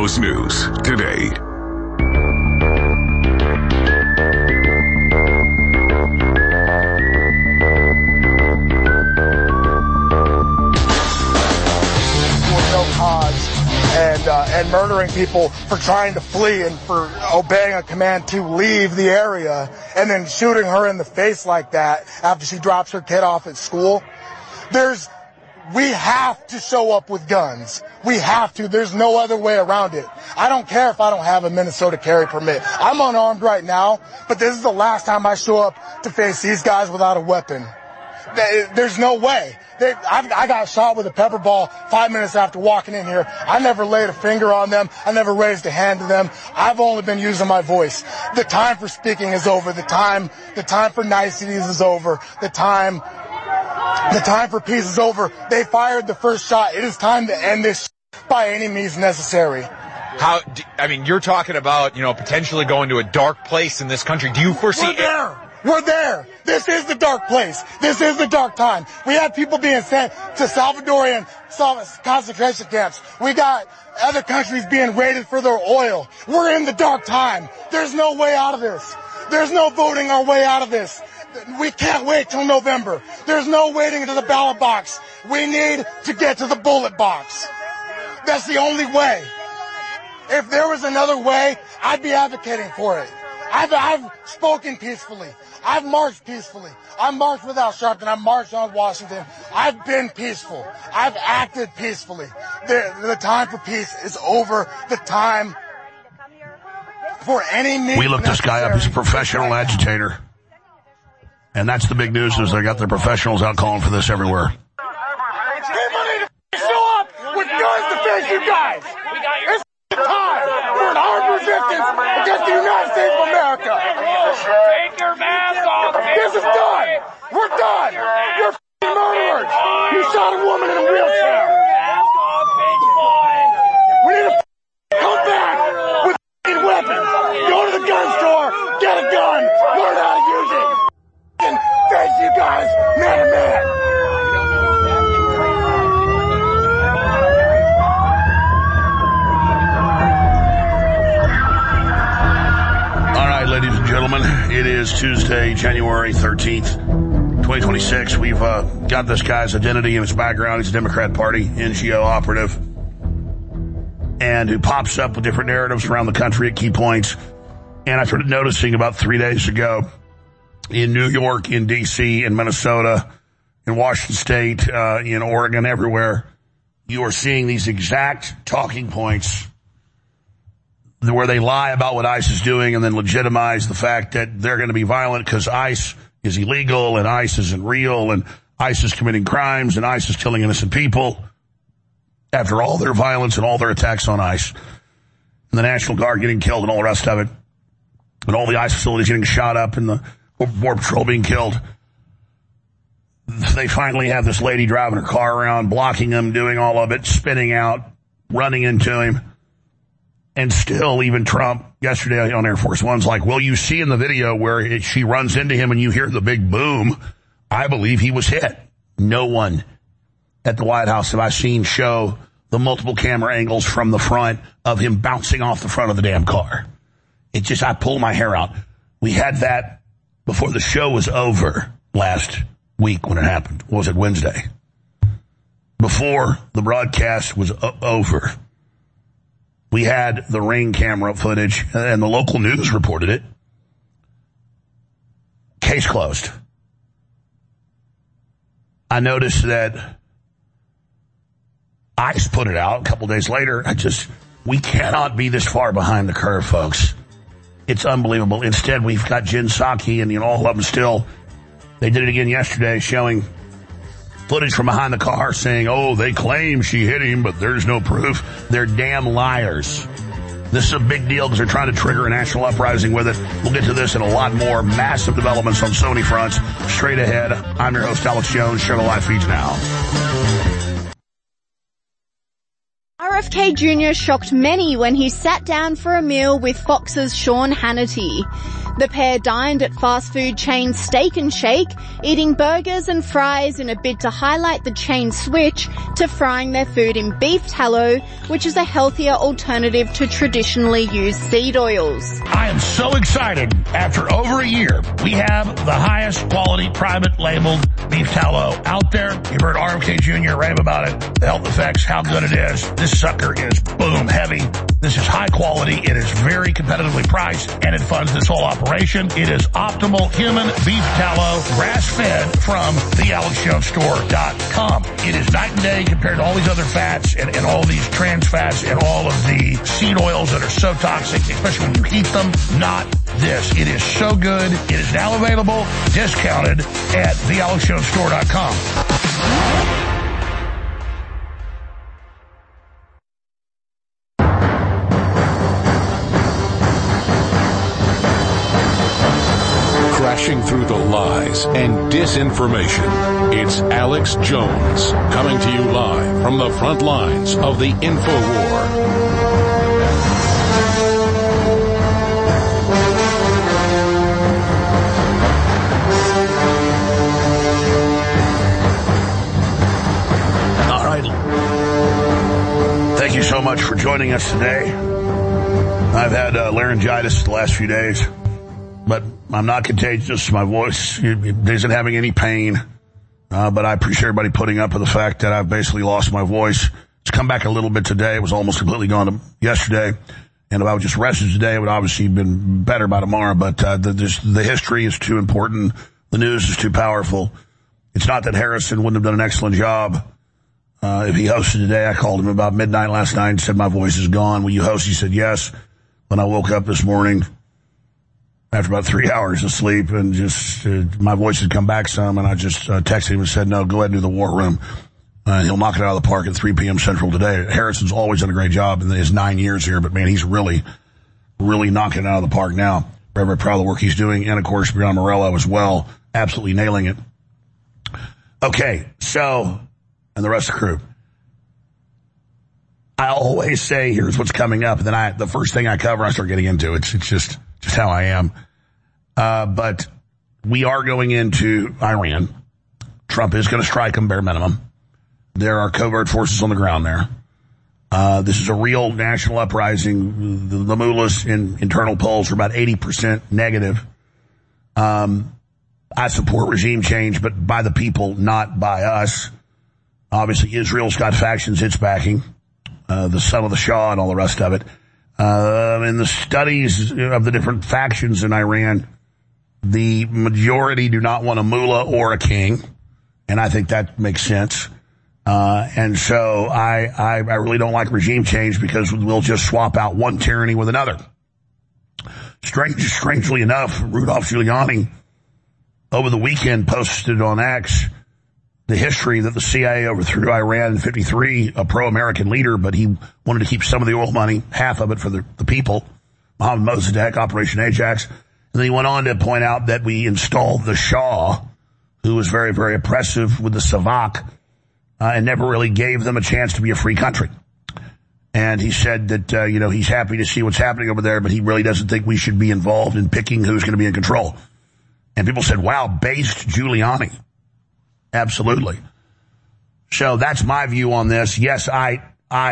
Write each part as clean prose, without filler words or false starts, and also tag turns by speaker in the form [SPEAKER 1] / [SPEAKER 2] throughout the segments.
[SPEAKER 1] Heroes News Today.
[SPEAKER 2] And murdering people for trying to flee and for obeying a command to leave the area, and then shooting her in the face like that after she drops her kid off at school. We have to show up with guns. We have to. There's no other way around it. I don't care if I don't have a Minnesota carry permit. I'm unarmed right now, but this is the last time I show up to face these guys without a weapon. There's no way. I got shot with a pepper ball 5 minutes after walking in here. I never laid a finger on them. I never raised a hand to them. I've only been using my voice. The time for speaking is over. The time for niceties is over. The time for peace is over. They fired the first shot. It is time to end this by any means necessary.
[SPEAKER 3] You're talking about, potentially going to a dark place in this country. Do you foresee
[SPEAKER 2] We're there. This is the dark place. This is the dark time. We had people being sent to Salvadorian concentration camps. We got other countries being raided for their oil. We're in the dark time. There's no way out of this. There's no voting our way out of this. We can't wait till November. There's no waiting to the ballot box. We need to get to the bullet box. That's the only way. If there was another way, I'd be advocating for it. I've spoken peacefully. I've marched peacefully. I marched without Sharpton. I marched on Washington. I've been peaceful. I've acted peacefully. The time for peace is over. The time for any means.
[SPEAKER 4] We looked this guy up. He's a professional agitator. And that's the big news, is they got their professionals out calling for this everywhere.
[SPEAKER 2] People need to show up with guns to face you guys. It's time for an armed resistance against the United States of America.
[SPEAKER 5] Take your mask off.
[SPEAKER 2] This is done. We're done. You're murderers. You shot a woman in a wheelchair.
[SPEAKER 5] Mask off, bitch boy.
[SPEAKER 2] We need to come back with weapons. Go to the gun store, get a gun, learn how to use it, and face you guys man to man.
[SPEAKER 4] Ladies and gentlemen, it is Tuesday, January 13th, 2026. We've got this guy's identity and his background. He's a Democrat Party NGO operative and who pops up with different narratives around the country at key points. And I started noticing about 3 days ago in New York, in D.C., in Minnesota, in Washington State, in Oregon, everywhere, you are seeing these exact talking points where they lie about what ICE is doing and then legitimize the fact that they're going to be violent because ICE is illegal and ICE isn't real and ICE is committing crimes and ICE is killing innocent people after all their violence and all their attacks on ICE and the National Guard getting killed and all the rest of it and all the ICE facilities getting shot up and the Border Patrol being killed. They finally have this lady driving her car around, blocking him, doing all of it, spinning out, running into him. And still, even Trump yesterday on Air Force One's like, well, you see in the video where she runs into him and you hear the big boom. I believe he was hit. No one at the White House have I seen show the multiple camera angles from the front of him bouncing off the front of the damn car. It just, I pull my hair out. We had that before the show was over last week when it happened. Was it Wednesday? Before the broadcast was over. We had the Ring camera footage, and the local news reported it. Case closed. I noticed that ICE put it out a couple days later. We cannot be this far behind the curve, folks. It's unbelievable. Instead, we've got Jen Psaki and all of them still. They did it again yesterday, showing footage from behind the car saying, oh, they claim she hit him, but there's no proof. They're damn liars. This is a big deal because they're trying to trigger a national uprising with it. We'll get to this and a lot more massive developments on so many fronts. Straight ahead, I'm your host, Alex Jones. Share the live feeds now.
[SPEAKER 6] RFK Jr. shocked many when he sat down for a meal with Fox's Sean Hannity.
[SPEAKER 1] The pair dined at fast food chain Steak and Shake, eating burgers and fries in a bid to highlight the chain's switch to frying their food in beef tallow, which is a healthier alternative to traditionally used seed oils.
[SPEAKER 4] I am so excited. After over a year, we have the highest quality private labeled beef tallow out there. You've heard RFK Jr. rave about it, the health effects, how good it is. This sucker is boom heavy. This is high quality. It is very competitively priced, and it funds this whole operation. It is optimal human beef tallow, grass-fed from thealexjonesstore.com. It is night and day compared to all these other fats and all these trans fats and all of the seed oils that are so toxic, especially when you heat them. Not this. It is so good. It is now available, discounted at thealexjonesstore.com.
[SPEAKER 6] Crashing through the lies and disinformation. It's Alex Jones, coming to you live from the front lines of the InfoWar.
[SPEAKER 4] Thank you so much for joining us today. I've had laryngitis the last few days, but I'm not contagious. My voice isn't having any pain, but I appreciate everybody putting up with the fact that I've basically lost my voice. It's come back a little bit today. It was almost completely gone yesterday, and if I would just rested today, it would obviously have been better by tomorrow, but the history is too important. The news is too powerful. It's not that Harrison wouldn't have done an excellent job. If he hosted today, I called him about midnight last night and said, my voice is gone. Will you host? He said, yes. When I woke up this morning, after about 3 hours of sleep, and just, my voice had come back some, and I just texted him and said, no, go ahead and do the war room. He'll knock it out of the park at 3 p.m. Central today. Harrison's always done a great job in his 9 years here, but man, he's really, really knocking it out of the park now. Very, very proud of the work he's doing. And of course, Brianna Morello as well. Absolutely nailing it. Okay. So, and the rest of the crew. I always say, here's what's coming up. And then the first thing I cover, I start getting into. It's just how I am. But we are going into Iran. Trump is going to strike them bare minimum. There are covert forces on the ground there. This is a real national uprising. The mullahs in internal polls are about 80% negative. I support regime change, but by the people, not by us. Obviously, Israel's got factions it's backing, the son of the Shah and all the rest of it. In the studies of the different factions in Iran, the majority do not want a mullah or a king, and I think that makes sense. And so I really don't like regime change because we'll just swap out one tyranny with another. Strangely enough, Rudolph Giuliani over the weekend posted on X the history that the CIA overthrew Iran in 1953, a pro-American leader, but he wanted to keep some of the oil money, half of it for the people, Mohammed Mossadegh, Operation Ajax. And then he went on to point out that we installed the Shah, who was very, very oppressive with the Savak, and never really gave them a chance to be a free country. And he said that, he's happy to see what's happening over there, but he really doesn't think we should be involved in picking who's going to be in control. And people said, wow, based Giuliani. Absolutely. So that's my view on this. Yes, I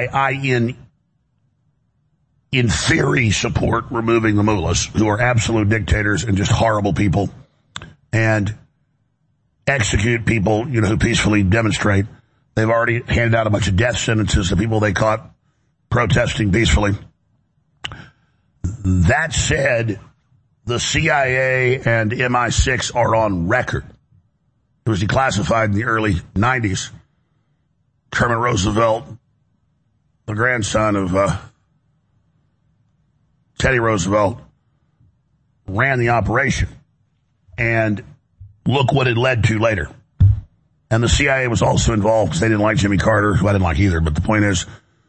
[SPEAKER 4] in theory support removing the mullahs, who are absolute dictators and just horrible people, and execute people, who peacefully demonstrate. They've already handed out a bunch of death sentences to people they caught protesting peacefully. That said, the CIA and MI6 are on record. It was declassified in the early 90s. Truman Roosevelt, the grandson of Teddy Roosevelt, ran the operation. And look what it led to later. And the CIA was also involved because they didn't like Jimmy Carter, who I didn't like either. But the point is,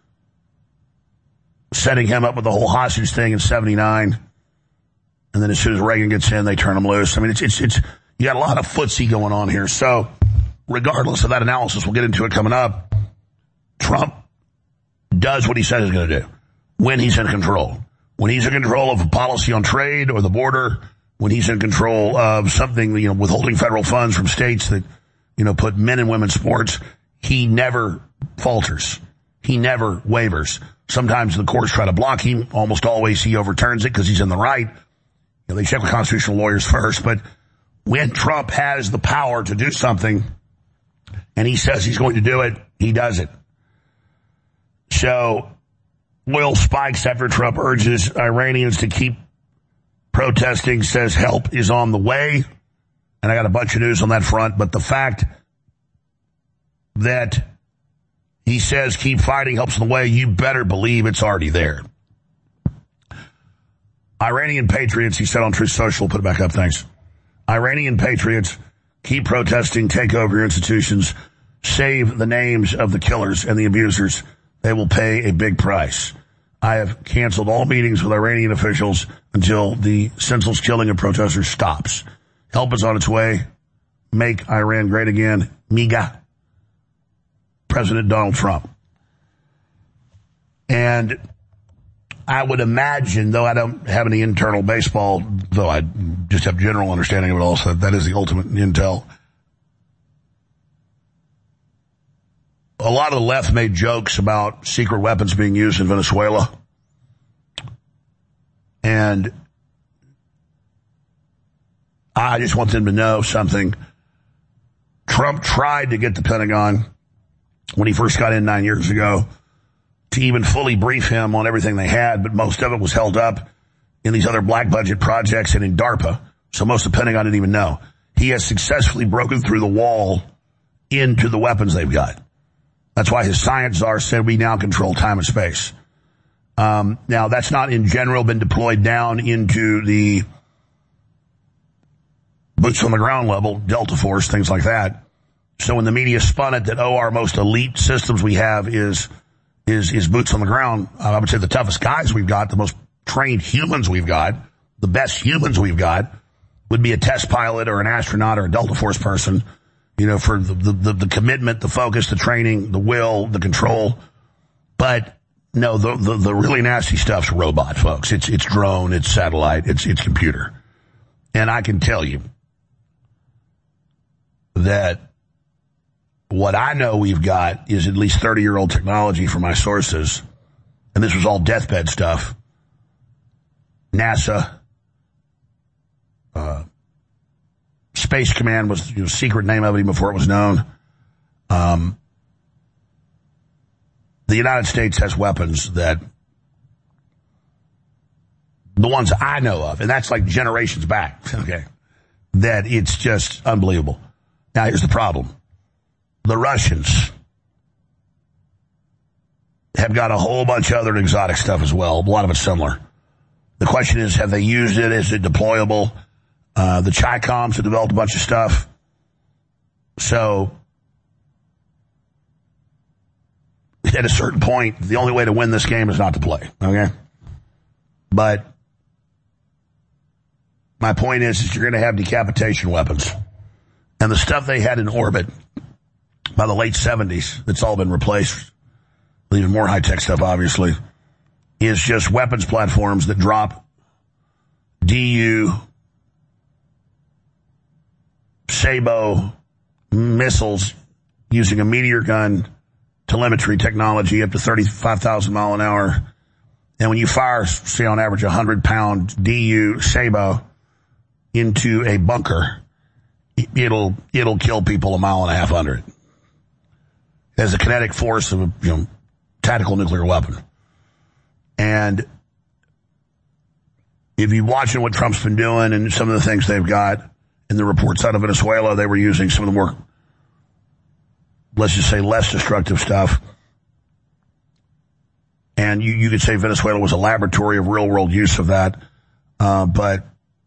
[SPEAKER 4] setting him up with the whole hostage thing in 1979. And then as soon as Reagan gets in, they turn him loose. I mean, it's you got a lot of footsie going on here. So regardless of that analysis, we'll get into it coming up. Trump does what he said he's going to do when he's in control. When he's in control of a policy on trade or the border when he's in control of something, withholding federal funds from states that, put men and women's sports, he never falters. He never wavers. Sometimes the courts try to block him. Almost always he overturns it because he's in the right. They check with constitutional lawyers first. But when Trump has the power to do something and he says he's going to do it, he does it. So oil spikes after Trump urges Iranians to keep protesting, says help is on the way. And I got a bunch of news on that front. But the fact that he says keep fighting, helps in the way, you better believe it's already there. Iranian patriots, he said on Truth Social, put it back up, thanks. Iranian patriots, keep protesting, take over your institutions, save the names of the killers and the abusers. They will pay a big price. I have canceled all meetings with Iranian officials until the senseless killing of protesters stops. Help is on its way. Make Iran great again. MAGA. President Donald Trump. And I would imagine, though I don't have any internal baseball, though I just have general understanding of it all, so that is the ultimate intel. A lot of the left made jokes about secret weapons being used in Venezuela. And I just want them to know something. Trump tried to get the Pentagon, when he first got in 9 years ago, to even fully brief him on everything they had, but most of it was held up in these other black budget projects and in DARPA, so most of the Pentagon didn't even know. He has successfully broken through the wall into the weapons they've got. That's why his science czar said we now control time and space. Now, that's not in general been deployed down into the boots on the ground level, Delta Force, things like that. So when the media spun it that, our most elite systems we have is boots on the ground, I would say the toughest guys we've got, the most trained humans we've got, the best humans we've got, would be a test pilot or an astronaut or a Delta Force person, for the commitment, the focus, the training, the will, the control. But no, the really nasty stuff's robot, folks. It's drone, it's satellite, it's computer. And I can tell you that what I know we've got is at least 30-year-old technology from my sources, and this was all deathbed stuff. NASA, Space Command was the secret name of it even before it was known. The United States has weapons that, the ones I know of, and that's like generations back, okay, that it's just unbelievable. Now, here's the problem. The Russians have got a whole bunch of other exotic stuff as well. A lot of it's similar. The question is, have they used it? Is it deployable? The Chi-Coms have developed a bunch of stuff. So, at a certain point, the only way to win this game is not to play, okay? But my point is you're going to have decapitation weapons. And the stuff they had in orbit by the late 70s, that's all been replaced, even more high-tech stuff, obviously, is just weapons platforms that drop DU, Sabo missiles using a meteor gun telemetry technology up to 35,000 mile an hour. And when you fire, say on average, 100-pound DU Sabo into a bunker, it'll kill people a mile and a half under it. It has the kinetic force of a tactical nuclear weapon. And if you're watching what Trump's been doing and some of the things they've got in the reports out of Venezuela, they were using some of the more, let's just say, less destructive stuff. And you could say Venezuela was a laboratory of real-world use of that. But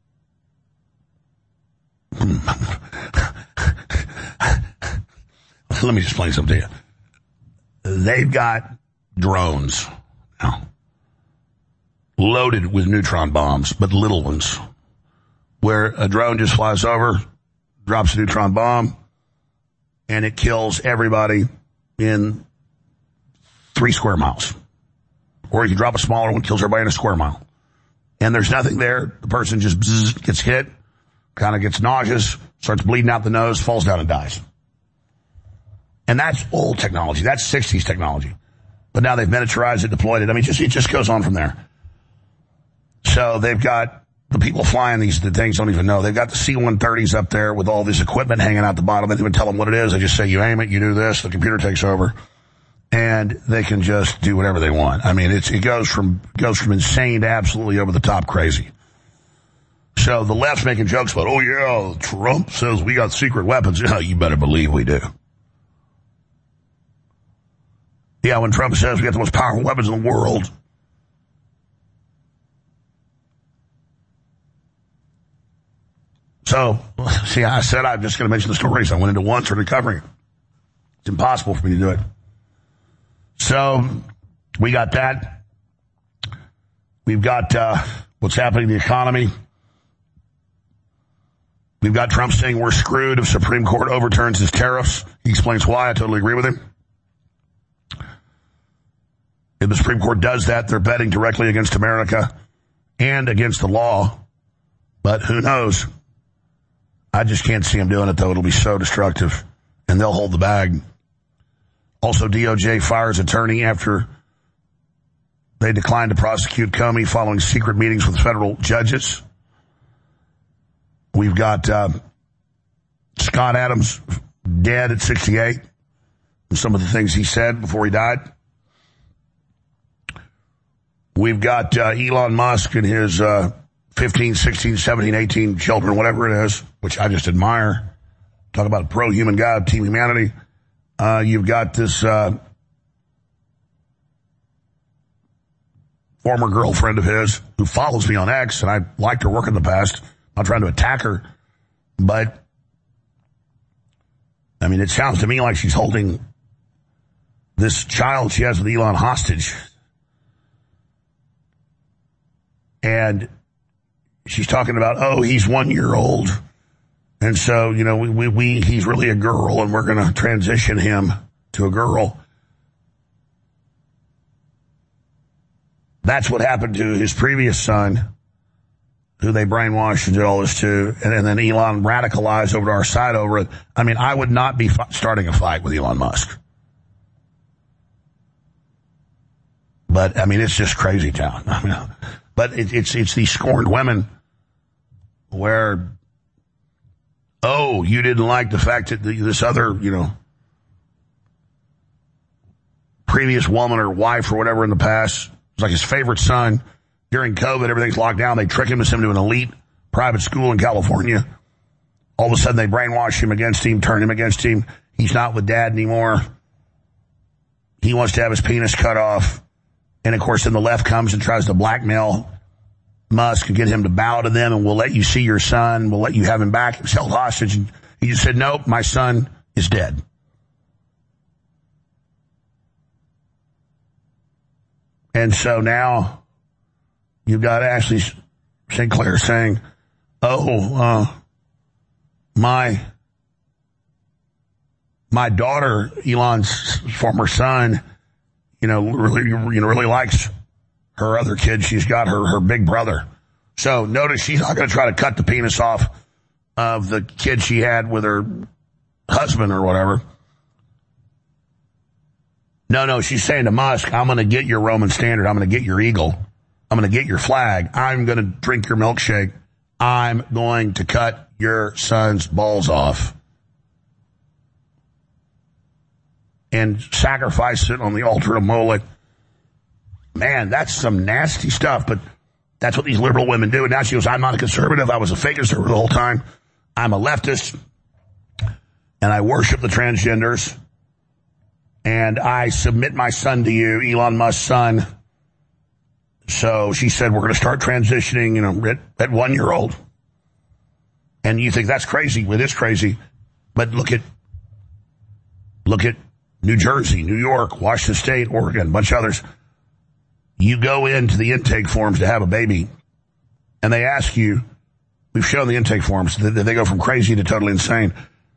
[SPEAKER 4] let me explain something to you. They've got drones now loaded with neutron bombs, but little ones, where a drone just flies over, drops a neutron bomb, and it kills everybody in 3 square miles. Or you can drop a smaller one, kills everybody in a square mile. and there's nothing there. The person just gets hit, kind of gets nauseous, starts bleeding out the nose, falls down and dies. And that's old technology. That's 60s technology. But now they've miniaturized it, deployed it. I mean, it just goes on from there. So they've got the people flying the things don't even know. They've got the C-130s up there with all this equipment hanging out the bottom. They don't even tell them what it is. They just say, you aim it, you do this, the computer takes over. And they can just do whatever they want. I mean, it goes from insane to absolutely over the top crazy. So the left's making jokes about, oh yeah, Trump says we got secret weapons. Yeah, you better believe we do. Yeah, when Trump says we got the most powerful weapons in the world. So, see, I said I'm just going to mention the stories. I went into one, started covering it. It's impossible for me to do it. So, we got that. We've got what's happening in the economy. We've got Trump saying we're screwed if Supreme Court overturns his tariffs. He explains why. I totally agree with him. If the Supreme Court does that, they're betting directly against America and against the law. But who knows? I just can't see him doing it, though. It'll be so destructive, and they'll hold the bag. Also, DOJ fires attorney after they declined to prosecute Comey following secret meetings with federal judges. We've got Scott Adams dead at 68, and some of the things he said before he died. We've got Elon Musk and his 15, 16, 17, 18 children, whatever it is, which I just admire. Talk about a pro-human guy, Team Humanity. You've got this former girlfriend of his who follows me on X, and I liked her work in the past. I'm not trying to attack her, but, I mean, it sounds to me like she's holding this child she has with Elon hostage. And she's talking about, oh, he's 1 year old. And so, you know, he's really a girl and we're going to transition him to a girl. That's what happened to his previous son, who they brainwashed and did all this to. And then Elon radicalized over to our side over it. I mean, I would not be starting a fight with Elon Musk. But, I mean, it's just crazy town. I mean, but it's these scorned women where, oh, you didn't like the fact that this other, you know, previous woman or wife or whatever in the past, it's like his favorite son. During COVID, everything's locked down. They trick him to send him to an elite private school in California. All of a sudden, they brainwash him against him, turn him against him. He's not with dad anymore. He wants to have his penis cut off. And, of course, then the left comes and tries to blackmail Musk and get him to bow to them, and we'll let you see your son. We'll let you have him back. He was held hostage. And he just said, nope, my son is dead. And so now you've got Ashley St. Clair saying, oh, my daughter, Elon's former son, really likes her other kid. She's got her big brother. So notice she's not going to try to cut the penis off of the kid she had with her husband or whatever. No, she's saying to Musk, I'm going to get your Roman standard. I'm going to get your eagle. I'm going to get your flag. I'm going to drink your milkshake. I'm going to cut your son's balls off and sacrifice it on the altar of Moloch. Man, that's some nasty stuff, but that's what these liberal women do. And now she goes, I'm not a conservative. I was a fake conservative the whole time. I'm a leftist, and I worship the transgenders, and I submit my son to you, Elon Musk's son. So she said, we're going to start transitioning, at 1 year old. And you think that's crazy. It is crazy. But look at New Jersey, New York, Washington State, Oregon, a bunch of others. You go into the intake forms to have a baby, and they ask you, we've shown the intake forms, that they go from crazy to totally insane.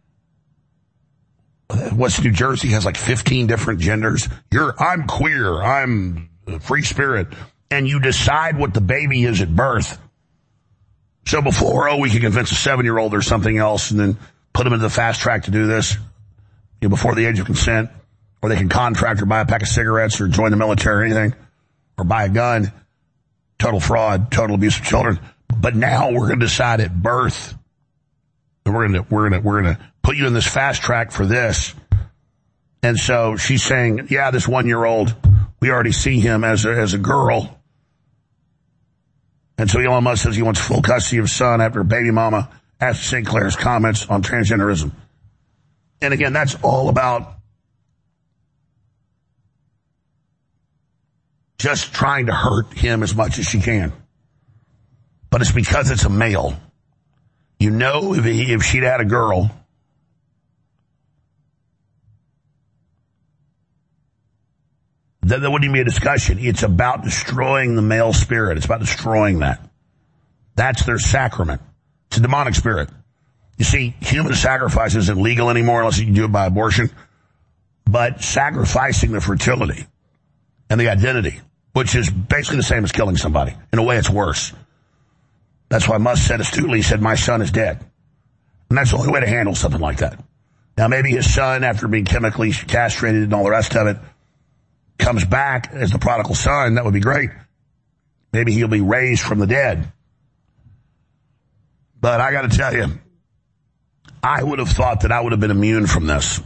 [SPEAKER 4] What's New Jersey has like 15 different genders. I'm queer. I'm free spirit. and you decide what the baby is at birth. So before, we can convince a 7-year-old or something else and then put them into the fast track to do this, before the age of consent, or they can contract or buy a pack of cigarettes or join the military or anything, or buy a gun. Total fraud, total abuse of children. But now we're going to decide at birth, and we're going to put you in this fast track for this. And so she's saying, yeah, this 1-year-old, we already see him as a girl. And so Elon Musk says he wants full custody of his son after baby mama asked St. Clair's comments on transgenderism. And again, that's all about just trying to hurt him as much as she can. But it's because it's a male. You know, if she'd had a girl, then there wouldn't even be a discussion. It's about destroying the male spirit. It's about destroying that. That's their sacrament. It's a demonic spirit. You see, human sacrifice isn't legal anymore unless you can do it by abortion. But sacrificing the fertility and the identity, which is basically the same as killing somebody. In a way, it's worse. That's why Musk said astutely, he said, my son is dead. And that's the only way to handle something like that. Now, maybe his son, after being chemically castrated and all the rest of it, comes back as the prodigal son. That would be great. Maybe he'll be raised from the dead. But I got to tell you, I would have thought that I would have been immune from this.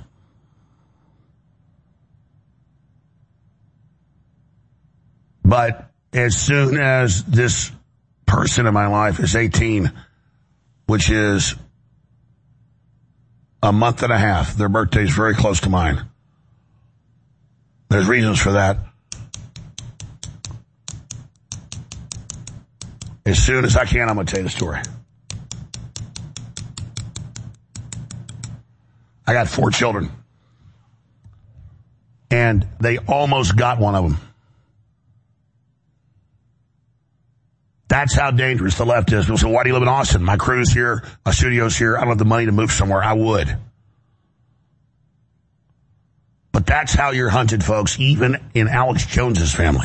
[SPEAKER 4] But as soon as this person in my life is 18, which is a month and a half, their birthday is very close to mine. There's reasons for that. As soon as I can, I'm going to tell you the story. I got 4 children. And they almost got one of them. That's how dangerous the left is. People say, why do you live in Austin? My crew's here. My studio's here. I don't have the money to move somewhere. I would. But that's how you're hunted, folks, even in Alex Jones's family.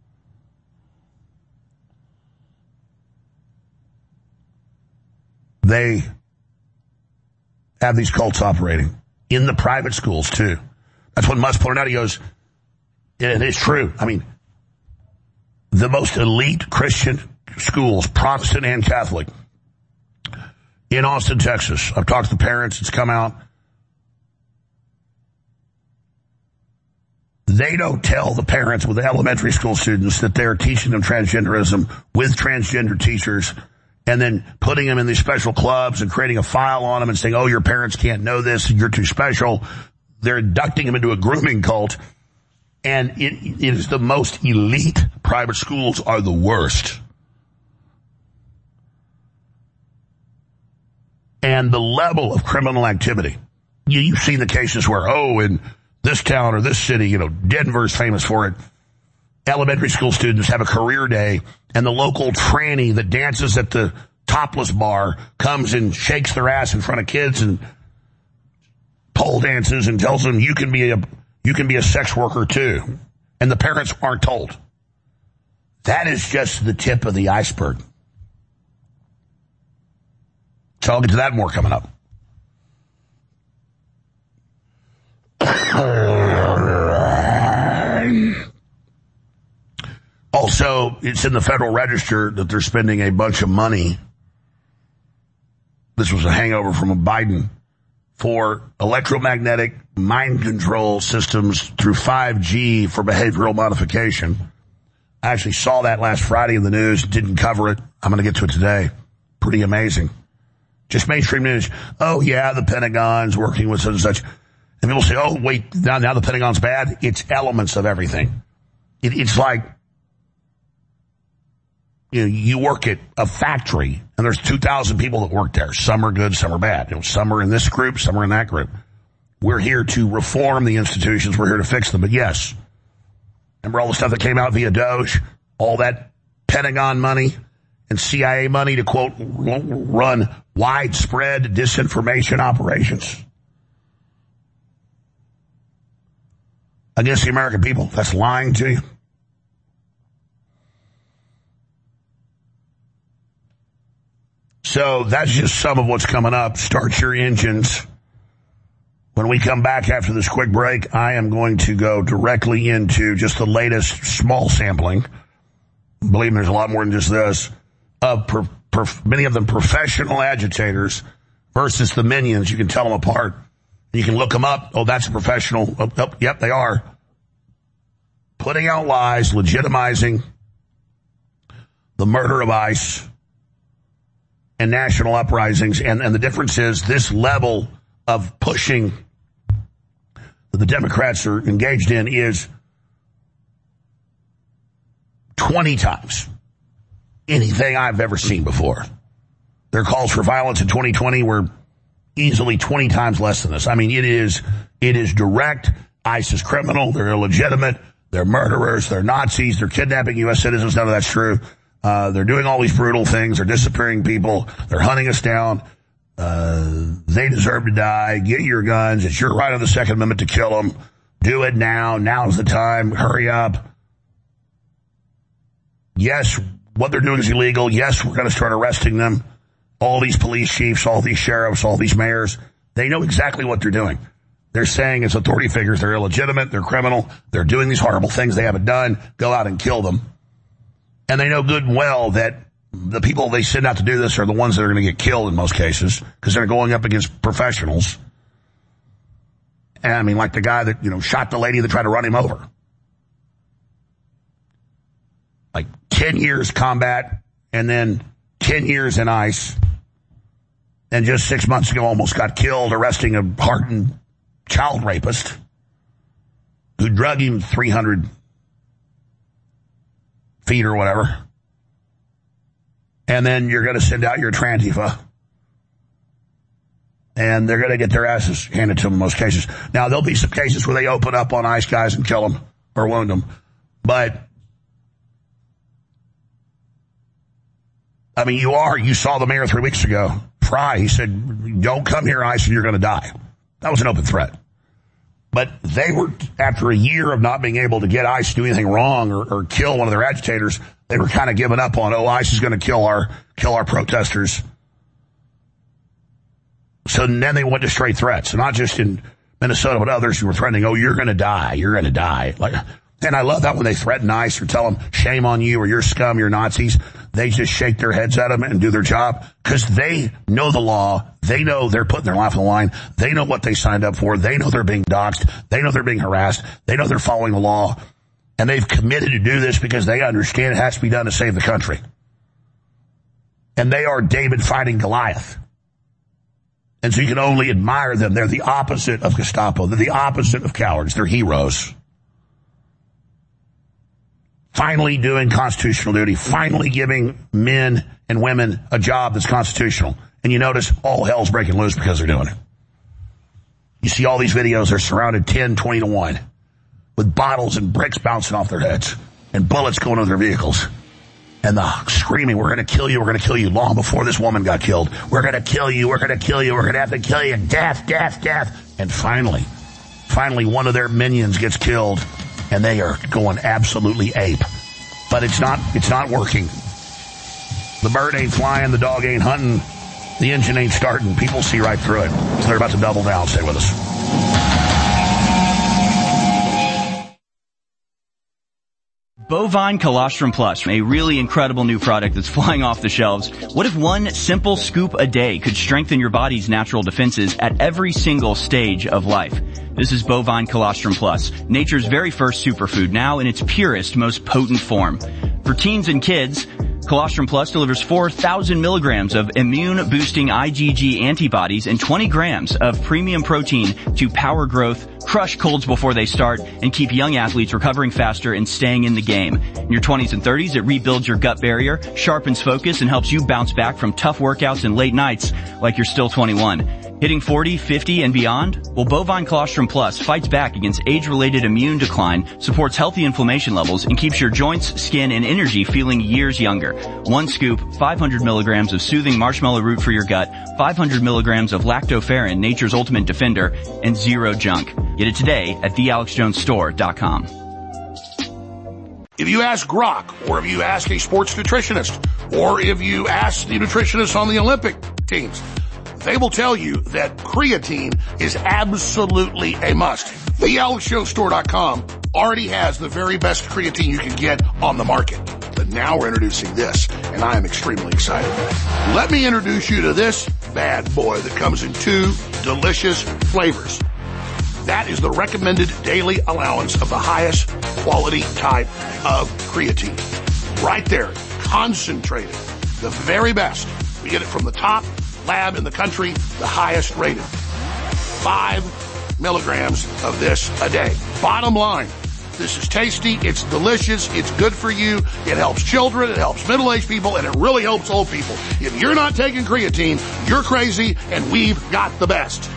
[SPEAKER 4] They have these cults operating in the private schools, too. That's what Musk pointed out. He goes, it is true. I mean, the most elite Christian schools, Protestant and Catholic, in Austin, Texas. I've talked to the parents. It's come out. They don't tell the parents with the elementary school students that they're teaching them transgenderism with transgender teachers and then putting them in these special clubs and creating a file on them and saying, oh, your parents can't know this, you're too special. They're inducting them into a grooming cult. And it is the most elite. Private schools are the worst. And the level of criminal activity. You've seen the cases where, in this town or this city, Denver's famous for it. Elementary school students have a career day, and the local tranny that dances at the topless bar comes and shakes their ass in front of kids and pole dances and tells them you can be a sex worker too. And the parents aren't told. That is just the tip of the iceberg. So I'll get to that more coming up. Also, it's in the Federal Register that they're spending a bunch of money. This was a hangover from Biden for electromagnetic mind control systems through 5G for behavioral modification. I actually saw that last Friday in the news, didn't cover it. I'm going to get to it today. Pretty amazing. Just mainstream news. Oh, yeah, the Pentagon's working with such and such. And people say, oh, wait, now the Pentagon's bad? It's elements of everything. It's like, you work at a factory, and there's 2,000 people that work there. Some are good, some are bad. Some are in this group, some are in that group. We're here to reform the institutions. We're here to fix them. But yes, remember all the stuff that came out via Doge? All that Pentagon money and CIA money to, quote, run widespread disinformation operations against the American people. That's lying to you. So that's just some of what's coming up. Start your engines. When we come back after this quick break, I am going to go directly into just the latest small sampling. Believe me, there's a lot more than just this. Of many of them professional agitators versus the minions. You can tell them apart. You can look them up. Oh, that's a professional. Oh, yep, they are. Putting out lies, legitimizing the murder of ICE and national uprisings. And the difference is this level of pushing that the Democrats are engaged in is 20 times anything I've ever seen before. Their calls for violence in 2020 were easily 20 times less than this. I mean, it is direct. ICE is criminal. They're illegitimate. They're murderers. They're Nazis. They're kidnapping U.S. citizens. None of that's true. They're doing all these brutal things. They're disappearing people. They're hunting us down. They deserve to die. Get your guns. It's your right on the Second Amendment to kill them. Do it now. Now's the time. Hurry up. Yes, what they're doing is illegal. Yes, we're going to start arresting them. All these police chiefs, all these sheriffs, all these mayors, they know exactly what they're doing. They're saying as authority figures, they're illegitimate, they're criminal, they're doing these horrible things they haven't done. Go out and kill them. And they know good and well that the people they send out to do this are the ones that are going to get killed in most cases because they're going up against professionals. And I mean, like the guy that, shot the lady that tried to run him over. Like 10 years combat and then 10 years in ICE. And just 6 months ago almost got killed arresting a hardened child rapist who drug him 300 feet or whatever. And then you're going to send out your Trantifa. And they're going to get their asses handed to them in most cases. Now, there'll be some cases where they open up on ICE guys and kill them or wound them. But, I mean, you saw the mayor 3 weeks ago, Fry. He said, don't come here, ICE, or you're going to die. That was an open threat. But they were, after a year of not being able to get ICE to do anything wrong or kill one of their agitators, they were kind of giving up on, ICE is going to kill our protesters. So then they went to straight threats, not just in Minnesota, but others who were threatening, you're going to die, you're going to die. And I love that when they threaten ICE or tell them, shame on you or you're scum, you're Nazis, they just shake their heads at them and do their job because they know the law. They know they're putting their life on the line. They know what they signed up for. They know they're being doxxed. They know they're being harassed. They know they're following the law. And they've committed to do this because they understand it has to be done to save the country. And they are David fighting Goliath. And so you can only admire them. They're the opposite of Gestapo. They're the opposite of cowards. They're heroes. Finally doing constitutional duty. Finally giving men and women a job that's constitutional. And you notice all hell's breaking loose because they're doing it. You see all these videos, they're surrounded 10, 20 to 1 with bottles and bricks bouncing off their heads and bullets going into their vehicles. And the screaming, we're going to kill you, we're going to kill you, long before this woman got killed. We're going to kill you, we're going to kill you, we're going to have to kill you, death, death, death. And finally, one of their minions gets killed and they are going absolutely ape. But it's not working. The bird ain't flying, the dog ain't hunting, the engine ain't starting. People see right through it. So they're about to double down. Stay with us.
[SPEAKER 7] Bovine Colostrum Plus, a really incredible new product that's flying off the shelves. What if one simple scoop a day could strengthen your body's natural defenses at every single stage of life? This is Bovine Colostrum Plus, nature's very first superfood, now in its purest, most potent form. For teens and kids, Colostrum Plus delivers 4,000 milligrams of immune-boosting IgG antibodies and 20 grams of premium protein to power growth, crush colds before they start, and keep young athletes recovering faster and staying in the game. In your 20s and 30s, it rebuilds your gut barrier, sharpens focus, and helps you bounce back from tough workouts and late nights like you're still 21. Hitting 40, 50, and beyond? Well, Bovine Colostrum Plus fights back against age-related immune decline, supports healthy inflammation levels, and keeps your joints, skin, and energy feeling years younger. One scoop, 500 milligrams of soothing marshmallow root for your gut, 500 milligrams of lactoferrin, nature's ultimate defender, and zero junk. Get it today at thealexjonesstore.com.
[SPEAKER 4] If you ask Grok, or if you ask a sports nutritionist, or if you ask the nutritionists on the Olympic teams, they will tell you that creatine is absolutely a must. TheAlexJonesStore.com already has the very best creatine you can get on the market. But now we're introducing this, and I am extremely excited. Let me introduce you to this bad boy that comes in 2 delicious flavors. That is the recommended daily allowance of the highest quality type of creatine. Right there, concentrated, the very best. We get it from the top lab in the country, the highest rated. 5 milligrams of this a day. Bottom line, this is tasty, it's delicious, it's good for you, it helps children, it helps middle-aged people, and it really helps old people. If you're not taking creatine, you're crazy, and we've got the best.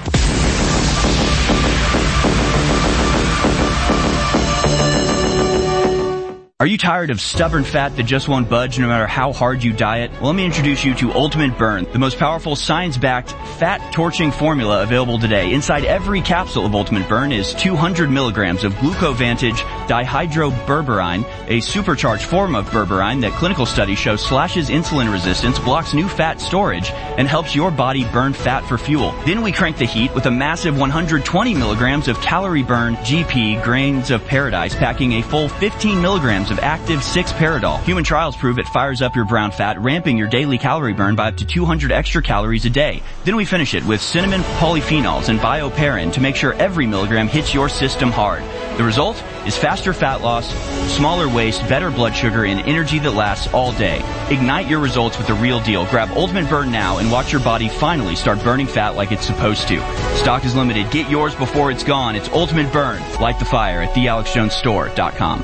[SPEAKER 7] Are you tired of stubborn fat that just won't budge no matter how hard you diet? Well, let me introduce you to Ultimate Burn, the most powerful science-backed fat-torching formula available today. Inside every capsule of Ultimate Burn is 200 milligrams of Glucovantage dihydroberberine, a supercharged form of berberine that clinical studies show slashes insulin resistance, blocks new fat storage, and helps your body burn fat for fuel. Then we crank the heat with a massive 120 milligrams of Calorie Burn GP Grains of Paradise, packing a full 15 milligrams of active 6-Paradol. Human trials prove it fires up your brown fat, ramping your daily calorie burn by up to 200 extra calories a day. Then we finish it with cinnamon polyphenols and bioperin to make sure every milligram hits your system hard. The result is faster fat loss, smaller waist, better blood sugar, and energy that lasts all day. Ignite your results with the real deal. Grab Ultimate Burn now and watch your body finally start burning fat like it's supposed to. Stock is limited. Get yours before it's gone. It's Ultimate Burn. Light the fire at TheAlexJonesStore.com.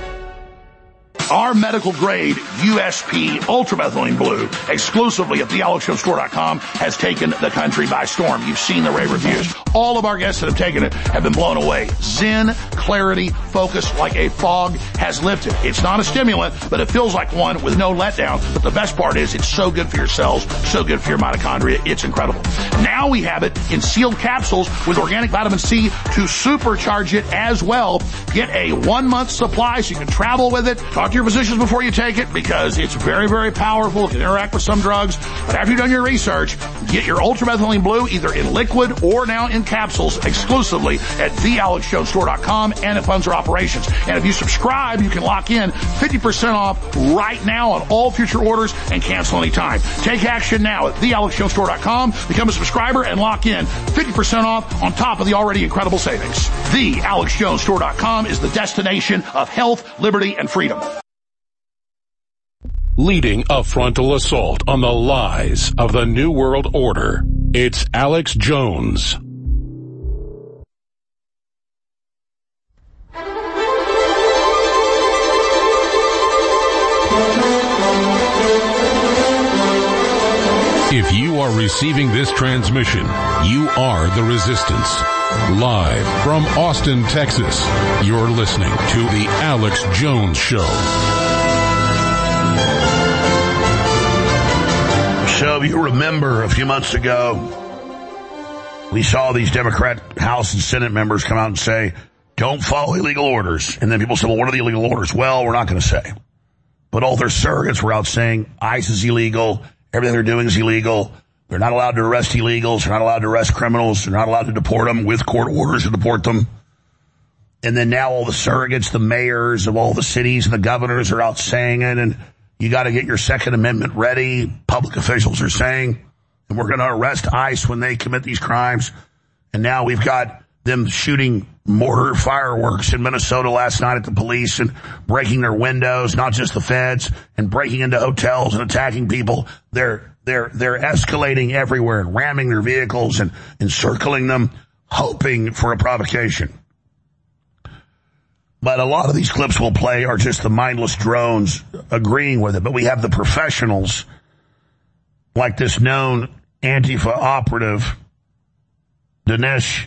[SPEAKER 4] Our medical grade USP Ultramethylene Blue, exclusively at TheAlexJonesStore.com, has taken the country by storm. You've seen the rave reviews. All of our guests that have taken it have been blown away. Zen, clarity, focus like a fog has lifted. It's not a stimulant, but it feels like one with no letdown. But the best part is it's so good for your cells, so good for your mitochondria. It's incredible. Now we have it in sealed capsules with organic vitamin C to supercharge it as well. Get a 1-month supply so you can travel with it. Talk to your physicians before you take it because it's very, very powerful. It can interact with some drugs. But after you've done your research, get your Ultramethylene Blue either in liquid or now in capsules exclusively at TheAlexJonesStore.com and it funds our operations. And if you subscribe, you can lock in 50% off right now on all future orders and cancel anytime. Take action now at TheAlexJonesStore.com. Become a subscriber and lock in 50% off on top of the already incredible savings. TheAlexJonesStore.com is the destination of health, liberty, and freedom.
[SPEAKER 6] Leading a frontal assault on the lies of the New World Order, it's Alex Jones. If you are receiving this transmission, you are the resistance. Live from Austin, Texas, you're listening to The Alex Jones Show.
[SPEAKER 4] So if you remember a few months ago, we saw these Democrat House and Senate members come out and say, don't follow illegal orders. And then people said, well, what are the illegal orders? Well, we're not going to say. But all their surrogates were out saying ICE is illegal. Everything they're doing is illegal. They're not allowed to arrest illegals. They're not allowed to arrest criminals. They're not allowed to deport them with court orders to deport them. And then now all the surrogates, the mayors of all the cities and the governors are out saying it. And you got to get your Second Amendment ready. Public officials are saying, and we're going to arrest ICE when they commit these crimes. And now we've got them shooting mortar fireworks in Minnesota last night at the police and breaking their windows, not just the feds, and breaking into hotels and attacking people. They're escalating everywhere and ramming their vehicles and encircling them, hoping for a provocation. But a lot of these clips we'll play are just the mindless drones agreeing with it. But we have the professionals, like this known Antifa operative, Dinesh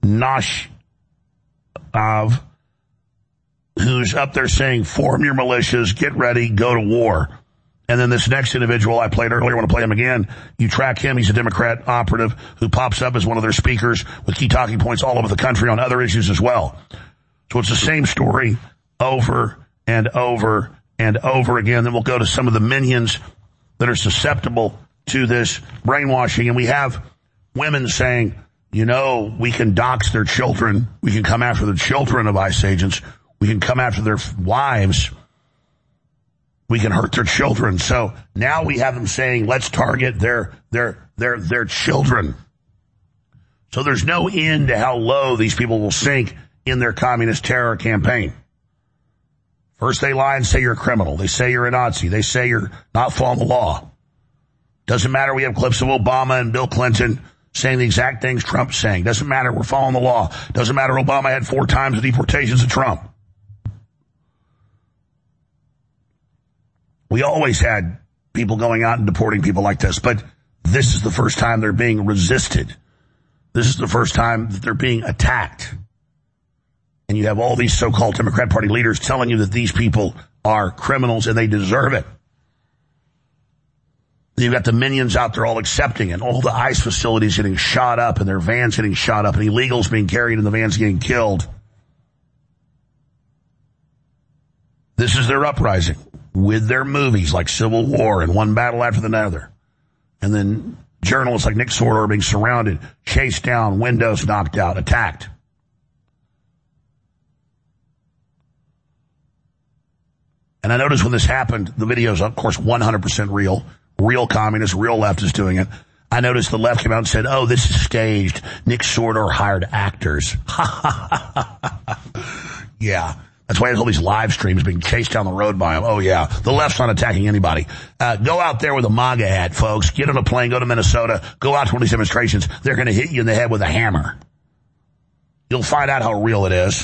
[SPEAKER 4] Nashov, who's up there saying, form your militias, get ready, go to war. And then this next individual I played earlier, I want to play him again. You track him. He's a Democrat operative who pops up as one of their speakers with key talking points all over the country on other issues as well. So it's the same story over and over and over again. Then we'll go to some of the minions that are susceptible to this brainwashing. And we have women saying, you know, we can dox their children. We can come after the children of ICE agents. We can come after their wives. We can hurt their children. So now we have them saying, let's target their children. So there's no end to how low these people will sink in their communist terror campaign. First they lie and say you're a criminal. They say you're a Nazi. They say you're not following the law. Doesn't matter. We have clips of Obama and Bill Clinton saying the exact things Trump's saying. Doesn't matter. We're following the law. Doesn't matter. Obama had 4 times the deportations of Trump. We always had people going out and deporting people like this, but this is the first time they're being resisted. This is the first time that they're being attacked. And you have all these so-called Democrat Party leaders telling you that these people are criminals and they deserve it. You've got the minions out there all accepting it. All the ICE facilities getting shot up and their vans getting shot up and illegals being carried and the vans getting killed. This is their uprising with their movies like Civil War and one battle after another. And then journalists like Nick Sordo are being surrounded, chased down, windows knocked out, attacked. And I noticed when this happened, the video's, of course, 100% real. Real communists, real leftists doing it. I noticed the left came out and said, oh, this is staged. Nick Sordo hired actors. Yeah. That's why there's all these live streams being chased down the road by them. Oh, yeah. The left's not attacking anybody. Go out there with a MAGA hat, folks. Get on a plane, go to Minnesota, go out to one of these demonstrations. They're going to hit you in the head with a hammer. You'll find out how real it is.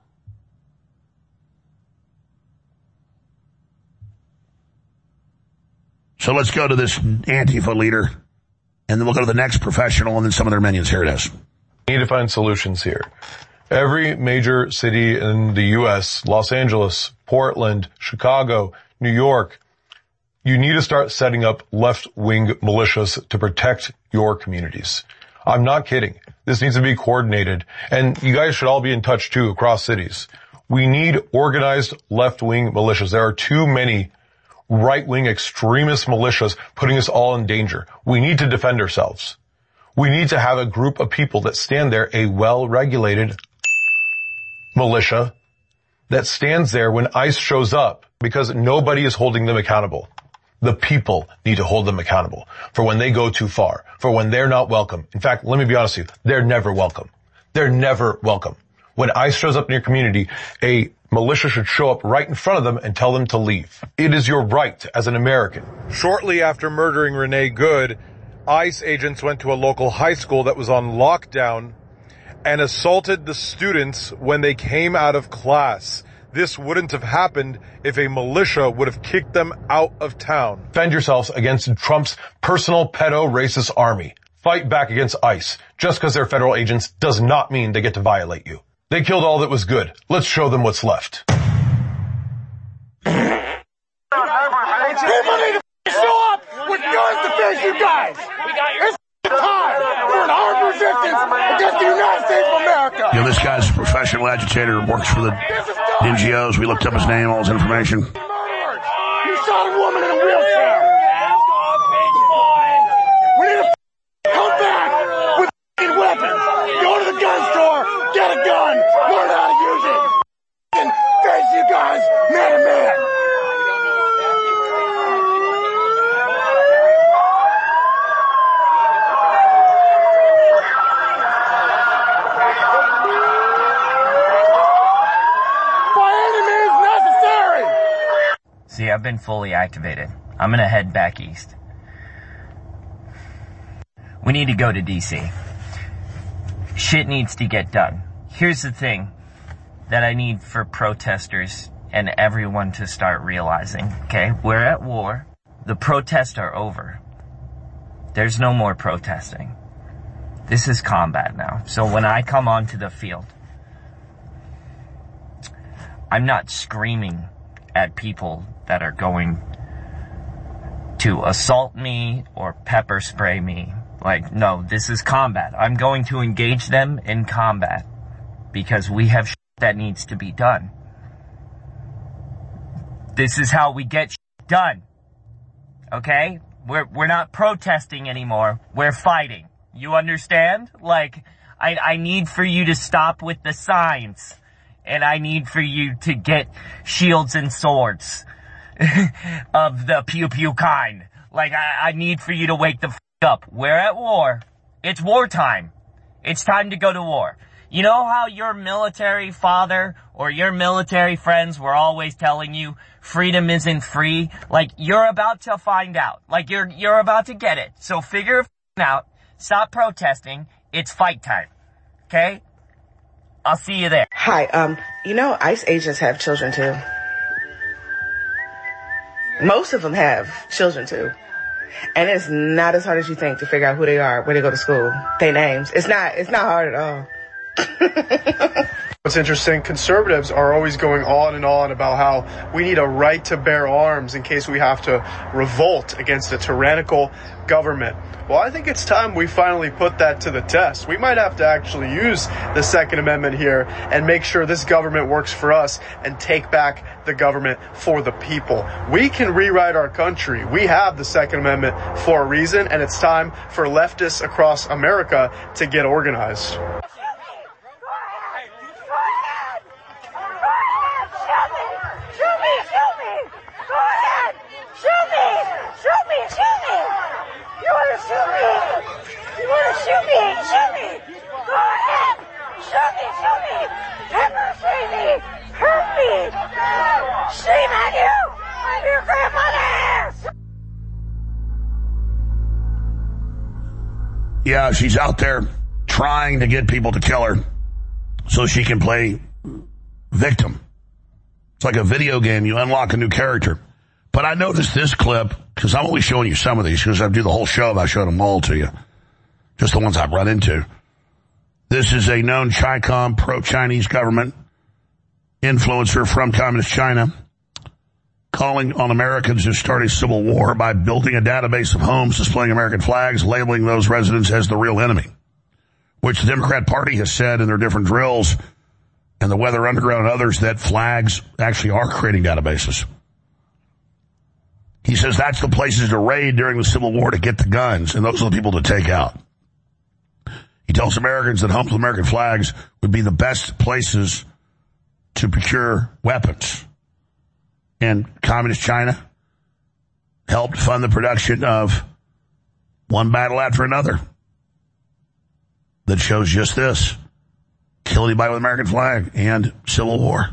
[SPEAKER 4] So let's go to this Antifa leader, and then we'll go to the next professional, and then some of their minions. Here it is.
[SPEAKER 8] We need to find solutions here. Every major city in the U.S., Los Angeles, Portland, Chicago, New York, you need to start setting up left-wing militias to protect your communities. I'm not kidding. This needs to be coordinated. And you guys should all be in touch, too, across cities. We need organized left-wing militias. There are too many right-wing extremist militias putting us all in danger. We need to defend ourselves. We need to have a group of people that stand there, a well-regulated militia that stands there when ICE shows up, because nobody is holding them accountable. The people need to hold them accountable for when they go too far, for when they're not welcome. In fact, let me be honest with you, they're never welcome. They're never welcome. When ICE shows up in your community, a militia should show up right in front of them and tell them to leave. It is your right as an American.
[SPEAKER 9] Shortly after murdering Renee Good, ICE agents went to a local high school that was on lockdown and assaulted the students when they came out of class. This wouldn't have happened if a militia would have kicked them out of town.
[SPEAKER 8] Defend yourselves against Trump's personal pedo-racist army. Fight back against ICE. Just because they're federal agents does not mean they get to violate you. They killed all that was good. Let's show them what's left.
[SPEAKER 5] People need to show up with guns to face you guys. It's time for an armed resistance against the United States of America.
[SPEAKER 4] You know, this guy's a professional agitator, works for the NGOs. We looked up his name, all his information.
[SPEAKER 5] You shot a woman in a wheelchair. We need to come back with weapons. Go to the gun store, get a gun, learn how to use it, and face you guys man to man.
[SPEAKER 10] See, I've been fully activated. I'm gonna head back east. We need to go to DC. Shit needs to get done. Here's the thing that I need for protesters and everyone to start realizing, okay? We're at war. The protests are over. There's no more protesting. This is combat now. So when I come onto the field, I'm not screaming at people that are going to assault me or pepper spray me. Like, no, this is combat. I'm going to engage them in combat because we have shit that needs to be done. This is how we get done. Okay? We're not protesting anymore. We're fighting. You understand? Like, I need for you to stop with the signs. And I need for you to get shields and swords of the pew-pew kind. Like, I need for you to wake the f*** up. We're at war. It's wartime. It's time to go to war. You know how your military father or your military friends were always telling you freedom isn't free? Like, you're about to find out. Like, you're about to get it. So figure it out. Stop protesting. It's fight time. Okay? I'll see you there.
[SPEAKER 11] Hi, ICE agents have children too. Most of them have children too. And it's not as hard as you think to figure out who they are, where they go to school, their names. It's not hard at all.
[SPEAKER 12] What's interesting, conservatives are always going on and on about how we need a right to bear arms in case we have to revolt against a tyrannical government. Well, I think it's time we finally put that to the test. We might have to actually use the Second Amendment here and make sure this government works for us and take back the government for the people. We can rewrite our country. We have the Second Amendment for a reason, and it's time for leftists across America to get organized.
[SPEAKER 5] Shame on you! I'm your grandmother!
[SPEAKER 4] Yeah, she's out there trying to get people to kill her so she can play victim. It's like a video game. You unlock a new character. But I noticed this clip, because I'm only showing you some of these, because I do the whole show if I showed them all to you. Just the ones I've run into. This is a known Chi-Com pro-Chinese government influencer from Communist China calling on Americans to start a civil war by building a database of homes displaying American flags, labeling those residents as the real enemy, which the Democrat Party has said in their different drills and the Weather Underground and others that flags actually are creating databases. He says that's the places to raid during the Civil War to get the guns, and those are the people to take out. He tells Americans that homes with American flags would be the best places to procure weapons. And Communist China helped fund the production of one battle after another that shows just this. Kill anybody with American flag and Civil War.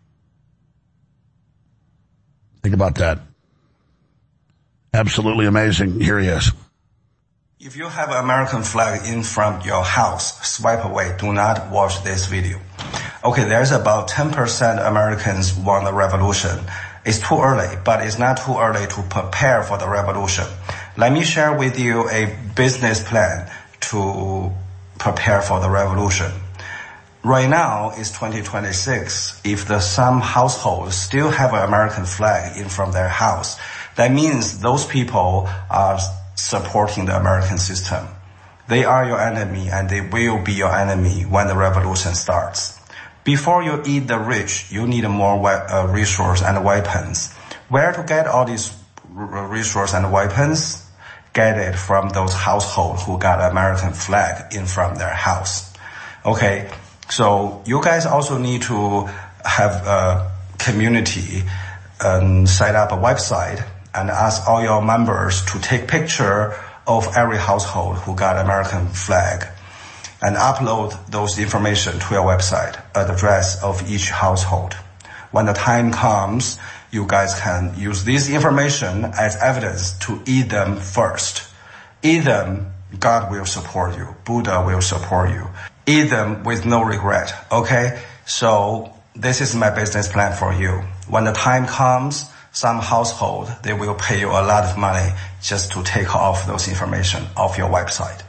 [SPEAKER 4] Think about that. Absolutely amazing. Here he is.
[SPEAKER 13] If you have an American flag in front of your house, swipe away. Do not watch this video. Okay, there's about 10% Americans want the revolution. It's too early, but it's not too early to prepare for the revolution. Let me share with you a business plan to prepare for the revolution. Right now, it's 2026. If some households still have an American flag in front of their house, that means those people are supporting the American system. They are your enemy, and they will be your enemy when the revolution starts. Before you eat the rich, you need more resources and weapons. Where to get all these resources and weapons? Get it from those households who got American flag in front of their house. Okay, so you guys also need to have a community and set up a website and ask all your members to take picture of every household who got American flag and upload those information to your website, address of each household. When the time comes, you guys can use this information as evidence to eat them first. Eat them, God will support you. Buddha will support you. Eat them with no regret, okay? So this is my business plan for you. When the time comes, some household, they will pay you a lot of money just to take off those information off your website.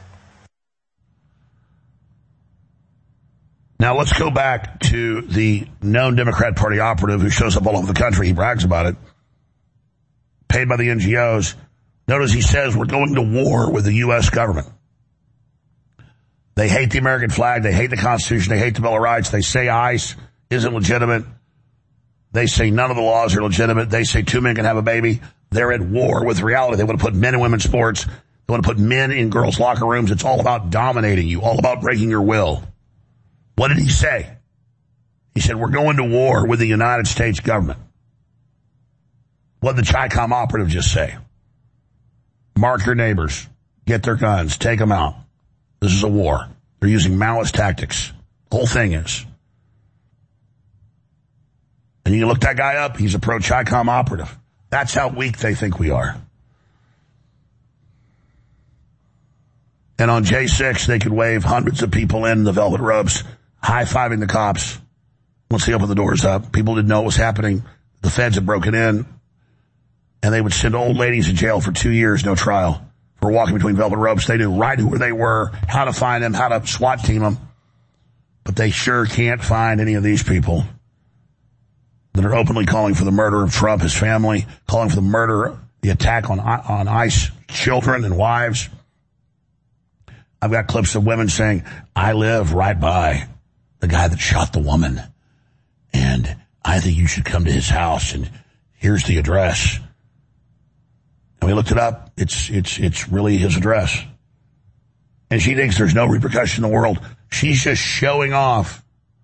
[SPEAKER 4] Now let's go back to the known Democrat Party operative who shows up all over the country. He brags about it. Paid by the NGOs. Notice he says we're going to war with the U.S. government. They hate the American flag. They hate the Constitution. They hate the Bill of Rights. They say ICE isn't legitimate. They say none of the laws are legitimate. They say two men can have a baby. They're at war with reality. They want to put men in women's sports. They want to put men in girls' locker rooms. It's all about dominating you, all about breaking your will. What did he say? He said, we're going to war with the United States government. What did the Chi-Com operative just say? Mark your neighbors. Get their guns. Take them out. This is a war. They're using Maoist tactics. The whole thing is. And you look that guy up, he's a pro-Chi-Com operative. That's how weak they think we are. And on J6, they could wave hundreds of people in the velvet robes, high-fiving the cops. Once they opened the doors up, people didn't know what was happening. The feds had broken in. And they would send old ladies in jail for 2 years, no trial, for walking between velvet ropes. They knew right who they were, how to find them, how to SWAT team them. But they sure can't find any of these people that are openly calling for the murder of Trump, his family, calling for the murder, the attack on ICE children and wives. I've got clips of women saying, I live right by the guy that shot the woman, and I think you should come to his house, and here's the address. And we looked it up. It's really his address. And she thinks there's no repercussion in the world. She's just showing off.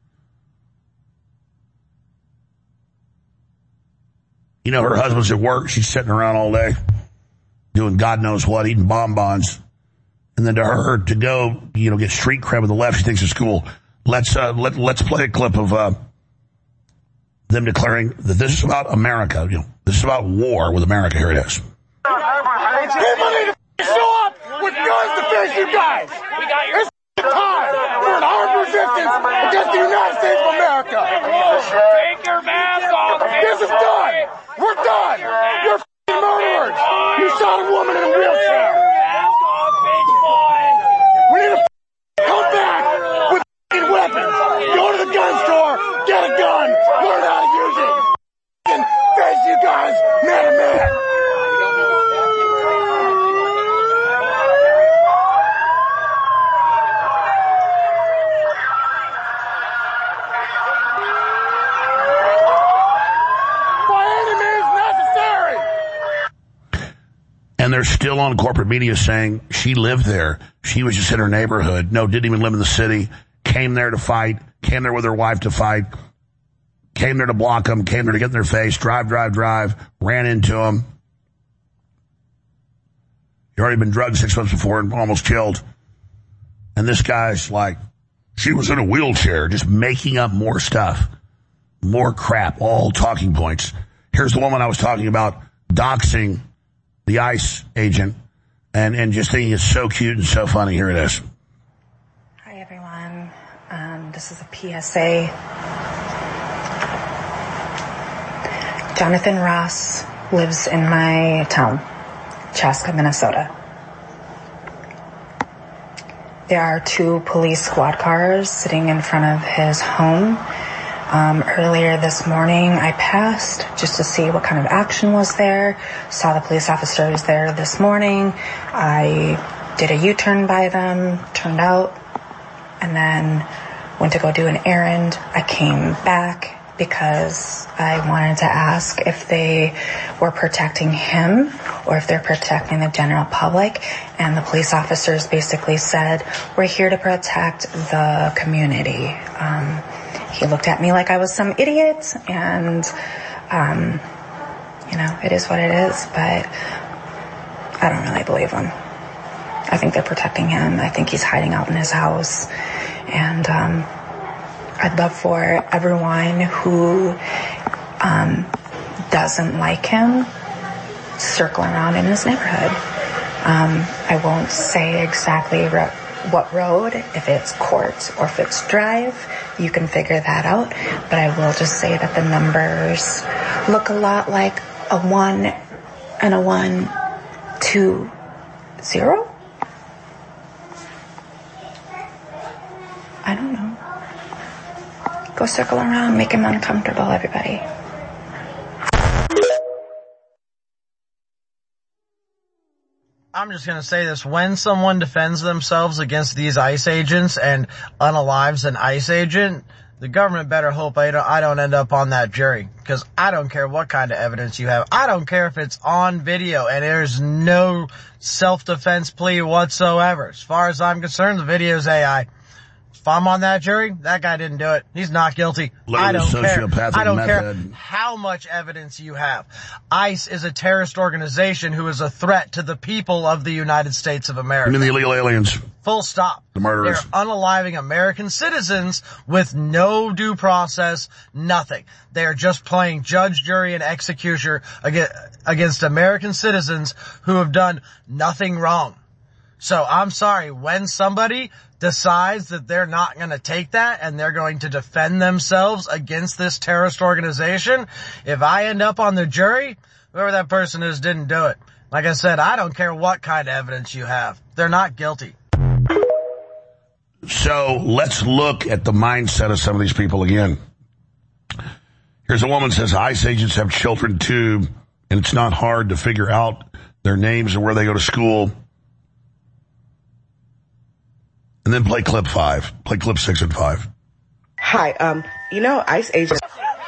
[SPEAKER 4] You know, her husband's at work. She's sitting around all day doing God knows what, eating bonbons. And then to her to go, get street cred with the left, she thinks it's cool. Let's play a clip of them declaring that this is about America. This is about war with America. Here it is.
[SPEAKER 5] People need to show up with guns to face you guys. It's time for an armed resistance against the United States of America.
[SPEAKER 14] Take your mask off.
[SPEAKER 5] This is done. We're done. You're murderers. You shot a woman in a wheelchair. We need to come back with weapons. Go to the gun store, get a gun, learn how to use it, and face you guys man to man.
[SPEAKER 4] And they're still on corporate media saying she lived there. She was just in her neighborhood. No, didn't even live in the city. Came there to fight. Came there with her wife to fight. Came there to block them. Came there to get in their face. Drive. Ran into them. He'd already been drugged 6 months before and almost killed. And this guy's like, she was in a wheelchair, just making up more stuff. More crap, all talking points. Here's the woman I was talking about, doxing the ICE agent, and just thinking it's so cute and so funny. Here it is.
[SPEAKER 15] Hi, everyone. This is a PSA. Jonathan Ross lives in my town, Chaska, Minnesota. There are 2 police squad cars sitting in front of his home. Earlier this morning, I passed just to see what kind of action was there. Saw the police officers there this morning. I did a U-turn by them, turned out, and then went to go do an errand. I came back because I wanted to ask if they were protecting him or if they're protecting the general public. And the police officers basically said, we're here to protect the community. He looked at me like I was some idiot, and, it is what it is, but I don't really believe him. I think they're protecting him. I think he's hiding out in his house, and I'd love for everyone who doesn't like him circle around in his neighborhood. I won't say exactly what road, if it's Court or if it's Drive, you can figure that out. But I will just say that the numbers look a lot like a 1 and a 1, 2, 0. I don't know. Go circle around, make him uncomfortable, everybody.
[SPEAKER 16] I'm just going to say this. When someone defends themselves against these ICE agents and unalives an ICE agent, the government better hope I don't end up on that jury, because I don't care what kind of evidence you have. I don't care if it's on video and there's no self-defense plea whatsoever. As far as I'm concerned, the video's AI. If I'm on that jury, that guy didn't do it. He's not guilty. I don't care. I don't care how much evidence you have. ICE is a terrorist organization who is a threat to the people of the United States of America.
[SPEAKER 4] I mean the illegal aliens.
[SPEAKER 16] Full stop.
[SPEAKER 4] The murderers.
[SPEAKER 16] They're unaliving American citizens with no due process, nothing. They are just playing judge, jury, and executioner against American citizens who have done nothing wrong. So I'm sorry, when somebody decides that they're not going to take that and they're going to defend themselves against this terrorist organization, if I end up on the jury, whoever that person is didn't do it. Like I said, I don't care what kind of evidence you have. They're not guilty.
[SPEAKER 4] So let's look at the mindset of some of these people again. Here's a woman says ICE agents have children too, and it's not hard to figure out their names and where they go to school. And then play clip 5. Play clip 6 and 5.
[SPEAKER 11] Hi, ICE agents.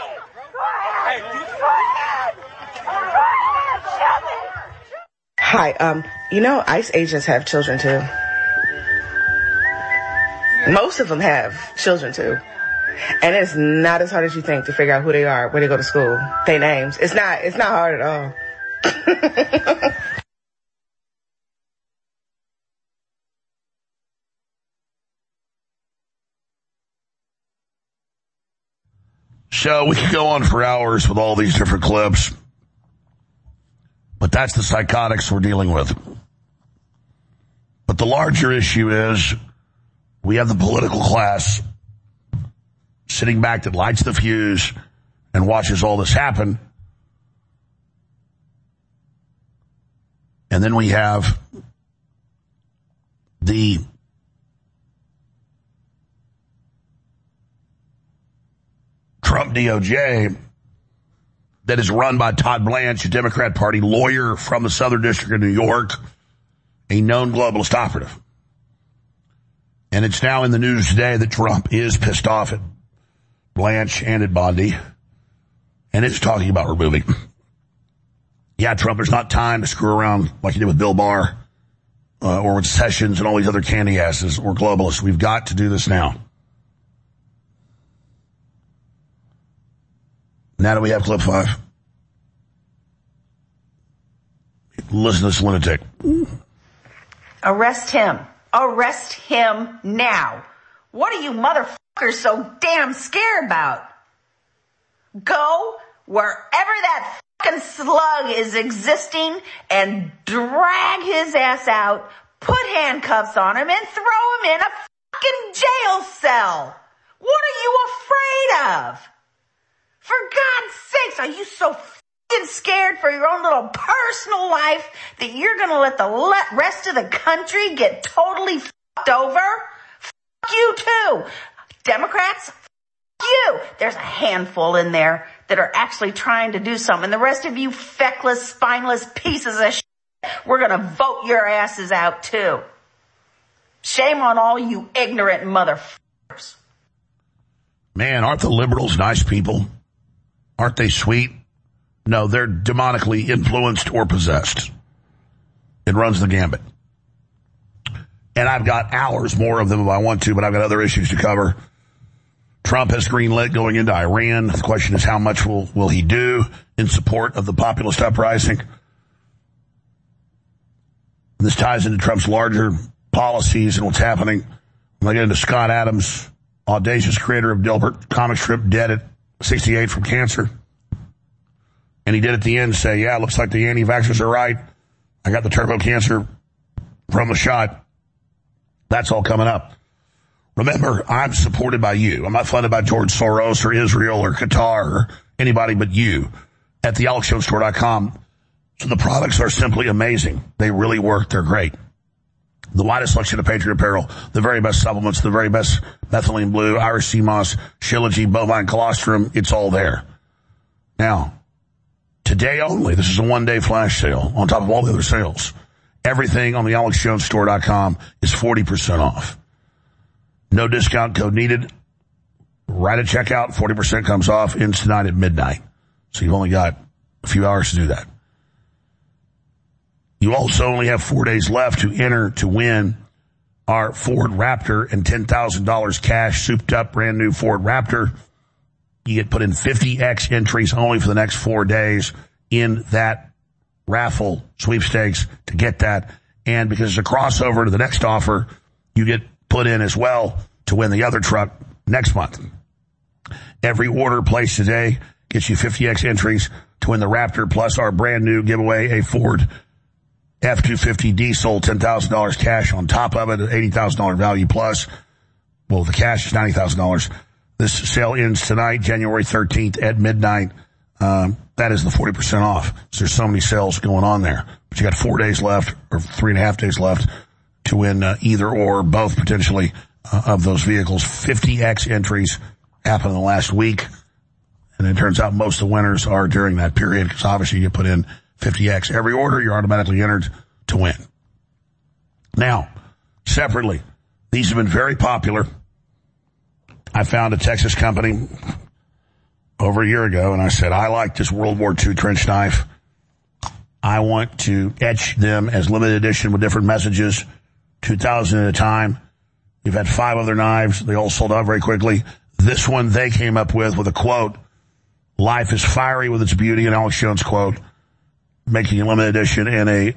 [SPEAKER 11] Hi, ICE agents have children too. Most of them have children too. And it's not as hard as you think to figure out who they are, where they go to school, their names. It's not hard at all.
[SPEAKER 4] So we could go on for hours with all these different clips, but that's the psychotics we're dealing with. But the larger issue is we have the political class sitting back that lights the fuse and watches all this happen. And then we have the Trump DOJ that is run by Todd Blanche, a Democrat Party lawyer from the Southern District of New York, a known globalist operative. And it's now in the news today that Trump is pissed off at Blanche and at Bondi, and is talking about removing. Yeah, Trump, there's not time to screw around like you did with Bill Barr or with Sessions and all these other candy asses or globalists. We've got to do this now. Now do we have clip 5? Listen to this lunatic.
[SPEAKER 17] Arrest him. Arrest him now. What are you motherfuckers so damn scared about? Go wherever that fucking slug is existing and drag his ass out, put handcuffs on him, and throw him in a fucking jail cell. What are you afraid of? For God's sakes, are you so fucking scared for your own little personal life that you're going to let the rest of the country get totally fucked over? Fuck you too. Democrats, fuck you. There's a handful in there that are actually trying to do something. The rest of you feckless, spineless pieces of shit, we're going to vote your asses out too. Shame on all you ignorant motherfuckers.
[SPEAKER 4] Man, aren't the liberals nice people? Aren't they sweet? No, they're demonically influenced or possessed. It runs the gambit. And I've got hours more of them if I want to, but I've got other issues to cover. Trump has greenlit going into Iran. The question is, how much will he do in support of the populist uprising? This ties into Trump's larger policies and what's happening. When I get into Scott Adams, audacious creator of Dilbert comic strip, dead at 68 from cancer. And he did at the end say, yeah, it looks like the anti-vaxxers are right. I got the turbo cancer from the shot. That's all coming up. Remember, I'm supported by you. I'm not funded by George Soros or Israel or Qatar or anybody but you at thealexjonestore.com. So the products are simply amazing. They really work. They're great. The widest selection of Patriot apparel, the very best supplements, the very best methylene blue, Irish sea moss, Shilajit, bovine colostrum. It's all there. Now, today only, this is a one-day flash sale on top of all the other sales. Everything on the AlexJonesStore.com is 40% off. No discount code needed. Right at checkout, 40% comes off, ends tonight at midnight. So you've only got a few hours to do that. You also only have 4 days left to enter to win our Ford Raptor and $10,000 cash, souped up brand new Ford Raptor. You get put in 50X entries only for the next 4 days in that raffle sweepstakes to get that. And because it's a crossover to the next offer, you get put in as well to win the other truck next month. Every order placed today gets you 50X entries to win the Raptor plus our brand new giveaway, a Ford F-250 diesel, $10,000 cash on top of it, $80,000 value plus. Well, the cash is $90,000. This sale ends tonight, January 13th at midnight. That is the 40% off. So there's so many sales going on there. But you got 4 days left, or 3.5 days left to win either or both potentially of those vehicles. 50X entries happened in the last week. And it turns out most of the winners are during that period because obviously you put in 50X. Every order, you're automatically entered to win. Now, separately, these have been very popular. I found a Texas company over a year ago, and I said, I like this World War II trench knife. I want to etch them as limited edition with different messages, 2,000 at a time. We've had 5 other knives. They all sold out very quickly. This one they came up with a quote, "Life is fiery with its beauty," an Alex Jones quote, making a limited edition in a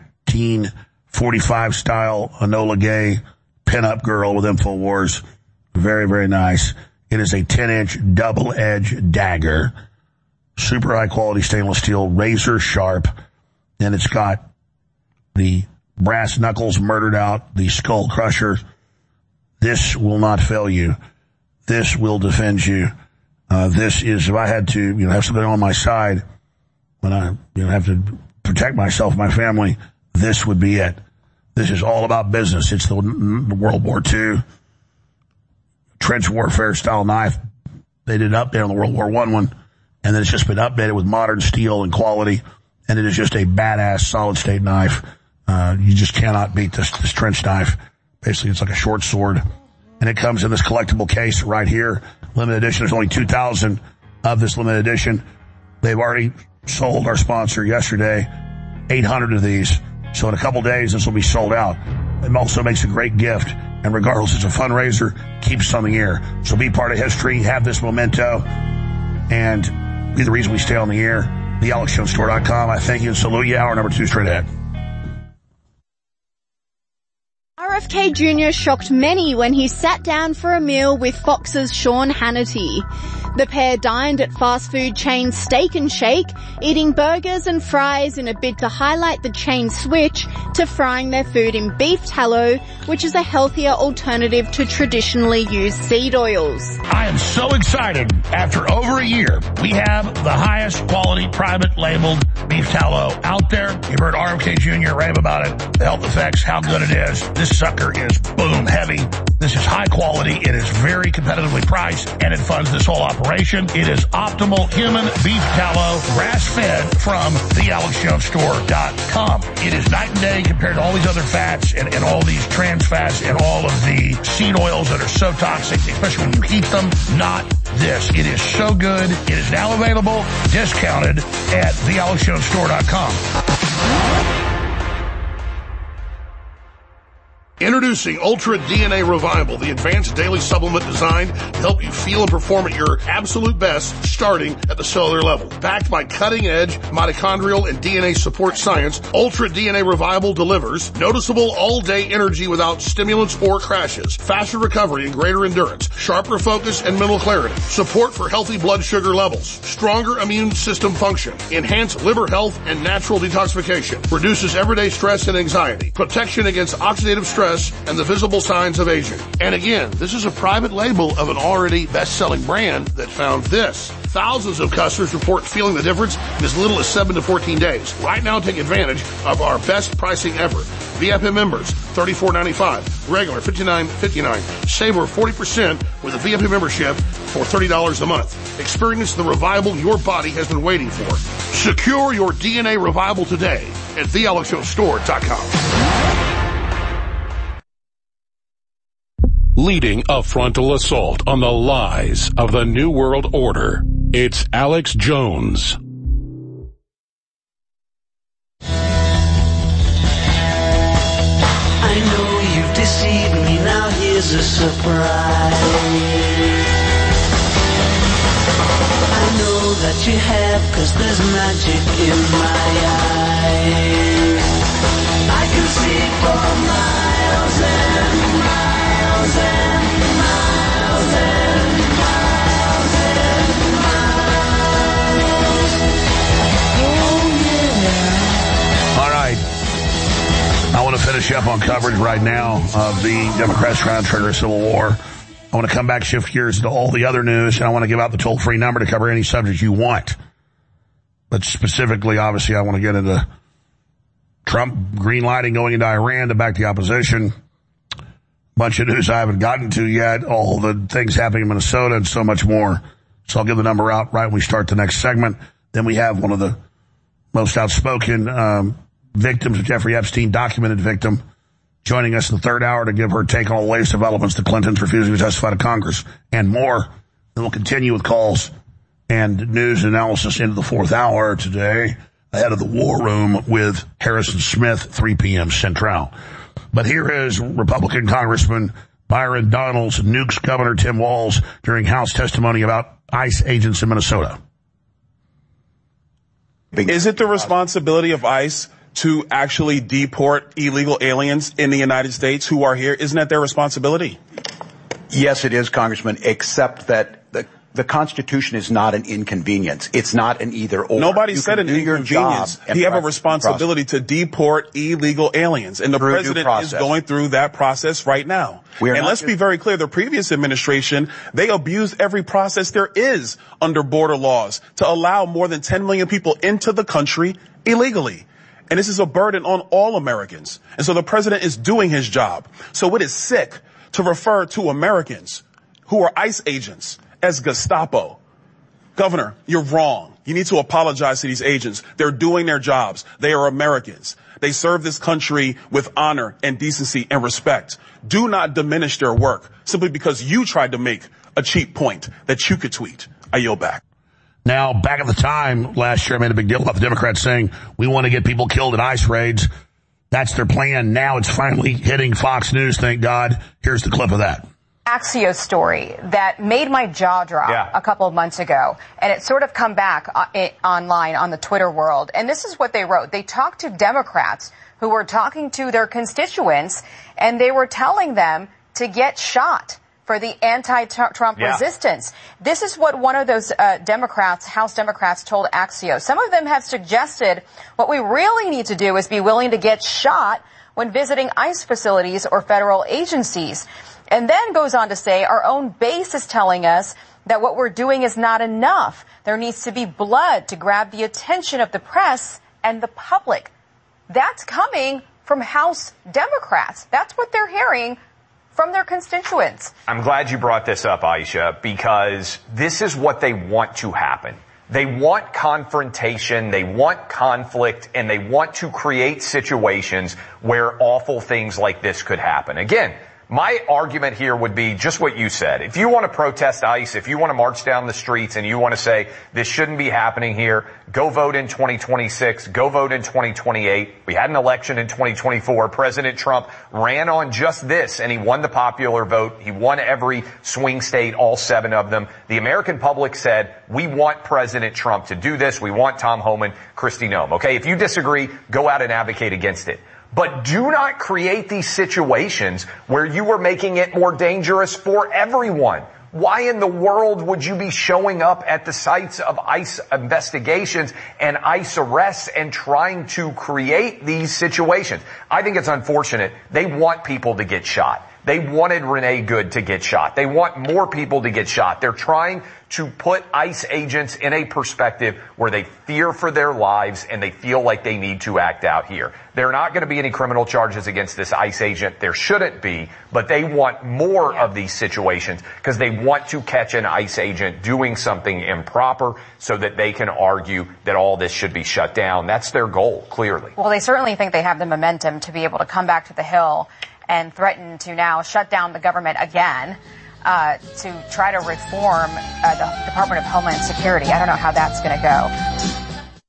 [SPEAKER 4] 1945 style Enola Gay pinup girl with InfoWars. Very, very nice. It is a 10-inch double-edged dagger. Super high-quality stainless steel, razor sharp. And it's got the brass knuckles murdered out, the skull crusher. This will not fail you. This will defend you. This is, if I had to, have something on my side when I, have to protect myself, my family, this would be it. This is all about business. It's the World War II trench warfare style knife. They did an update on the World War I one, and then it's just been updated with modern steel and quality, and it is just a badass solid state knife. You just cannot beat this trench knife. Basically, it's like a short sword, and it comes in this collectible case right here. Limited edition. There's only 2,000 of this limited edition. They've already sold, our sponsor, yesterday, 800 of these. So in a couple days, this will be sold out. It also makes a great gift. And regardless, it's a fundraiser, keeps us on the air. So be part of history, have this memento, and be the reason we stay on the air. TheAlexJonesStore.com. I thank you and salute you. Hour number 2 straight ahead.
[SPEAKER 1] RFK Jr. shocked many when he sat down for a meal with Fox's Sean Hannity. The pair dined at fast food chain Steak and Shake, eating burgers and fries in a bid to highlight the chain's switch to frying their food in beef tallow, which is a healthier alternative to traditionally used seed oils.
[SPEAKER 4] I am so excited. After over a year, we have the highest quality private labeled beef tallow out there. You've heard RFK Jr. rave about it, the health effects, how good it is. This sucker is boom heavy. This is high quality. It is very competitively priced, and it funds this whole operation. It is optimal human beef tallow, grass-fed from TheAlexJonesStore.com. It is night and day compared to all these other fats and all these trans fats and all of the seed oils that are so toxic, especially when you heat them. Not this. It is so good. It is now available, discounted at TheAlexJonesStore.com. Introducing Ultra DNA Revival, the advanced daily supplement designed to help you feel and perform at your absolute best, starting at the cellular level. Backed by cutting-edge mitochondrial and DNA support science, Ultra DNA Revival delivers noticeable all-day energy without stimulants or crashes, faster recovery and greater endurance, sharper focus and mental clarity, support for healthy blood sugar levels, stronger immune system function, enhanced liver health and natural detoxification, reduces everyday stress and anxiety, protection against oxidative stress, and the visible signs of aging. And again, this is a private label of an already best-selling brand that found this. Thousands of customers report feeling the difference in as little as 7 to 14 days. Right now, take advantage of our best pricing ever. VIP members, $34.95. Regular, $59.59. Save over 40% with a VIP membership for $30 a month. Experience the revival your body has been waiting for. Secure your DNA revival today at TheAlexJonesStore.com.
[SPEAKER 6] leading a frontal assault on the lies of the New World Order. It's Alex Jones.
[SPEAKER 18] I know you've deceived me, now here's a surprise. I know that you have, 'cause there's magic in my eyes. I can see for miles and miles and miles and miles and miles. Oh yeah.
[SPEAKER 4] All right. I want to finish up on coverage right now of the Democrats trying to trigger a civil war. I want to come back, shift gears to all the other news, and I want to give out the toll-free number to cover any subject you want. But specifically, obviously, I want to get into Trump green-lighting going into Iran to back the opposition. Bunch of news I haven't gotten to yet, all the things happening in Minnesota and so much more. So I'll give the number out right when we start the next segment. Then we have one of the most outspoken victims of Jeffrey Epstein, documented victim, joining us in the third hour to give her take on all the latest developments, the Clintons refusing to testify to Congress, and more. Then we'll continue with calls and news analysis into the fourth hour today, ahead of the War Room with Harrison Smith, 3 p.m. Central. But here is Republican Congressman Byron Donalds nukes Governor Tim Walz during House testimony about ICE agents in Minnesota.
[SPEAKER 19] Is it the responsibility of ICE to actually deport illegal aliens in the United States who are here? Isn't that their responsibility?
[SPEAKER 20] Yes, it is, Congressman, except that the Constitution is not an inconvenience. It's not an either-or.
[SPEAKER 19] Nobody said an inconvenience. He have a responsibility to deport illegal aliens, and the president is going through that process right now. And let's be very clear, the previous administration, they abused every process there is under border laws to allow more than 10 million people into the country illegally. And this is a burden on all Americans. And so the president is doing his job. So it is sick to refer to Americans who are ICE agents as Gestapo. Governor, you're wrong. You need to apologize to these agents. They're doing their jobs. They are Americans. They serve this country with honor and decency and respect. Do not diminish their work simply because you tried to make a cheap point that you could tweet. I yield back.
[SPEAKER 4] Now, back at the time, last year, I made a big deal about the Democrats saying we want to get people killed in ICE raids. That's their plan. Now it's finally hitting Fox News, thank God. Here's the clip of that.
[SPEAKER 21] Axios story that made my jaw drop a couple of months ago, and it's sort of come back online on the Twitter world. And this is what they wrote. They talked to Democrats who were talking to their constituents, and they were telling them to get shot for the anti-Trump resistance. This is what one of those House Democrats told Axios. Some of them have suggested what we really need to do is be willing to get shot when visiting ICE facilities or federal agencies. And then goes on to say our own base is telling us that what we're doing is not enough. There needs to be blood to grab the attention of the press and the public. That's coming from House Democrats. That's what they're hearing from their constituents.
[SPEAKER 22] I'm glad you brought this up, Aisha, because this is what they want to happen. They want confrontation, they want conflict, and they want to create situations where awful things like this could happen. Again, my argument here would be just what you said. If you want to protest ICE, if you want to march down the streets and you want to say this shouldn't be happening here, go vote in 2026, go vote in 2028. We had an election in 2024. President Trump ran on just this and he won the popular vote. He won every swing state, all 7 of them. The American public said, we want President Trump to do this. We want Tom Homan, Kristi Noem. Okay, if you disagree, go out and advocate against it. But do not create these situations where you are making it more dangerous for everyone. Why in the world would you be showing up at the sites of ICE investigations and ICE arrests and trying to create these situations? I think it's unfortunate. They want people to get shot. They wanted Renee Good to get shot. They want more people to get shot. They're trying to put ICE agents in a perspective where they fear for their lives and they feel like they need to act out here. There are not going to be any criminal charges against this ICE agent. There shouldn't be, but they want more of these situations because they want to catch an ICE agent doing something improper so that they can argue that all this should be shut down. That's their goal, clearly.
[SPEAKER 21] Well, they certainly think they have the momentum to be able to come back to the Hill and threatened to now shut down the government again to try to reform the Department of Homeland Security. I don't know how that's going to go.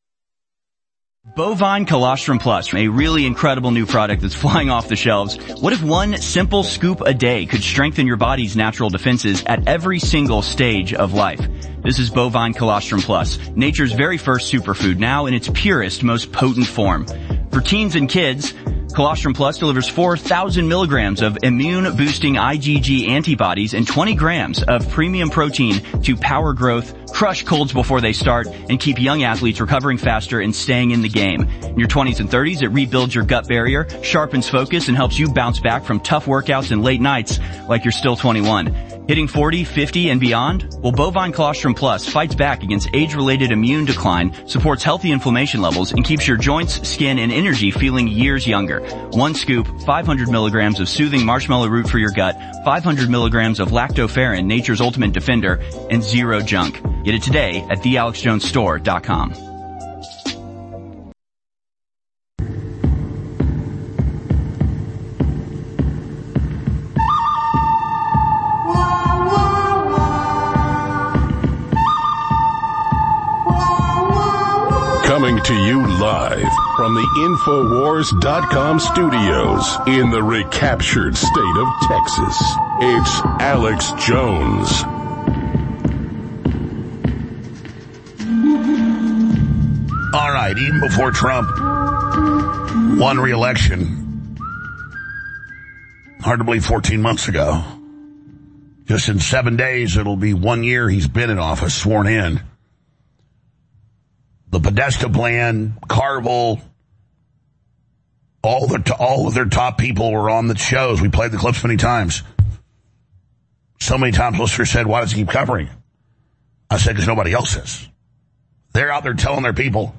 [SPEAKER 7] Bovine Colostrum Plus, a really incredible new product that's flying off the shelves. What if one simple scoop a day could strengthen your body's natural defenses at every single stage of life? This is Bovine Colostrum Plus, nature's very first superfood, now in its purest, most potent form. For teens and kids, Colostrum Plus delivers 4,000 milligrams of immune-boosting IgG antibodies and 20 grams of premium protein to power growth, crush colds before they start, and keep young athletes recovering faster and staying in the game. In your 20s and 30s, it rebuilds your gut barrier, sharpens focus, and helps you bounce back from tough workouts and late nights like you're still 21. Hitting 40, 50, and beyond? Well, Bovine Colostrum Plus fights back against age-related immune decline, supports healthy inflammation levels, and keeps your joints, skin, and energy feeling years younger. One scoop, 500 milligrams of soothing marshmallow root for your gut, 500 milligrams of lactoferrin, nature's ultimate defender, and zero junk. Get it today at thealexjonesstore.com.
[SPEAKER 6] Coming to you live from the Infowars.com studios in the recaptured state of Texas, it's Alex Jones.
[SPEAKER 4] All right, even before Trump won re-election, hard to believe 14 months ago, just in 7 days, it'll be 1 year he's been in office, sworn in. The Podesta plan, Carville, all of their top people were on the shows. We played the clips many times. So many times listeners said, why does he keep covering it? I said, because nobody else is. They're out there telling their people,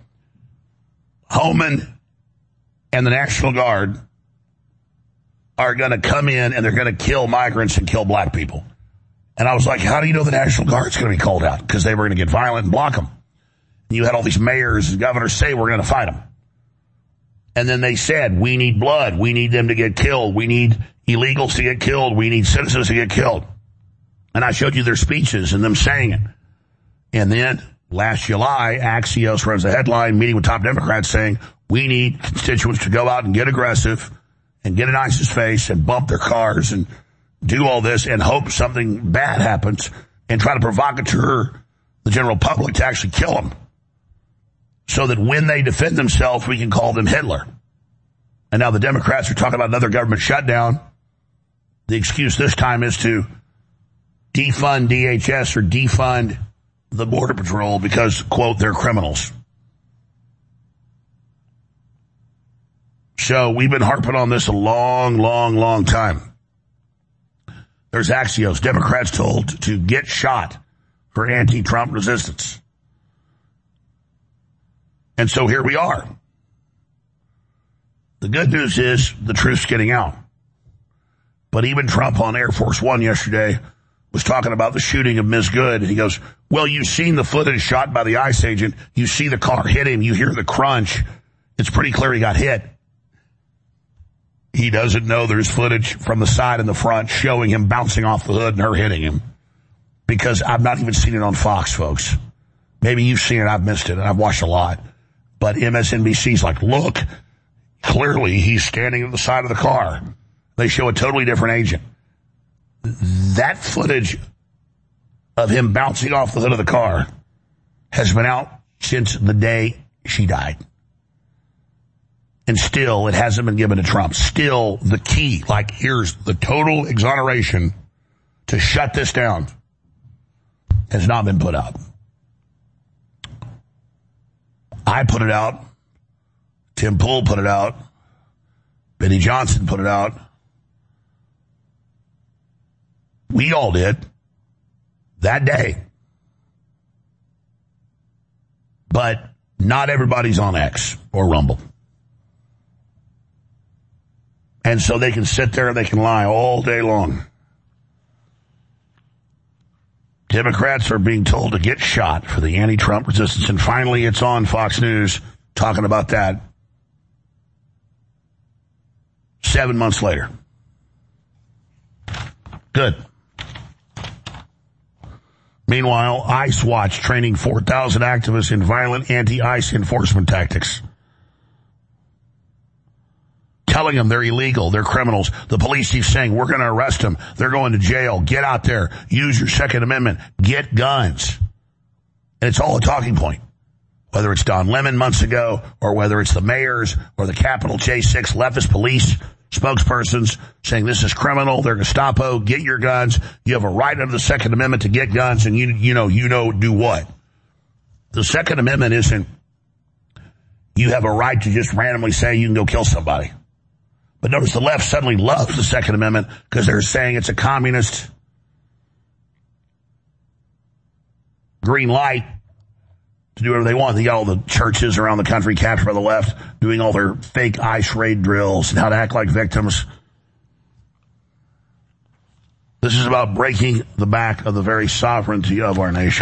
[SPEAKER 4] Homan and the National Guard are going to come in and they're going to kill migrants and kill black people. And I was like, how do you know the National Guard's going to be called out? Because they were going to get violent and block them. You had all these mayors and governors say we're going to fight them. And then they said, we need blood. We need them to get killed. We need illegals to get killed. We need citizens to get killed. And I showed you their speeches and them saying it. And then last July, Axios runs a headline meeting with top Democrats saying we need constituents to go out and get aggressive and get in ISIS face and bump their cars and do all this and hope something bad happens and try to provocateur the general public to actually kill them. So that when they defend themselves, we can call them Hitler. And now the Democrats are talking about another government shutdown. The excuse this time is to defund DHS or defund the Border Patrol because, quote, they're criminals. So we've been harping on this a long time. There's Axios. Democrats told to get shot for anti-Trump resistance. And so here we are. The good news is the truth's getting out. But even Trump on Air Force One yesterday was talking about the shooting of Ms. Good. And he goes, well, you've seen the footage shot by the ICE agent. You see the car hit him. You hear the crunch. It's pretty clear he got hit. He doesn't know there's footage from the side and the front showing him bouncing off the hood and her hitting him. Because I've not even seen it on Fox, folks. Maybe you've seen it. I've missed it. And I've watched a lot. But MSNBC's like, look, clearly he's standing at the side of the car. They show a totally different agent. That footage of him bouncing off the hood of the car has been out since the day she died. And still, it hasn't been given to Trump. Still, the key, like here's the total exoneration to shut this down, has not been put out. I put it out. Tim Pool put it out. Benny Johnson put it out. We all did that day. But not everybody's on X or Rumble. And so they can sit there and they can lie all day long. Democrats are being told to get shot for the anti-Trump resistance. And finally, it's on Fox News talking about that 7 months later. Good. Meanwhile, ICE Watch training 4,000 activists in violent anti-ICE enforcement tactics. Telling them they're illegal, they're criminals. The police keep saying, we're going to arrest them. They're going to jail. Get out there. Use your Second Amendment. Get guns. And it's all a talking point. Whether it's Don Lemon months ago, or whether it's the mayors, or the Capitol J6 leftist police spokespersons saying this is criminal, they're Gestapo, get your guns. You have a right under the Second Amendment to get guns, and you know, do what? The Second Amendment isn't you have a right to just randomly say you can go kill somebody. But notice the left suddenly loves the Second Amendment because they're saying it's a communist green light to do whatever they want. They got all the churches around the country captured by the left doing all their fake ICE raid drills and how to act like victims. This is about breaking the back of the very sovereignty of our nation.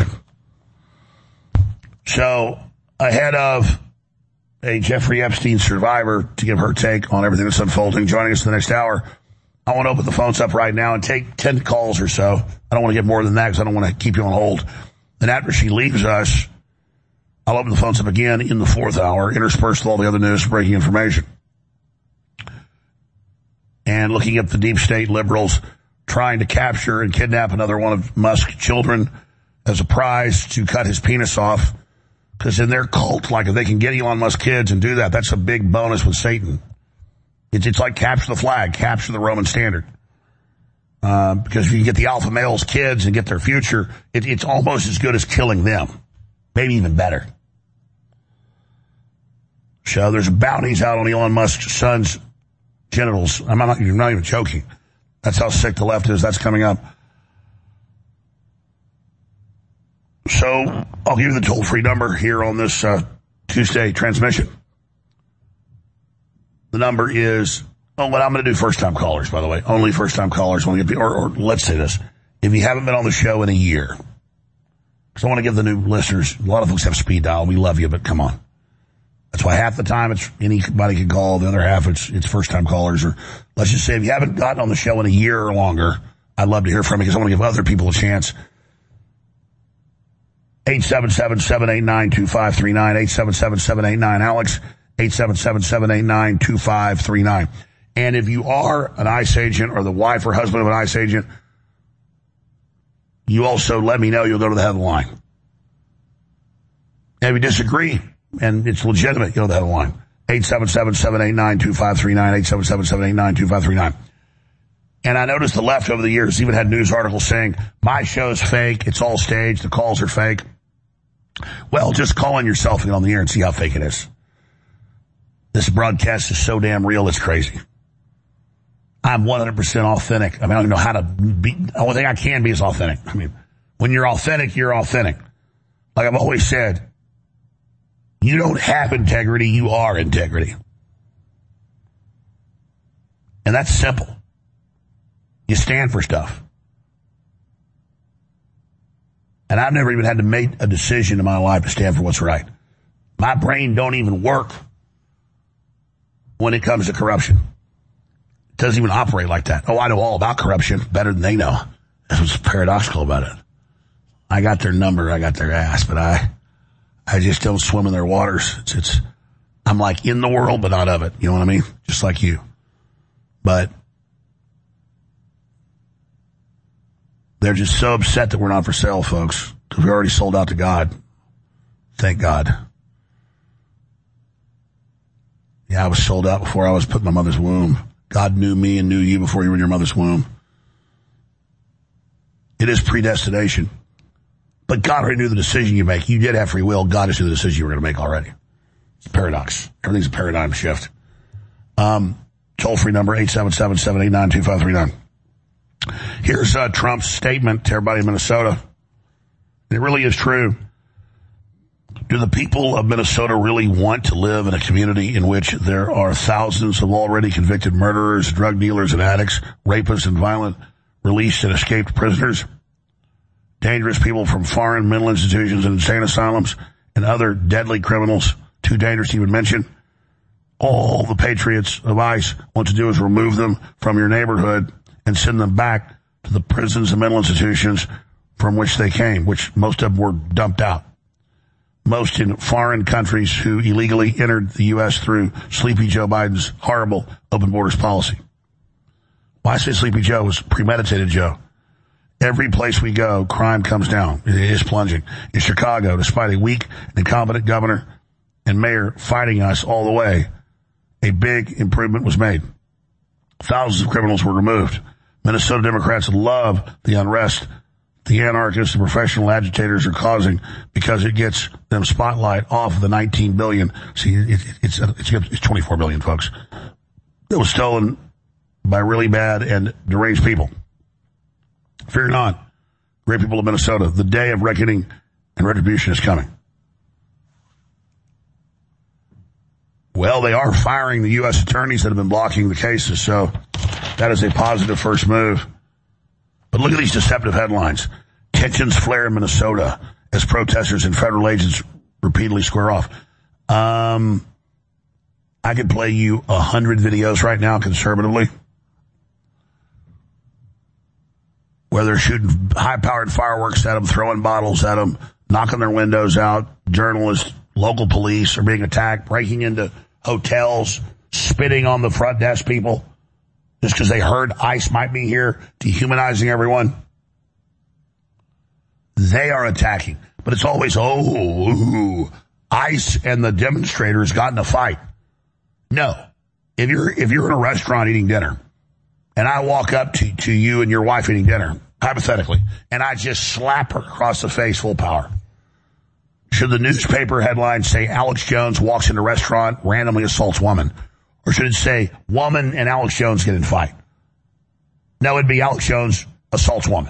[SPEAKER 4] So, ahead of a Jeffrey Epstein survivor to give her take on everything that's unfolding, joining us in the next hour, I want to open the phones up right now and take 10 calls or so. I don't want to get more than that because I don't want to keep you on hold. And after she leaves us, I'll open the phones up again in the fourth hour, interspersed with all the other news, breaking information. And looking at the deep state liberals trying to capture and kidnap another one of Musk's children as a prize to cut his penis off. Because in their cult, like if they can get Elon Musk kids and do that, that's a big bonus with Satan. It's like capture the flag, capture the Roman standard. Because if you get the alpha males' kids and get their future, it's almost as good as killing them. Maybe even better. So there's bounties out on Elon Musk's son's genitals. I'm not even joking. That's how sick the left is. That's coming up. So I'll give you the toll-free number here on this Tuesday transmission. The number is, what I'm going to do first-time callers, by the way. Only first-time callers. Or let's say this. If you haven't been on the show in a year, because I want to give the new listeners, a lot of folks have speed dial. We love you, but come on. That's why half the time it's anybody can call. The other half it's first-time callers. Or let's just say if you haven't gotten on the show in a year or longer, I'd love to hear from you because I want to give other people a chance. 877-789-2539, 877-789-ALEX, 877-789-2539. And if you are an ICE agent or the wife or husband of an ICE agent, you also let me know. You'll go to the head of the line. And if you disagree, and it's legitimate, you'll go to the head of the line. 877-789-2539, 877-789-2539. And I noticed the left over the years even had news articles saying, my show's fake, it's all staged, the calls are fake. Well, just call in yourself and get on the air and see how fake it is. This broadcast is so damn real, it's crazy. I'm 100% authentic. I mean, I don't know how to be. The only thing I can be is authentic. I mean, when you're authentic, you're authentic. Like I've always said, you don't have integrity, you are integrity. And that's simple. You stand for stuff. And I've never even had to make a decision in my life to stand for what's right. My brain don't even work when it comes to corruption. It doesn't even operate like that. Oh, I know all about corruption better than they know. That's what's paradoxical about it. I got their number, I got their ass, but I just don't swim in their waters. I'm like in the world, but not of it. You know what I mean? Just like you. But they're just so upset that we're not for sale, folks, because we already sold out to God. Thank God. Yeah, I was sold out before I was put in my mother's womb. God knew me and knew you before you were in your mother's womb. It is predestination. But God already knew the decision you make. You did have free will. God just knew the decision you were going to make already. It's a paradox. Everything's a paradigm shift. Toll-free number, 877-789-2539. Here's Trump's statement to everybody in Minnesota. It really is true. Do the people of Minnesota really want to live in a community in which there are thousands of already convicted murderers, drug dealers and addicts, rapists and violent released and escaped prisoners, dangerous people from foreign mental institutions and insane asylums, and other deadly criminals, too dangerous to even mention? All the patriots of ICE want to do is remove them from your neighborhood and send them back to the prisons and mental institutions from which they came, which most of them were dumped out. Most in foreign countries who illegally entered the U.S. through Sleepy Joe Biden's horrible open borders policy. Why I say Sleepy Joe was premeditated Joe. Every place we go, crime comes down. It is plunging. In Chicago, despite a weak and incompetent governor and mayor fighting us all the way, a big improvement was made. Thousands of criminals were removed. Minnesota Democrats love the unrest the anarchists and professional agitators are causing because it gets them spotlight off of the $19 billion. See, it's $24 billion, folks. It was stolen by really bad and deranged people. Fear not, great people of Minnesota. The day of reckoning and retribution is coming. Well, they are firing the U.S. attorneys that have been blocking the cases, so that is a positive first move. But look at these deceptive headlines. Tensions flare in Minnesota as protesters and federal agents repeatedly square off. I could play you 100 videos right now, conservatively, where they're shooting high-powered fireworks at them, throwing bottles at them, knocking their windows out. Journalists, local police are being attacked, breaking into hotels, spitting on the front desk people just because they heard ICE might be here, dehumanizing everyone. They are attacking. But it's always, ICE and the demonstrators got in a fight. No. If you're in a restaurant eating dinner, and I walk up to you and your wife eating dinner, hypothetically, and I just slap her across the face full power, should the newspaper headline say Alex Jones walks into restaurant, randomly assaults woman? Or should it say woman and Alex Jones get in fight? No, it'd be Alex Jones assaults woman.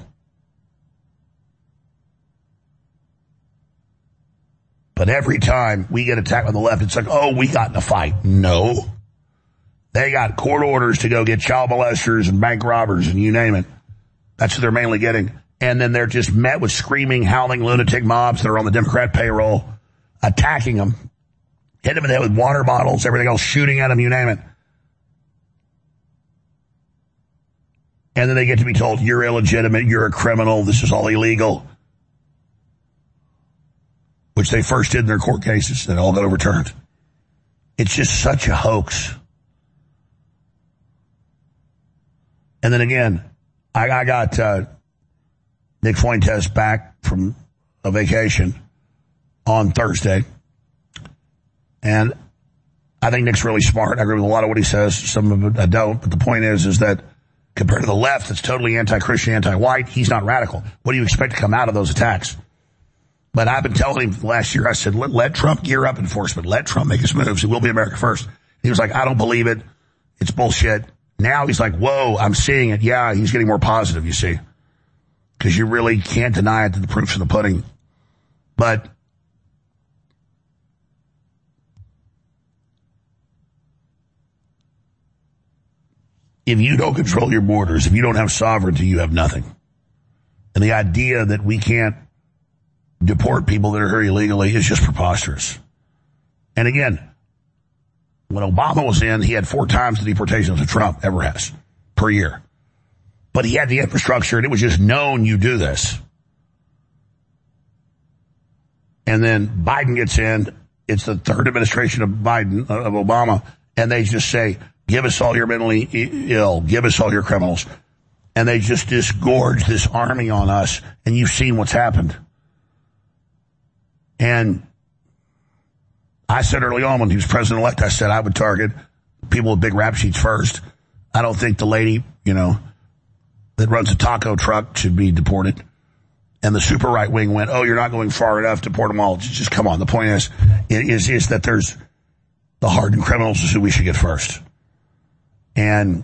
[SPEAKER 4] But every time we get attacked on the left, it's like, we got in a fight. No. They got court orders to go get child molesters and bank robbers and you name it. That's what they're mainly getting. And then they're just met with screaming, howling lunatic mobs that are on the Democrat payroll, attacking them, hitting them in the head with water bottles, everything else, shooting at them, you name it. And then they get to be told, you're illegitimate, you're a criminal, this is all illegal. Which they first did in their court cases that all got overturned. It's just such a hoax. And then again, I got Nick Fuentes back from a vacation on Thursday. And I think Nick's really smart. I agree with a lot of what he says. Some of it I don't. But the point is that compared to the left, that's totally anti-Christian, anti-white, he's not radical. What do you expect to come out of those attacks? But I've been telling him last year, I said, let Trump gear up enforcement. Let Trump make his moves. It will be America first. He was like, I don't believe it. It's bullshit. Now he's like, whoa, I'm seeing it. Yeah, he's getting more positive, you see. Because you really can't deny it that the proof's in the pudding. But if you don't control your borders, if you don't have sovereignty, you have nothing. And the idea that we can't deport people that are here illegally is just preposterous. And again, when Obama was in, he had 4 times the deportations that Trump ever has per year. But he had the infrastructure, and it was just known you do this. And then Biden gets in. It's the third administration of Obama, and they just say, give us all your mentally ill, give us all your criminals. And they just disgorge this army on us, and you've seen what's happened. And I said early on when he was president-elect, I said I would target people with big rap sheets first. I don't think the lady, that runs a taco truck should be deported. And the super right wing went, you're not going far enough to deport them all. Just come on. The point is that there's the hardened criminals is who we should get first. And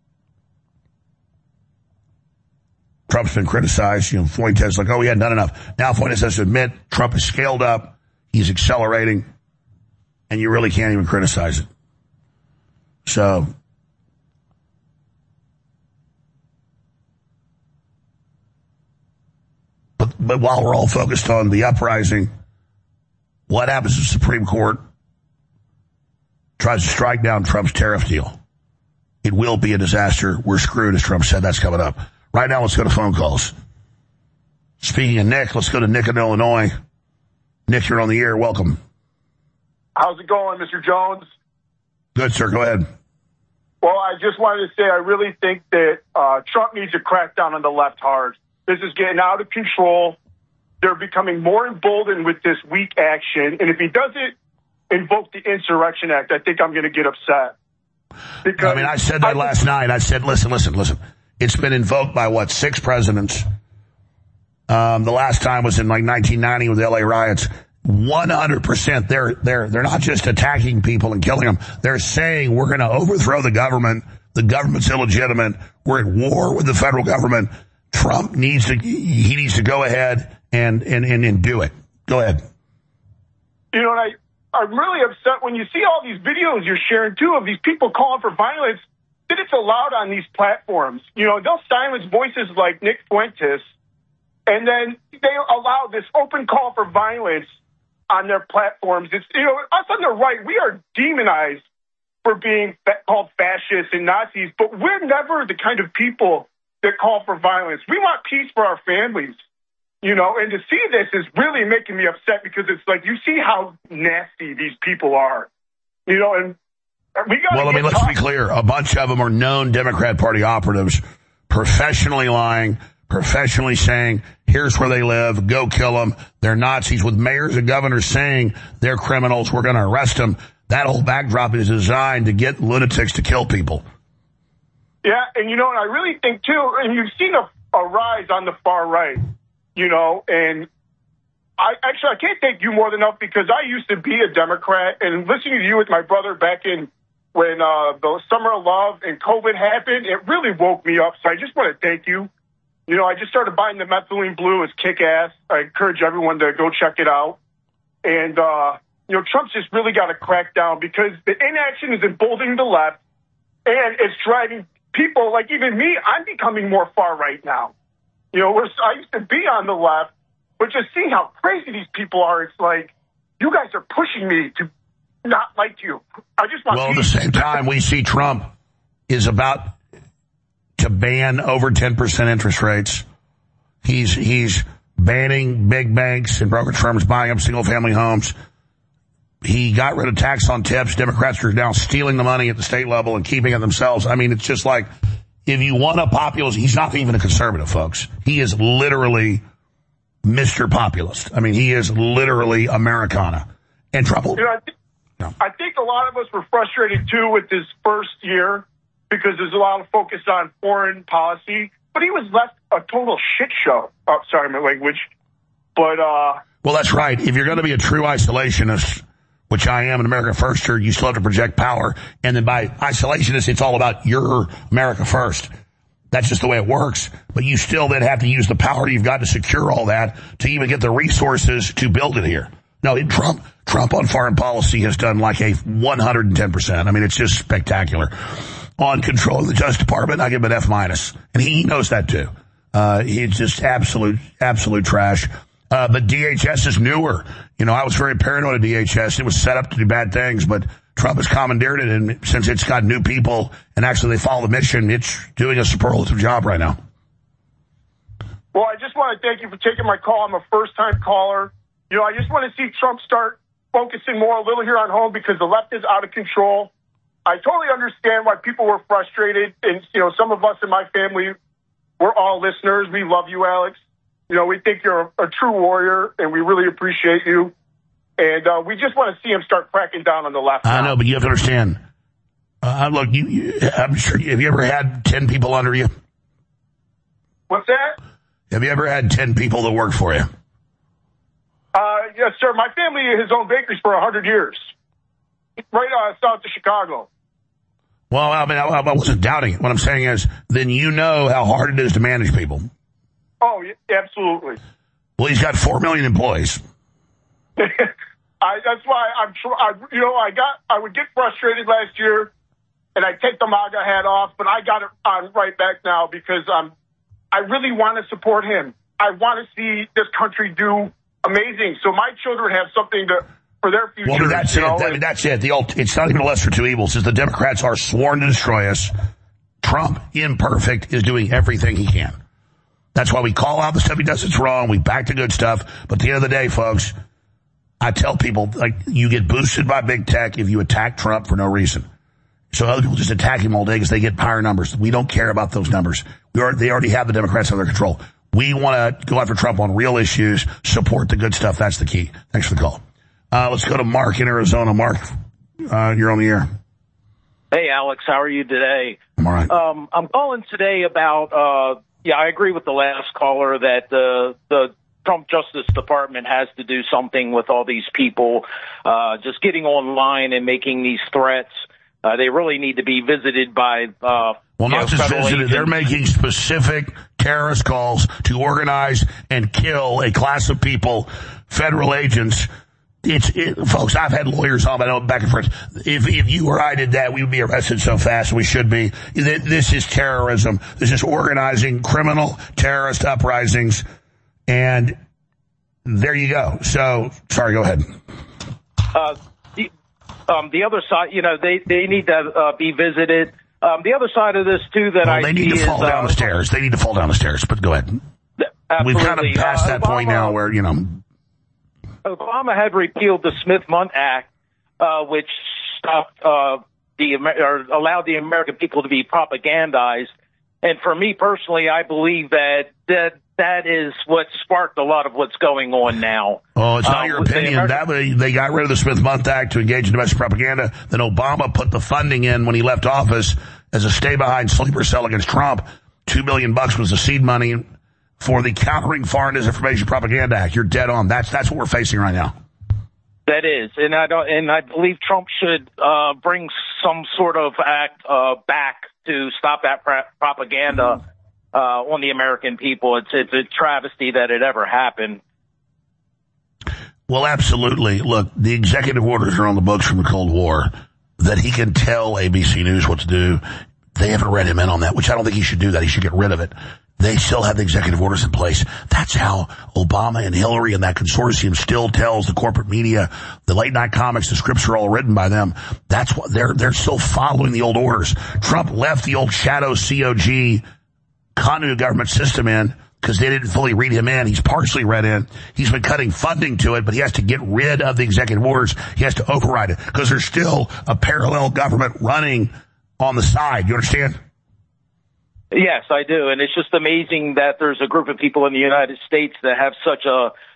[SPEAKER 4] Trump's been criticized. Fuentes like, he hadn't done enough. Now Fuentes has to admit Trump is scaled up. He's accelerating. And you really can't even criticize it. So, but while we're all focused on the uprising, what happens if the Supreme Court tries to strike down Trump's tariff deal? It will be a disaster. We're screwed, as Trump said. That's coming up. Right now, let's go to phone calls. Speaking of Nick, let's go to Nick in Illinois. Nick, you're on the air. Welcome.
[SPEAKER 2] How's it going, Mr. Jones?
[SPEAKER 4] Good, sir. Go ahead.
[SPEAKER 2] Well, I just wanted to say I really think that Trump needs to crack down on the left hard. This is getting out of control. They're becoming more emboldened with this weak action. And if he doesn't invoke the Insurrection Act, I think I'm going to get upset. Because
[SPEAKER 4] I mean, I said that last night. I said, listen. It's been invoked by, 6 presidents? The last time was in, 1990 with the L.A. riots. 100%. They're not just attacking people and killing them. They're saying we're going to overthrow the government. The government's illegitimate. We're at war with the federal government. Trump needs to go ahead and do it. Go ahead.
[SPEAKER 2] You know, and I'm really upset when you see all these videos you're sharing too of these people calling for violence, that it's allowed on these platforms. You know, they'll silence voices like Nick Fuentes, and then they allow this open call for violence on their platforms. It's, you know, us on the right, we are demonized for being called fascists and Nazis, but we're never the kind of people that call for violence. We want peace for our families, you know, and to see this is really making me upset because it's like you see how nasty these people are, you know, and we got. Well, I mean, let's be clear.
[SPEAKER 4] A bunch of them are known Democrat Party operatives, professionally lying, professionally saying, here's where they live, go kill them. They're Nazis, with mayors and governors saying they're criminals, we're going to arrest them. That whole backdrop is designed to get lunatics to kill people.
[SPEAKER 2] Yeah, and you know, and I really think too, and you've seen a rise on the far right, you know, and I can't thank you more than enough because I used to be a Democrat, and listening to you with my brother back in when the Summer of Love and COVID happened, it really woke me up. So I just want to thank you. You know, I just started buying the Methylene Blue. It's kick-ass. I encourage everyone to go check it out. And, you know, Trump's just really got to crack down because the inaction is emboldening the left, and it's driving people like even me. I'm becoming more far right now. You know, I used to be on the left, but just seeing how crazy these people are, it's like, you guys are pushing me to not like you. I just want. Well,
[SPEAKER 4] at the same time, we see Trump is about to ban over 10% interest rates. He's banning big banks and brokerage firms buying up single-family homes. He got rid of tax on tips. Democrats are now stealing the money at the state level and keeping it themselves. I mean, it's just like, if you want a populist, he's not even a conservative, folks. He is literally Mr. Populist. I mean, he is literally Americana. And trouble.
[SPEAKER 2] You know, I think a lot of us were frustrated, too, with his first year because there's a lot of focus on foreign policy. But he was left a total shit show. Oh, sorry, my language. But,
[SPEAKER 4] well, that's right. If you're going to be a true isolationist, which I am, an America Firster, you still have to project power. And then by isolationist, it's all about your America First. That's just the way it works. But you still then have to use the power you've got to secure all that to even get the resources to build it here. No, Trump on foreign policy has done like a 110%. I mean, it's just spectacular. On control of the Justice Department, I give him an F-. And he knows that too. He's just absolute trash. But DHS is newer. You know, I was very paranoid of DHS. It was set up to do bad things, but Trump has commandeered it, and since it's got new people and actually they follow the mission, it's doing a superlative job right now.
[SPEAKER 2] Well, I just want to thank you for taking my call. I'm a first-time caller. You know, I just want to see Trump start focusing more a little here on home because the left is out of control. I totally understand why people were frustrated. And, you know, some of us in my family, we're all listeners. We love you, Alex. You know, we think you're a true warrior, and we really appreciate you. And we just want to see him start cracking down on the left.
[SPEAKER 4] I know, but you have to understand. Look, I'm sure. Have you ever had 10 people under you?
[SPEAKER 2] What's that?
[SPEAKER 4] Have you ever had 10 people that work for you?
[SPEAKER 2] Yes, sir. My family has owned bakeries for 100 years. Right south of Chicago.
[SPEAKER 4] Well, I mean, I wasn't doubting it. What I'm saying is, then you know how hard it is to manage people.
[SPEAKER 2] Oh, absolutely.
[SPEAKER 4] Well, he's got 4 million employees.
[SPEAKER 2] That's why I would get frustrated last year, and I take the MAGA hat off, but I got it on right back now because I really want to support him. I want to see this country do amazing, so my children have something for their future.
[SPEAKER 4] Well, that's it. I mean, that's it. It's not even a lesser of two evils. Is the Democrats are sworn to destroy us. Trump, imperfect, is doing everything he can. That's why we call out the stuff he does that's wrong. We back the good stuff. But at the end of the day, folks, I tell people, like, you get boosted by big tech if you attack Trump for no reason. So other people just attack him all day because they get higher numbers. We don't care about those numbers. They already have the Democrats under control. We want to go after Trump on real issues, support the good stuff. That's the key. Thanks for the call. Let's go to Mark in Arizona. Mark, you're on the air.
[SPEAKER 3] Hey, Alex, how are you today?
[SPEAKER 4] I'm all right.
[SPEAKER 3] I'm calling today about, I agree with the last caller that the Trump Justice Department has to do something with all these people just getting online and making these threats. They really need to be visited by
[SPEAKER 4] not just visited.
[SPEAKER 3] Agents.
[SPEAKER 4] They're making specific terrorist calls to organize and kill a class of people, federal agents. Folks, I've had lawyers on, I know, back and forth. If you or I did that, we would be arrested so fast. We should be. This is terrorism. This is organizing criminal terrorist uprisings. And there you go. So, sorry, go ahead.
[SPEAKER 3] The other side, they need to be visited. The other side of this, too,
[SPEAKER 4] they need to fall down the stairs. They need to fall down the stairs, but go ahead.
[SPEAKER 3] Absolutely.
[SPEAKER 4] We've kind of passed that point now where,
[SPEAKER 3] Obama had repealed the Smith-Mundt Act, which stopped allowed the American people to be propagandized. And for me personally, I believe that is what sparked a lot of what's going on now.
[SPEAKER 4] Oh, it's not your opinion. They got rid of the Smith-Mundt Act to engage in domestic propaganda. Then Obama put the funding in when he left office as a stay-behind sleeper cell against Trump. $2 billion was the seed money for the Countering Foreign Disinformation Propaganda Act. You're dead on. That's what we're facing right now.
[SPEAKER 3] That is, and I believe Trump should bring some sort of act back to stop that propaganda on the American people. It's a travesty that it ever happened.
[SPEAKER 4] Well, absolutely. Look, the executive orders are on the books from the Cold War that he can tell ABC News what to do. They haven't read him in on that, which I don't think he should do that. He should get rid of it. They still have the executive orders in place. That's how Obama and Hillary and that consortium still tells the corporate media, the late night comics, the scripts are all written by them. That's what they're still following the old orders. Trump left the old shadow COG continuity government system in because they didn't fully read him in. He's partially read in. He's been cutting funding to it, but he has to get rid of the executive orders. He has to override it because there's still a parallel government running on the side. You understand?
[SPEAKER 3] Yes, I do. And it's just amazing that there's a group of people in the United States that have such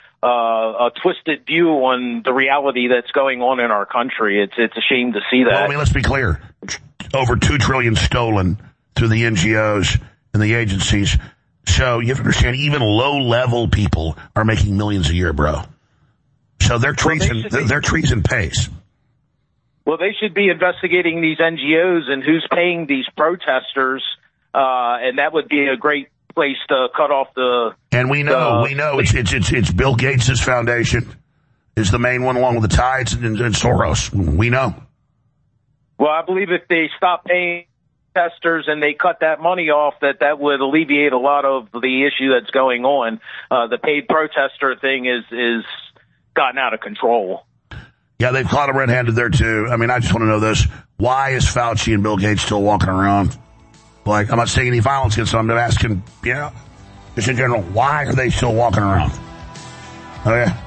[SPEAKER 3] a twisted view on the reality that's going on in our country. It's a shame to see that.
[SPEAKER 4] Well, I mean, let's be clear. Over $2 trillion stolen through the NGOs and the agencies. So you have to understand, even low-level people are making millions a year, bro. So their treason pays.
[SPEAKER 3] Well, they should be investigating these NGOs and who's paying these protesters. And that would be a great place to cut off the. And we know it's Bill Gates' foundation is the main one, along with the Tides and Soros. We know. Well, I believe if they stop paying protesters and they cut that money off, that would alleviate a lot of the issue that's going on. The paid protester thing is gotten out of control. Yeah, they've caught him red-handed there too. I mean, I just want to know this: why is Fauci and Bill Gates still walking around? Like, I'm not saying any violence against them. I'm asking, just in general, why are they still walking around? Oh, yeah.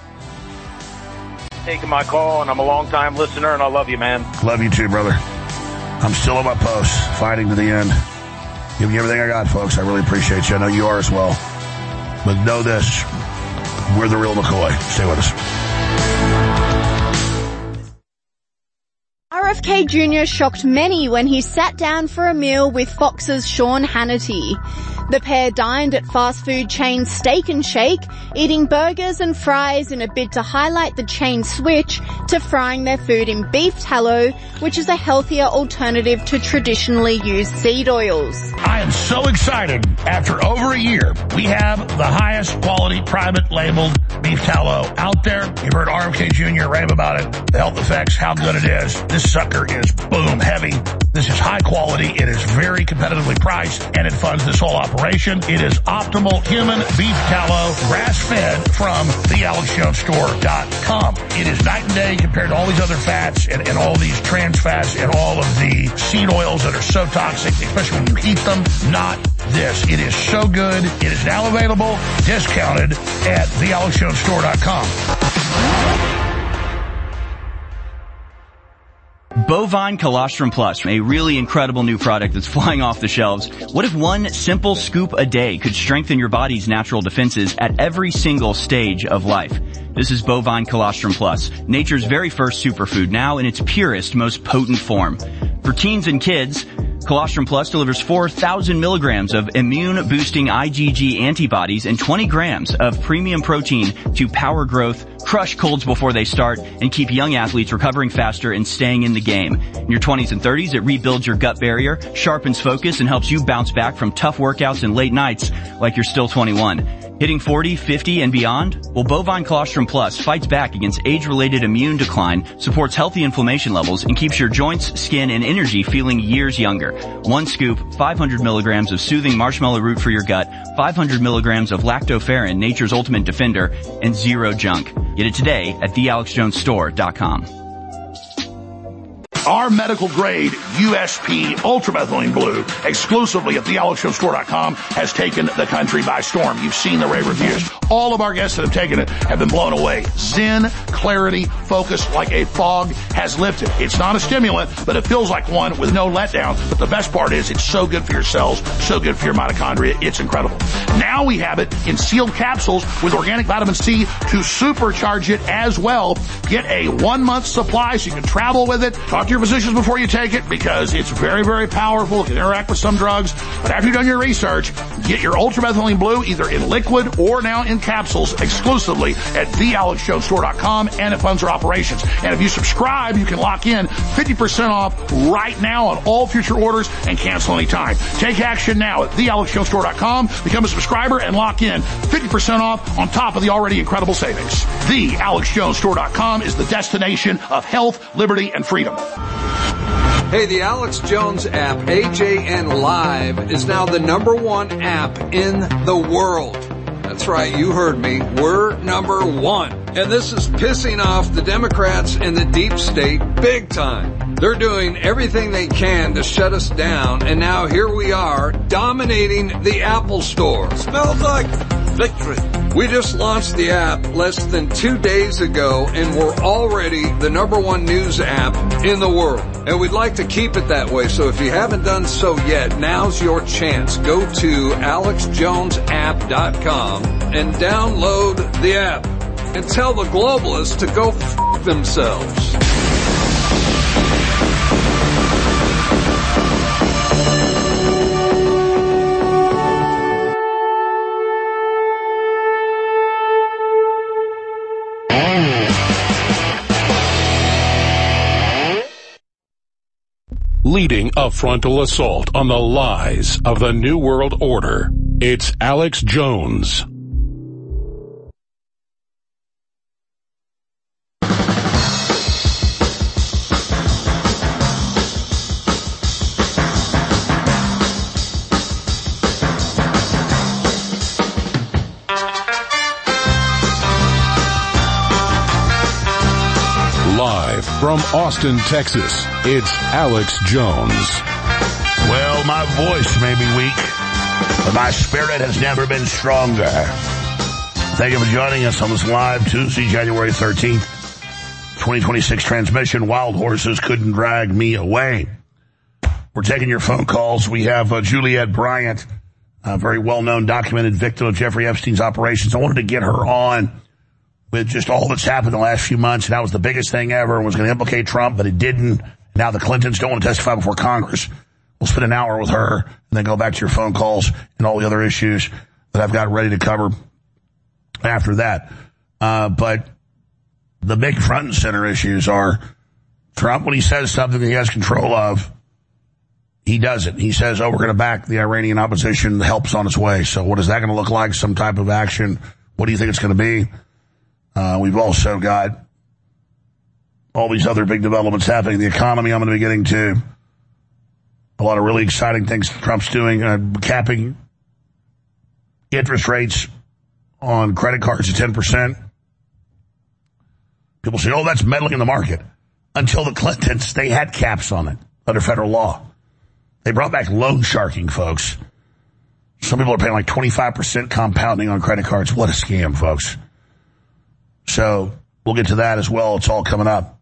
[SPEAKER 3] Taking my call, and I'm a long-time listener, and I love you, man. Love you too, brother. I'm still on my post, fighting to the end. Giving you everything I got, folks. I really appreciate you. I know you are as well. But know this, we're the real McCoy. Stay with us.
[SPEAKER 1] RFK Jr. shocked many when he sat down for a meal with Fox's Sean Hannity. The pair dined at fast food chain Steak and Shake, eating burgers and fries in a bid to highlight the chain's switch to frying their food in beef tallow, which is a healthier alternative to traditionally used seed oils.
[SPEAKER 4] I am so excited. After over a year, we have the highest quality private labeled beef tallow out there. You've heard RFK Jr. rave about it, the health effects, how good it is. This sucker is boom heavy. This is high quality, it is very competitively priced, and it funds this whole operation. It is optimal human beef tallow, grass-fed from thealexjonesstore.com. It is night and day compared to all these other fats and all these trans fats and all of the seed oils that are so toxic, especially when you heat them. Not this. It is so good. It is now available, discounted at thealexjonesstore.com.
[SPEAKER 7] Bovine Colostrum Plus, a really incredible new product that's flying off the shelves. What if one simple scoop a day could strengthen your body's natural defenses at every single stage of life? This is Bovine Colostrum Plus, nature's very first superfood, now in its purest, most potent form. For teens and kids, Colostrum Plus delivers 4,000 milligrams of immune-boosting IgG antibodies and 20 grams of premium protein to power growth, crush colds before they start, and keep young athletes recovering faster and staying in the game. In your 20s and 30s, it rebuilds your gut barrier, sharpens focus, and helps you bounce back from tough workouts and late nights like you're still 21. Hitting 40, 50, and beyond? Well, Bovine Colostrum Plus fights back against age-related immune decline, supports healthy inflammation levels, and keeps your joints, skin, and energy feeling years younger. One scoop, 500 milligrams of soothing marshmallow root for your gut, 500 milligrams of lactoferrin, nature's ultimate defender, and zero junk. Get it today at thealexjonesstore.com.
[SPEAKER 4] Our medical grade USP Ultramethylene Blue, exclusively at thealexjonesstore.com, has taken the country by storm. You've seen the rave reviews. All of our guests that have taken it have been blown away. Zen, clarity, focus like a fog has lifted. It's not a stimulant, but it feels like one with no letdown. But the best part is it's so good for your cells, so good for your mitochondria. It's incredible. Now we have it in sealed capsules with organic vitamin C to supercharge it as well. Get a 1 month supply so you can travel with it. Talk to your physicians before you take it because it's very, very powerful. It can interact with some drugs. But after you've done your research, get your Ultramethylene Blue either in liquid or now in capsules exclusively at thealexjonesstore.com, and it funds our operations. And if you subscribe, you can lock in 50% off right now on all future orders and cancel anytime. Take action now at thealexjonesstore.com. Become a subscriber and lock in 50% off on top of the already incredible savings. Thealexjonesstore.com is the destination of health, liberty, and freedom.
[SPEAKER 8] Hey, the Alex Jones app, AJN Live, is now the #1 app in the world. That's right, you heard me. We're #1. And this is pissing off the Democrats and the deep state big time. They're doing everything they can to shut us down, and now here we are, dominating the Apple Store. Smells like victory. We just launched the app less than 2 days ago, and we're already the #1 news app in the world. And we'd like to keep it that way, so if you haven't done so yet, now's your chance. Go to alexjonesapp.com and download the app. And tell the globalists to go f*** themselves.
[SPEAKER 6] Leading a frontal assault on the lies of the New World Order, it's Alex Jones. Live from Austin, Texas, it's Alex Jones.
[SPEAKER 4] Well, my voice may be weak, but my spirit has never been stronger. Thank you for joining us on this live Tuesday, January 13th, 2026 transmission. Wild horses couldn't drag me away. We're taking your phone calls. We have Juliette Bryant, a very well-known documented victim of Jeffrey Epstein's operations. I wanted to get her on with just all that's happened in the last few months, and that was the biggest thing ever, and was going to implicate Trump, but it didn't. Now the Clintons don't want to testify before Congress. We'll spend an hour with her, and then go back to your phone calls and all the other issues that I've got ready to cover after that. But the big front and center issues are Trump, when he says something that he has control of, he does it. He says, we're going to back the Iranian opposition. The help's on its way. So what is that going to look like? Some type of action? What do you think it's going to be? We've also got all these other big developments happening. The economy I'm going to be getting to. A lot of really exciting things Trump's doing, capping interest rates on credit cards at 10%. People say, oh, that's meddling in the market. Until the Clintons, they had caps on it under federal law. They brought back loan sharking, folks. Some people are paying like 25% compounding on credit cards. What a scam, folks. So we'll get to that as well. It's all coming up.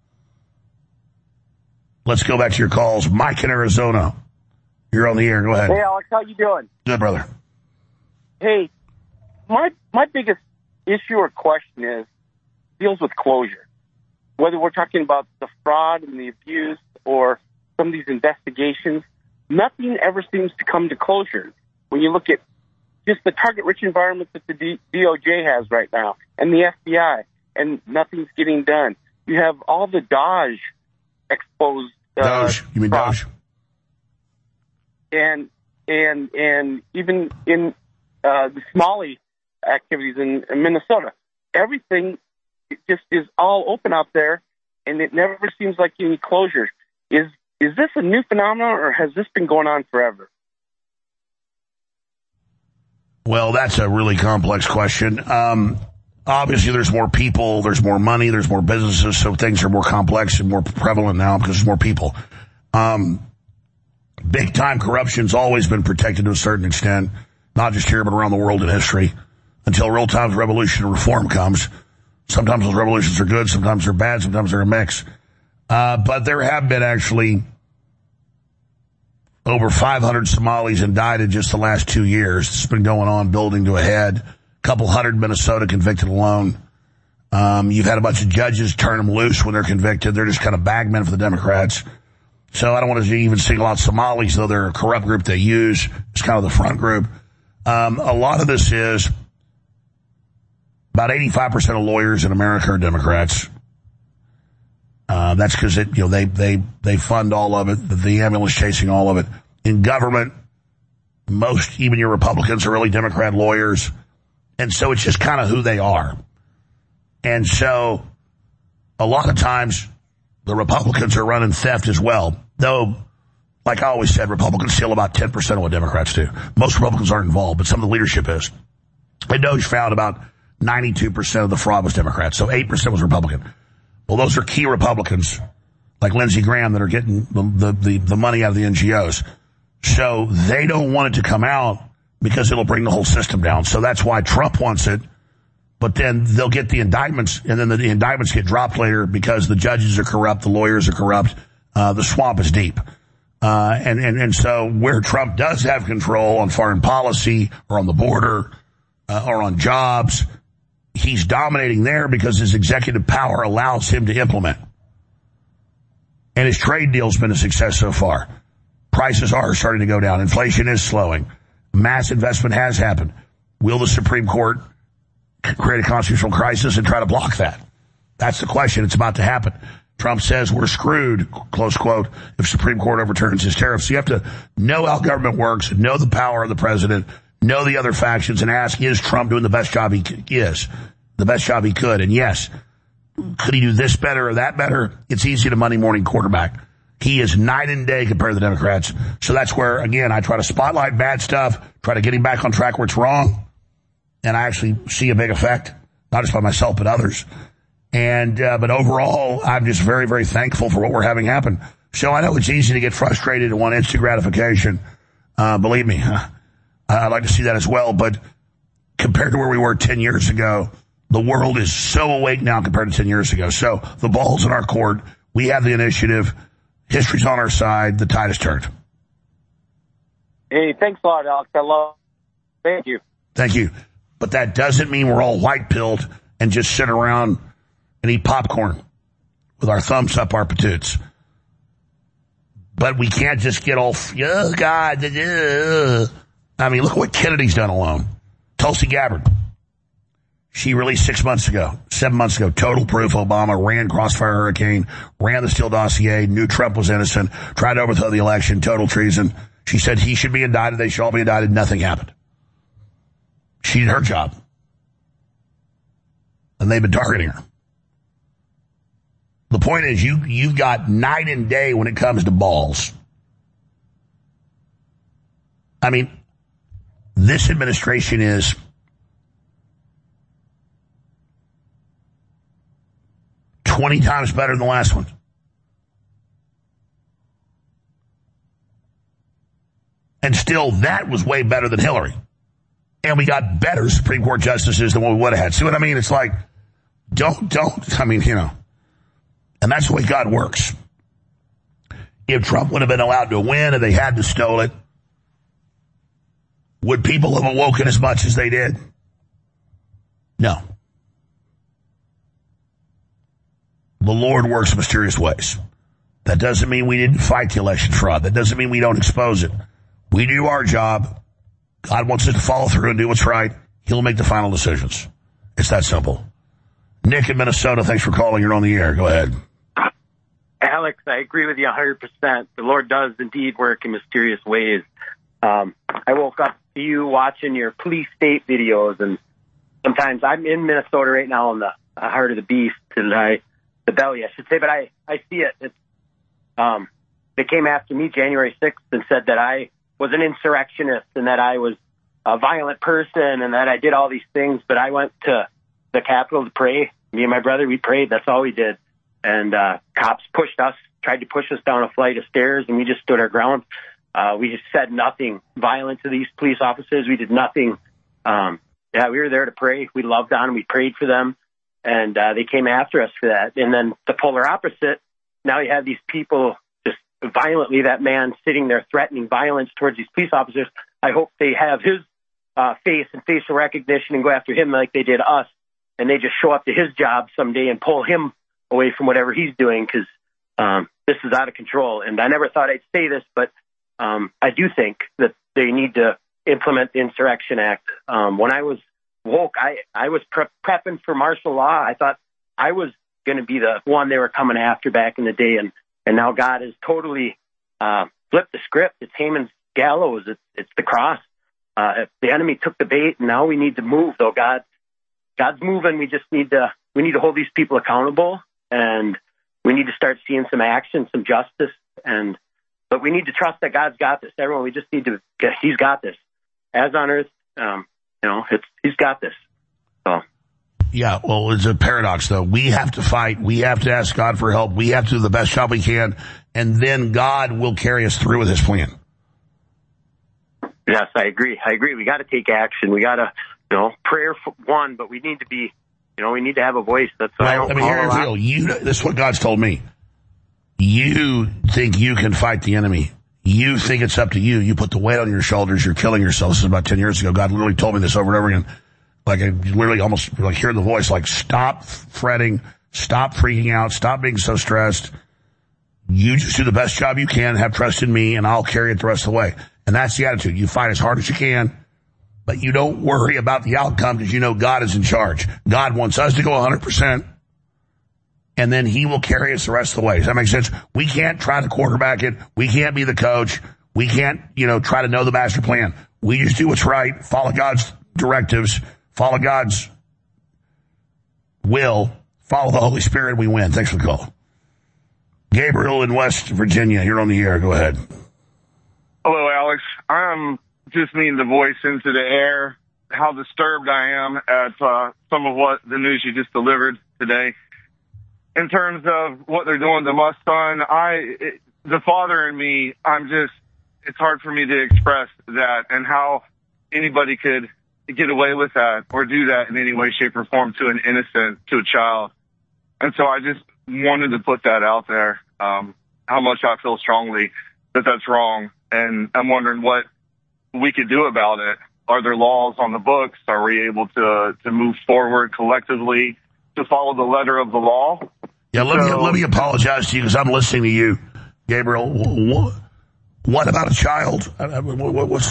[SPEAKER 4] Let's go back to your calls. Mike in Arizona. You're on the air. Go ahead.
[SPEAKER 9] Hey, Alex, how you doing?
[SPEAKER 4] Good, brother.
[SPEAKER 9] Hey, my biggest issue or question deals with closure. Whether we're talking about the fraud and the abuse or some of these investigations, nothing ever seems to come to closure. When you look at just the target-rich environment that the DOJ has right now and the FBI, and nothing's getting done. You have all the DOJ exposed.
[SPEAKER 4] DOJ. You mean DOJ?
[SPEAKER 9] And even in the Somali activities in Minnesota, everything just is all open out there, and it never seems like any closure. Is this a new phenomenon, or has this been going on forever?
[SPEAKER 4] Well, that's a really complex question. Obviously, there's more people, there's more money, there's more businesses, so things are more complex and more prevalent now because there's more people. Big-time corruption's always been protected to a certain extent, not just here but around the world in history, until real-time revolution and reform comes. Sometimes those revolutions are good, sometimes they're bad, sometimes they're a mix. But there have been actually over 500 Somalis indicted just the last 2 years. It's been going on, building to a head. A couple hundred in Minnesota convicted alone. You've had a bunch of judges turn them loose when they're convicted. They're just kind of bagmen for the Democrats. So I don't want to even single out Somalis, though they're a corrupt group they use. It's kind of the front group. A lot of this is about 85% of lawyers in America are Democrats. That's because they fund all of it, the ambulance chasing all of it. In government, most, even your Republicans, are really Democrat lawyers. And so it's just kind of who they are. And so a lot of times the Republicans are running theft as well. Though, like I always said, Republicans steal about 10% of what Democrats do. Most Republicans aren't involved, but some of the leadership is. And DOJ found about 92% of the fraud was Democrats, so 8% was Republican. Well, those are key Republicans, like Lindsey Graham, that are getting the money out of the NGOs. So they don't want it to come out because it'll bring the whole system down. So that's why Trump wants it. But then they'll get the indictments, and then the indictments get dropped later because the judges are corrupt, the lawyers are corrupt, the swamp is deep. And so where Trump does have control on foreign policy or on the border or on jobs, he's dominating there because his executive power allows him to implement. And his trade deal's been a success so far. Prices are starting to go down. Inflation is slowing. Mass investment has happened. Will the Supreme Court create a constitutional crisis and try to block that? That's the question. It's about to happen. Trump says we're screwed, close quote, if Supreme Court overturns his tariffs. So you have to know how government works, know the power of the president, know the other factions, and ask, is Trump doing the best job he could? And yes, could he do this better or that better? It's easy to Monday morning quarterback. He is night and day compared to the Democrats. So that's where, again, I try to spotlight bad stuff, try to get him back on track where it's wrong. And I actually see a big effect, not just by myself, but others. And, but overall, I'm just very, very thankful for what we're having happen. So I know it's easy to get frustrated and want instant gratification. Believe me, I'd like to see that as well. But compared to where we were 10 years ago, the world is so awake now compared to 10 years ago. So the ball's in our court. We have the initiative. History's on our side. The tide has turned.
[SPEAKER 9] Hey, thanks a lot, Alex. I love it. Thank you.
[SPEAKER 4] Thank you. But that doesn't mean we're all white-pilled and just sit around and eat popcorn with our thumbs up our patoots. But we can't just get all, oh, God. I mean, look what Kennedy's done alone. Tulsi Gabbard. She released 7 months ago, total proof Obama ran Crossfire Hurricane, ran the Steele dossier, knew Trump was innocent, tried to overthrow the election, total treason. She said he should be indicted, they should all be indicted, nothing happened. She did her job. And they've been targeting her. The point is, you've got night and day when it comes to balls. I mean, this administration is $20 times better than the last one. And still, that was way better than Hillary. And we got better Supreme Court justices than what we would have had. See what I mean? It's like, I mean, you know. And that's the way God works. If Trump would have been allowed to win and they had to steal it, would people have awoken as much as they did? No. The Lord works in mysterious ways. That doesn't mean we didn't fight the election fraud. That doesn't mean we don't expose it. We do our job. God wants us to follow through and do what's right. He'll make the final decisions. It's that simple. Nick in Minnesota, thanks for calling. You're on the air. Go ahead.
[SPEAKER 10] Alex, I agree with you 100%. The Lord does indeed work in mysterious ways. I woke up to you watching your police state videos, and sometimes I'm in Minnesota right now in the heart of the beast, and the belly, I should say, but I see it. It's, they came after me January 6th and said that I was an insurrectionist and that I was a violent person and that I did all these things, but I went to the Capitol to pray. Me and my brother, we prayed. That's all we did. And cops pushed us, tried to push us down a flight of stairs, and we just stood our ground. We just said nothing violent to these police officers. We did nothing. We were there to pray. We loved on them. We prayed for them, and they came after us for that. And then the polar opposite, now you have these people just violently, that man sitting there threatening violence towards these police officers. I hope they have his face and facial recognition and go after him like they did us, and they just show up to his job someday and pull him away from whatever he's doing, because this is out of control. And I never thought I'd say this, but I do think that they need to implement the Insurrection Act. When I was woke, I was prepping for martial law. I thought I was going to be the one they were coming after back in the day, and now God has totally flipped the script. It's Haman's gallows. It's the cross. The enemy took the bait, and now we need to move. Though God's moving, we need to hold these people accountable, and we need to start seeing some action, some justice, but we need to trust that God's got this. Everyone, we just need to. He's got this, as on earth. He's got this. So.
[SPEAKER 4] Yeah, well, it's a paradox, though. We have to fight. We have to ask God for help. We have to do the best job we can, and then God will carry us through with His plan.
[SPEAKER 10] Yes, I agree. We got to take action. We got to, prayer for one, but we need to be, we need to have a voice. That's
[SPEAKER 4] well, here's the deal. This is what God's told me. You think you can fight the enemy. You think it's up to you. You put the weight on your shoulders. You're killing yourself. This is about 10 years ago. God literally told me this over and over again. Like, I literally almost like hearing the voice, like, stop fretting, stop freaking out, stop being so stressed. You just do the best job you can, have trust in me, and I'll carry it the rest of the way. And that's the attitude. You fight as hard as you can, but you don't worry about the outcome because you know God is in charge. God wants us to go 100%, and then He will carry us the rest of the way. Does that make sense? We can't try to quarterback it. We can't be the coach. We can't, try to know the master plan. We just do what's right, follow God's directives, follow God's will, follow the Holy Spirit, and we win. Thanks for the call. Gabriel in West Virginia, you're on the air. Go ahead.
[SPEAKER 12] Hello, Alex. I'm just needing to voice into the air how disturbed I am at some of what the news you just delivered today. In terms of what they're doing to my son, the father in me, it's hard for me to express that and how anybody could get away with that or do that in any way, shape, or form to an innocent, to a child. And so I just wanted to put that out there, how much I feel strongly that that's wrong. And I'm wondering what we could do about it. Are there laws on the books? Are we able to move forward collectively to follow the letter of the law?
[SPEAKER 4] Yeah, let me apologize to you because I'm listening to you, Gabriel. What about a child? What's...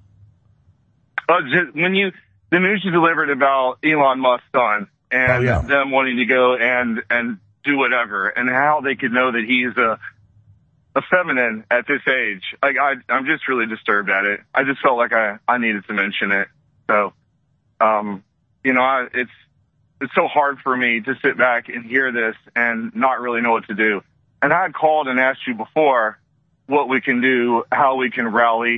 [SPEAKER 12] When the news you delivered about Elon Musk's son and them wanting to go and do whatever, and how they could know that he's a feminine at this age. Like, I'm just really disturbed at it. I just felt like I needed to mention it. So, it's so hard for me to sit back and hear this and not really know what to do. And I had called and asked you before what we can do, how we can rally.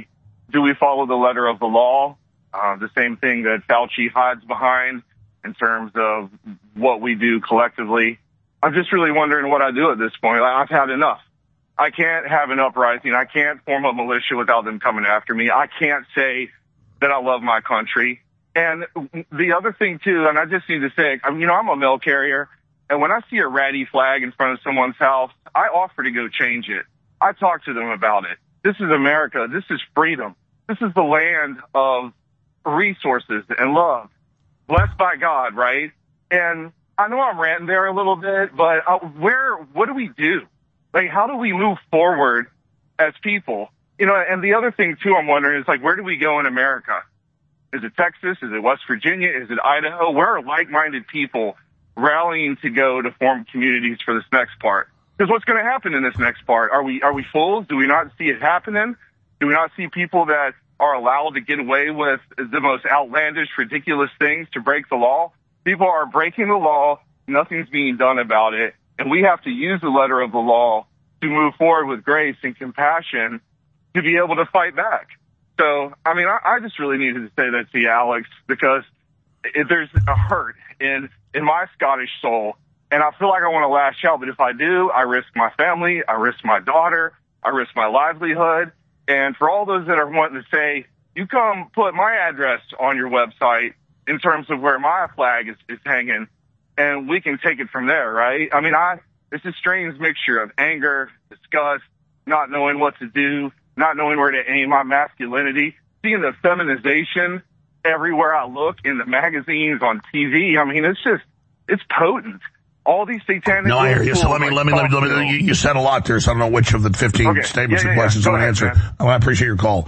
[SPEAKER 12] do we follow the letter of the law? The same thing that Fauci hides behind in terms of what we do collectively. I'm just really wondering what I do at this point. I've had enough. I can't have an uprising. I can't form a militia without them coming after me. I can't say that I love my country. And the other thing, too, and I just need to say, I'm a mail carrier, and when I see a ratty flag in front of someone's house, I offer to go change it. I talk to them about it. This is America. This is freedom. This is the land of resources and love, blessed by God, right? And I know I'm ranting there a little bit, but what do we do? Like, how do we move forward as people? And the other thing, too, I'm wondering is, where do we go in America? Is it Texas? Is it West Virginia? Is it Idaho? Where are like-minded people rallying to go to form communities for this next part? Because what's going to happen in this next part? Are we fools? Do we not see it happening? Do we not see people that are allowed to get away with the most outlandish, ridiculous things to break the law? People are breaking the law. Nothing's being done about it. And we have to use the letter of the law to move forward with grace and compassion to be able to fight back. So, I just really needed to say that to you, Alex, because there's a hurt in my Scottish soul, and I feel like I want to lash out, but if I do, I risk my family, I risk my daughter, I risk my livelihood. And for all those that are wanting to say, you come put my address on your website in terms of where my flag is hanging, and we can take it from there, right? It's a strange mixture of anger, disgust, not knowing what to do, not knowing where to aim my masculinity, seeing the feminization everywhere I look in the magazines, on TV. It's potent. All these satanic...
[SPEAKER 4] No, I hear you. So let me, you said a lot there, so I don't know which of the 15 statements or questions I'm going to answer. Oh, I appreciate your call.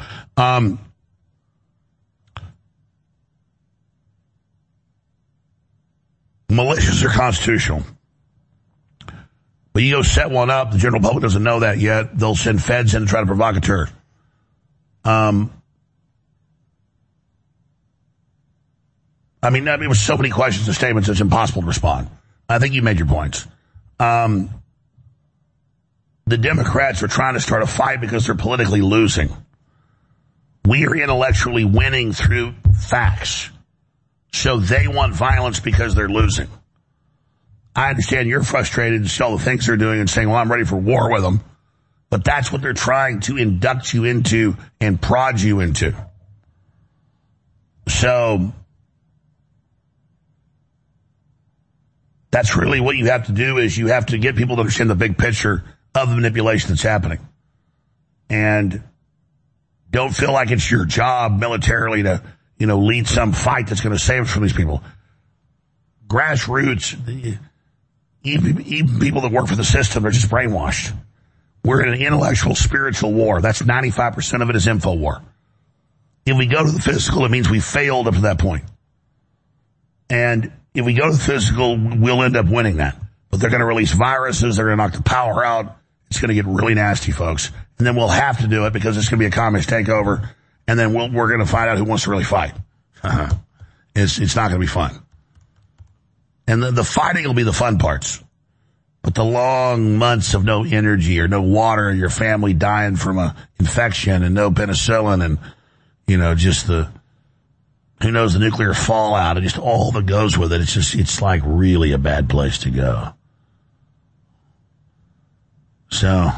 [SPEAKER 4] Militias are constitutional. But you go set one up, the general public doesn't know that yet. They'll send feds in to try to provocateur. With so many questions and statements, it's impossible to respond. I think you made your points. The Democrats are trying to start a fight because they're politically losing. We are intellectually winning through facts. So they want violence because they're losing. I understand you're frustrated and see all the things they're doing and saying, well, I'm ready for war with them. But that's what they're trying to induct you into and prod you into. So that's really what you have to do, is you have to get people to understand the big picture of the manipulation that's happening. And don't feel like it's your job militarily to, lead some fight that's going to save us from these people. Grassroots, even people that work for the system, they're just brainwashed. We're in an intellectual, spiritual war. That's 95% of it is info war. If we go to the physical, it means we failed up to that point. And if we go to the physical, we'll end up winning that. But they're going to release viruses. They're going to knock the power out. It's going to get really nasty, folks. And then we'll have to do it because it's going to be a communist takeover. And then we're going to find out who wants to really fight. It's not going to be fun. And the fighting will be the fun parts. But the long months of no energy or no water, your family dying from a infection and no penicillin and, just who knows, the nuclear fallout and just all that goes with it. It's like really a bad place to go. So,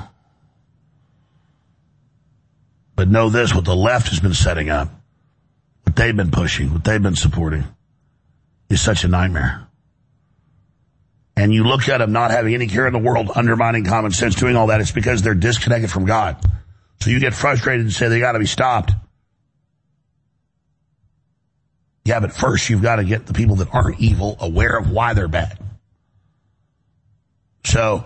[SPEAKER 4] but know this, what the left has been setting up, what they've been pushing, what they've been supporting is such a nightmare. And you look at them not having any care in the world, undermining common sense, doing all that, it's because they're disconnected from God. So you get frustrated and say they got to be stopped. Yeah, but first you've got to get the people that aren't evil aware of why they're bad. So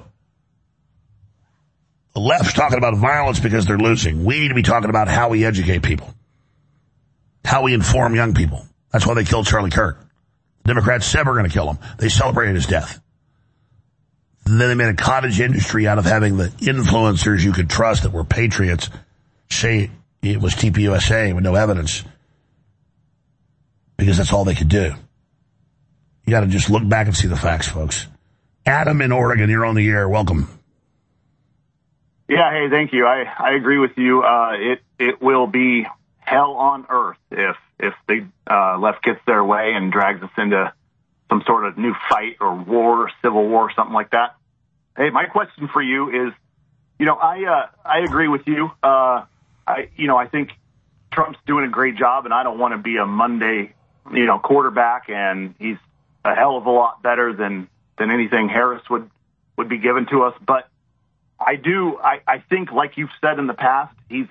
[SPEAKER 4] the left's talking about violence because they're losing. We need to be talking about how we educate people, how we inform young people. That's why they killed Charlie Kirk. The Democrats said we're going to kill him. They celebrated his death. And then they made a cottage industry out of having the influencers you could trust that were patriots say it was TPUSA with no evidence, because that's all they could do. You got to just look back and see the facts, folks. Adam in Oregon, you're on the air. Welcome.
[SPEAKER 13] Yeah, hey, thank you. I agree with you. It will be hell on earth if the left gets their way and drags us into some sort of new fight or war, civil war, something like that. Hey, my question for you is, I agree with you. I think Trump's doing a great job, and I don't want to be a Monday, quarterback, and he's a hell of a lot better than anything Harris would be given to us. But I think, like you've said in the past, he's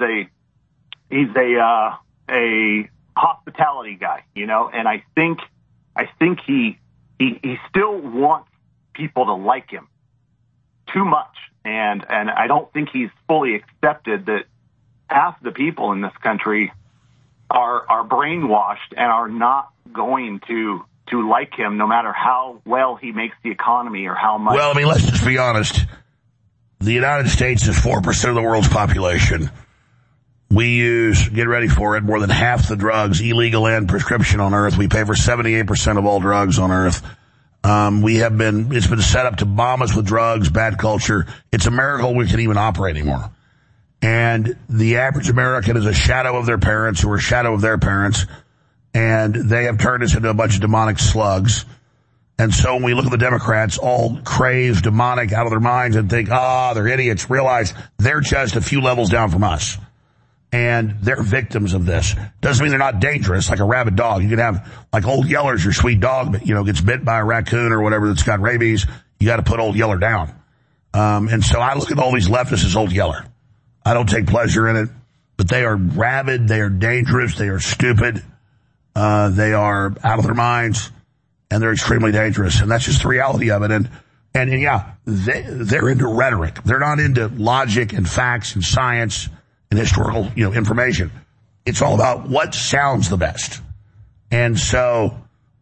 [SPEAKER 13] a hospitality guy, and I think he still wants people to like him too much, and I don't think he's fully accepted that half the people in this country are brainwashed and are not going to like him, no matter how well he makes the economy or how much.
[SPEAKER 4] Well, let's just be honest. The United States is 4% of the world's population. We use, get ready for it, more than half the drugs, illegal and prescription, on Earth. We pay for 78% of all drugs on Earth. It's been set up to bomb us with drugs, bad culture. It's a miracle we can even operate anymore. And the average American is a shadow of their parents, who are a shadow of their parents. And they have turned us into a bunch of demonic slugs. And so when we look at the Democrats, all crazed, demonic, out of their minds, and think, they're idiots, realize they're just a few levels down from us. And they're victims of this. Doesn't mean they're not dangerous, like a rabid dog. You can have, like Old Yeller's your sweet dog, but, gets bit by a raccoon or whatever that's got rabies. You got to put Old Yeller down. And so I look at all these leftists as Old Yeller. I don't take pleasure in it, but they are rabid. They are dangerous. They are stupid. They are out of their minds, and they're extremely dangerous. And that's just the reality of it. And yeah, they're into rhetoric. They're not into logic and facts and science and historical, information. It's all about what sounds the best. And so,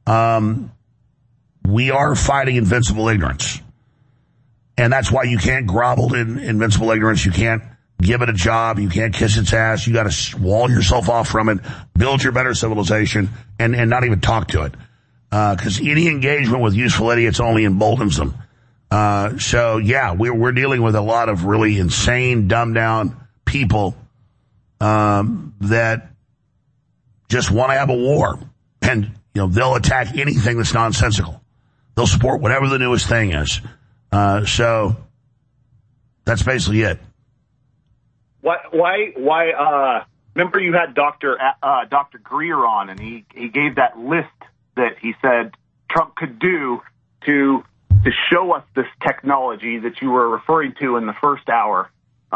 [SPEAKER 4] we are fighting invincible ignorance. And that's why you can't grovel in invincible ignorance. You can't give it a job. You can't kiss its ass. You got to wall yourself off from it, build your better civilization, and not even talk to it. Cause any engagement with useful idiots only emboldens them. So yeah, we're dealing with a lot of really insane, dumbed down people, that just want to have a war. And, they'll attack anything that's nonsensical. They'll support whatever the newest thing is. So that's basically it.
[SPEAKER 13] Why, remember you had Dr. Greer on, and he gave that list that he said Trump could do to show us this technology that you were referring to in the first hour.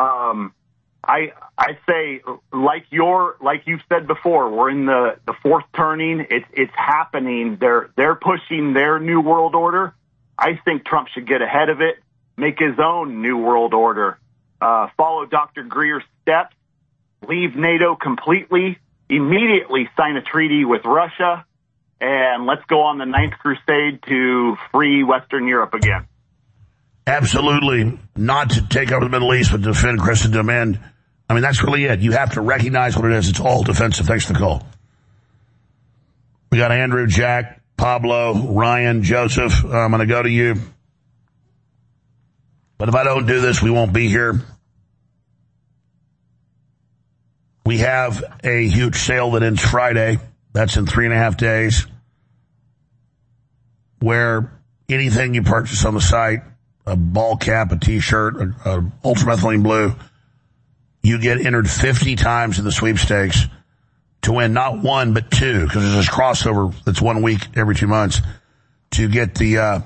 [SPEAKER 13] I say, like you've said before, we're in the fourth turning. It's happening. They're pushing their new world order. I think Trump should get ahead of it, make his own new world order, follow Dr. Greer's steps, leave NATO completely, immediately sign a treaty with Russia, and let's go on the Ninth Crusade to free Western Europe again.
[SPEAKER 4] Absolutely. Not to take over the Middle East, but to defend Christendom. And that's really it. You have to recognize what it is. It's all defensive. Thanks for the call. We got Andrew, Jack, Pablo, Ryan, Joseph. I'm going to go to you. But if I don't do this, we won't be here. We have a huge sale that ends Friday. That's in 3.5 days. Where anything you purchase on the site, a ball cap, a t-shirt, a ultramethylene blue, you get entered 50 times in the sweepstakes to win not one, but two, because there's this crossover that's 1 week every 2 months, to get the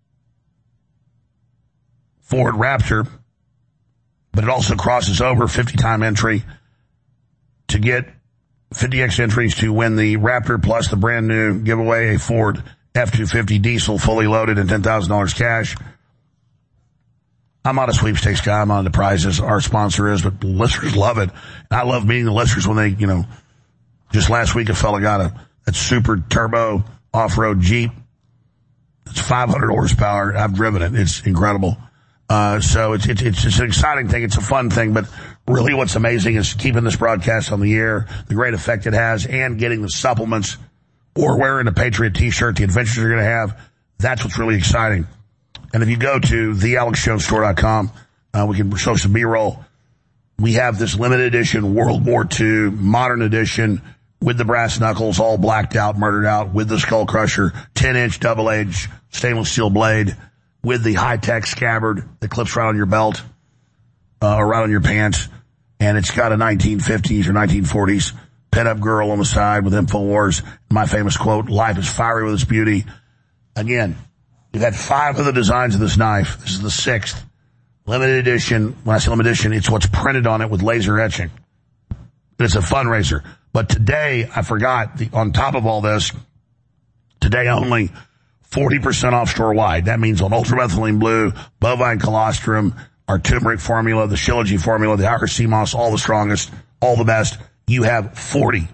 [SPEAKER 4] Ford Raptor, but it also crosses over 50-time entry to get 50x entries to win the Raptor plus the brand new giveaway, a Ford F-250 diesel fully loaded and $10,000 cash. I'm not a sweepstakes guy. I'm on the prizes. Our sponsor is, but the listeners love it. And I love meeting the listeners when they, just last week a fella got a super turbo off-road Jeep. It's 500 horsepower. I've driven it. It's incredible. So it's an exciting thing. It's a fun thing, but really what's amazing is keeping this broadcast on the air, the great effect it has, and getting the supplements or wearing a Patriot t-shirt, the adventures you're going to have. That's what's really exciting. And if you go to thealexjonesstore.com, we can show some B-roll. we have this limited edition World War II modern edition with the brass knuckles all blacked out, murdered out, with the skull crusher, 10-inch double-edged stainless steel blade, with the high-tech scabbard that clips right on your belt, or right on your pants. And it's got a 1950s or 1940s pin-up girl on the side with InfoWars. My famous quote, life is fiery with its beauty. Again, we've had 5 of the designs of this knife. This is the 6th. Limited edition. When I say limited edition, it's what's printed on it with laser etching. It's a fundraiser. But today, I forgot, on top of all this, today only 40% off store-wide. That means on ultramethylene blue, bovine colostrum, our turmeric formula, the Shilajit formula, the Irish sea moss, all the strongest, all the best. You have 40%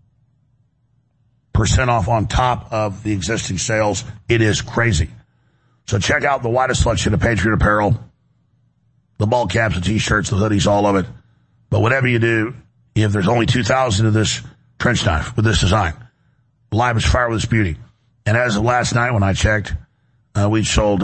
[SPEAKER 4] off on top of the existing sales. It is crazy. So check out the widest selection of Patriot apparel, the ball caps, the t-shirts, the hoodies, all of it. But whatever you do, if there's only 2,000 of this trench knife with this design, live is fire with its beauty. And as of last night when I checked, we sold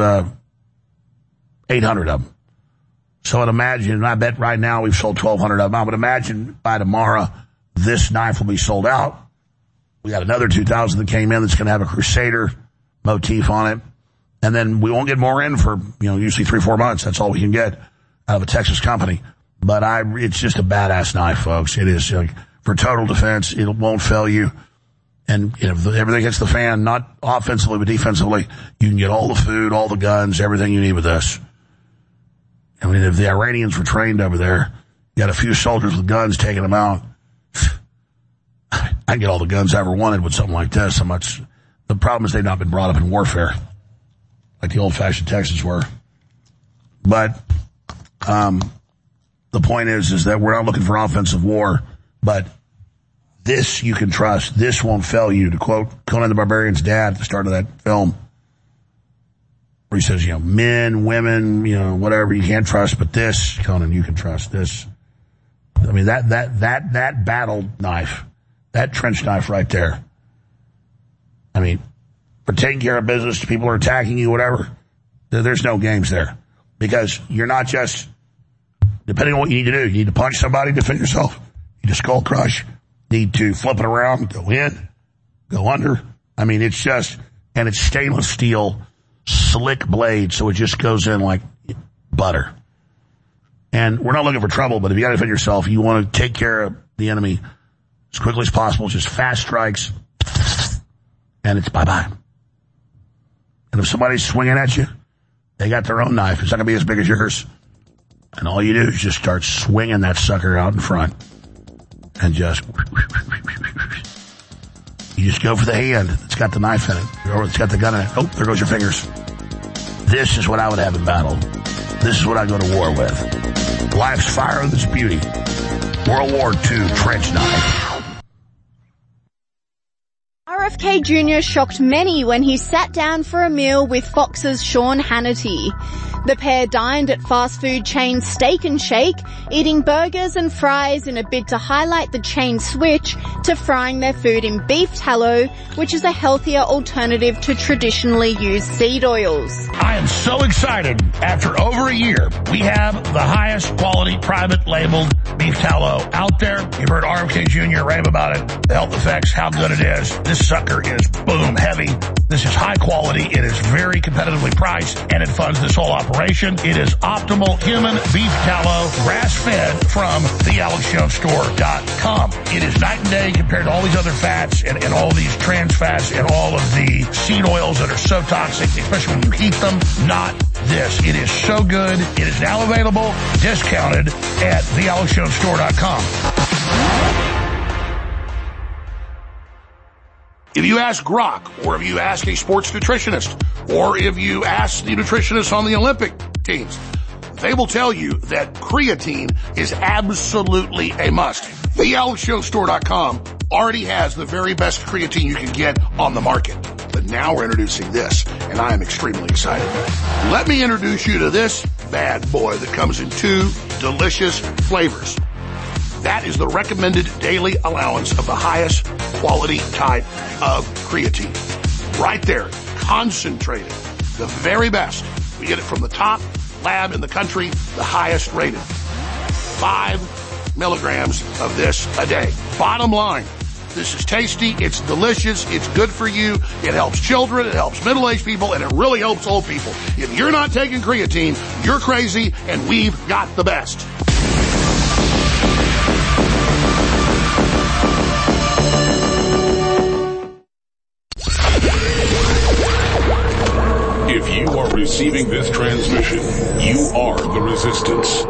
[SPEAKER 4] 800 of them. So I'd imagine, and I bet right now we've sold 1,200 of them. I would imagine by tomorrow this knife will be sold out. We got another 2,000 that came in that's going to have a Crusader motif on it. And then we won't get more in for, usually 3-4 months. That's all we can get out of a Texas company. But it's just a badass knife, folks. It is for total defense. It won't fail you. And if everything hits the fan, not offensively but defensively, you can get all the food, all the guns, everything you need with this. I mean, if the Iranians were trained over there, you got a few soldiers with guns taking them out. I can get all the guns I ever wanted with something like this. The problem is they've not been brought up in warfare like the old-fashioned Texans were. But the point is that we're not looking for offensive war, but this you can trust. This won't fail you. To quote Conan the Barbarian's dad at the start of that film, where he says, men, women, whatever you can't trust, but this, Conan, you can trust this. I mean, that battle knife, that trench knife right there. I mean, for taking care of business, people are attacking you, whatever. There's no games there. Because you're not just, depending on what you need to do, you need to punch somebody, defend yourself. You need to skull crush. Need to flip it around, go in, go under. I mean, it's stainless steel, slick blade, so it just goes in like butter. And we're not looking for trouble, but if you got to defend yourself, you want to take care of the enemy as quickly as possible. Just fast strikes, and it's bye-bye. And if somebody's swinging at you, they got their own knife. It's not going to be as big as yours. And all you do is just start swinging that sucker out in front. And you just go for the hand. It's got the knife in it, or it's got the gun in it. Oh, there goes your fingers. This is what I would have in battle. This is what I go to war with. Life's fire with its beauty. World War II trench knife.
[SPEAKER 1] RFK Jr. shocked many when he sat down for a meal with Fox's Sean Hannity. The pair dined at fast food chain Steak and Shake, eating burgers and fries in a bid to highlight the chain's switch to frying their food in beef tallow, which is a healthier alternative to traditionally used seed oils.
[SPEAKER 4] I am so excited. After over a year, we have the highest quality private labeled beef tallow out there. You've heard RFK Jr. rave about it, the health effects, how good it is. This sucker is boom heavy. This is high quality. It is very competitively priced, and it funds this whole operation. It is optimal human beef tallow, grass-fed from thealexjonestore.com. It is night and day compared to all these other fats and all these trans fats and all of the seed oils that are so toxic, especially when you heat them. Not this. It is so good. It is now available, discounted at thealexjonestore.com. If you ask Grok, or if you ask a sports nutritionist, or if you ask the nutritionists on the Olympic teams, they will tell you that creatine is absolutely a must. TheAlexJonesStore.com already has the very best creatine you can get on the market. But now we're introducing this, and I am extremely excited. Let me introduce you to this bad boy that comes in 2 delicious flavors. That is the recommended daily allowance of the highest quality type of creatine. Right there, concentrated, the very best. We get it from the top lab in the country, the highest rated. 5 milligrams of this a day. Bottom line, this is tasty, it's delicious, it's good for you, it helps children, it helps middle-aged people, and it really helps old people. If you're not taking creatine, you're crazy, and we've got the best.
[SPEAKER 6] If you are receiving this transmission, you are the Resistance.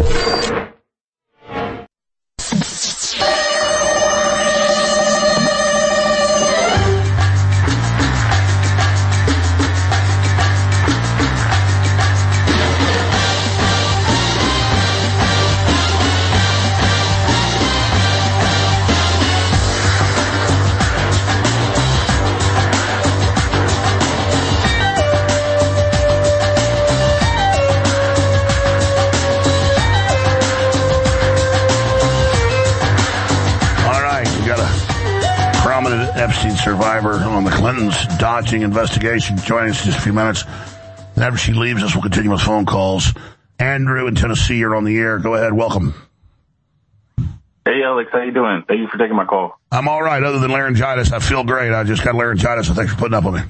[SPEAKER 4] Epstein survivor on the Clintons' dodging investigation. Joining us in just a few minutes. And after she leaves us, we'll continue with phone calls. Andrew in Tennessee, you're on the air. Go ahead. Welcome.
[SPEAKER 5] Hey, Alex. How you doing? Thank you for taking my call.
[SPEAKER 4] I'm all right. Other than laryngitis, I feel great. I just got laryngitis, so thanks for putting up with me.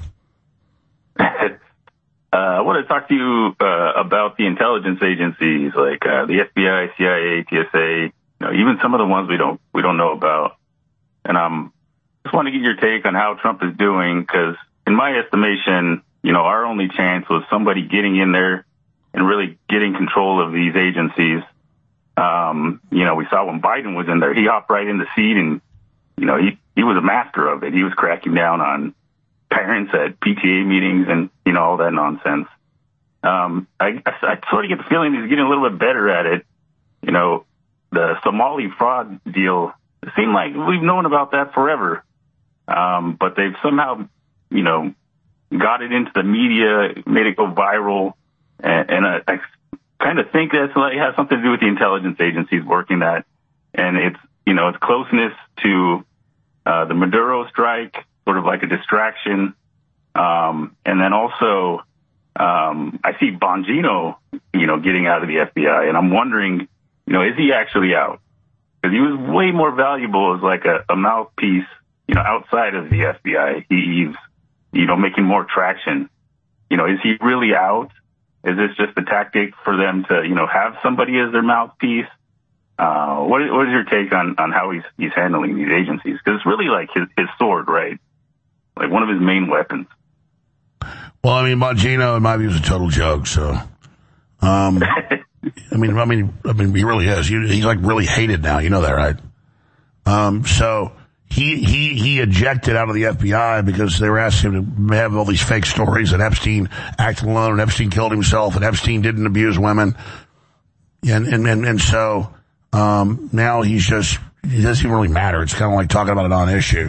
[SPEAKER 5] I want to talk to you about the intelligence agencies like the FBI, CIA, TSA, even some of the ones we don't know about. And just want to get your take on how Trump is doing, because in my estimation, our only chance was somebody getting in there and really getting control of these agencies. We saw when Biden was in there, he hopped right in the seat and, he was a master of it. He was cracking down on parents at PTA meetings and, all that nonsense. I sort of get the feeling he's getting a little bit better at it. The Somali fraud deal, it seemed like we've known about that forever. But they've somehow, got it into the media, made it go viral. And I kind of think it has something to do with the intelligence agencies working that. And it's, it's closeness to the Maduro strike, sort of like a distraction. And then also, I see Bongino, getting out of the FBI. And I'm wondering, is he actually out? Because he was way more valuable as like a mouthpiece, outside of the FBI. He's, making more traction. Is he really out? Is this just a tactic for them to, have somebody as their mouthpiece? What is your take on how he's handling these agencies? Because it's really like his sword, right? Like one of his main weapons.
[SPEAKER 4] Well, Bongino, in my view, is a total joke. So, I mean, he really is. He's like really hated now. You know that, right? So he ejected out of the FBI because they were asking him to have all these fake stories that Epstein acted alone and Epstein killed himself and Epstein didn't abuse women. And so, now he doesn't even really matter. It's kind of like talking about a non-issue.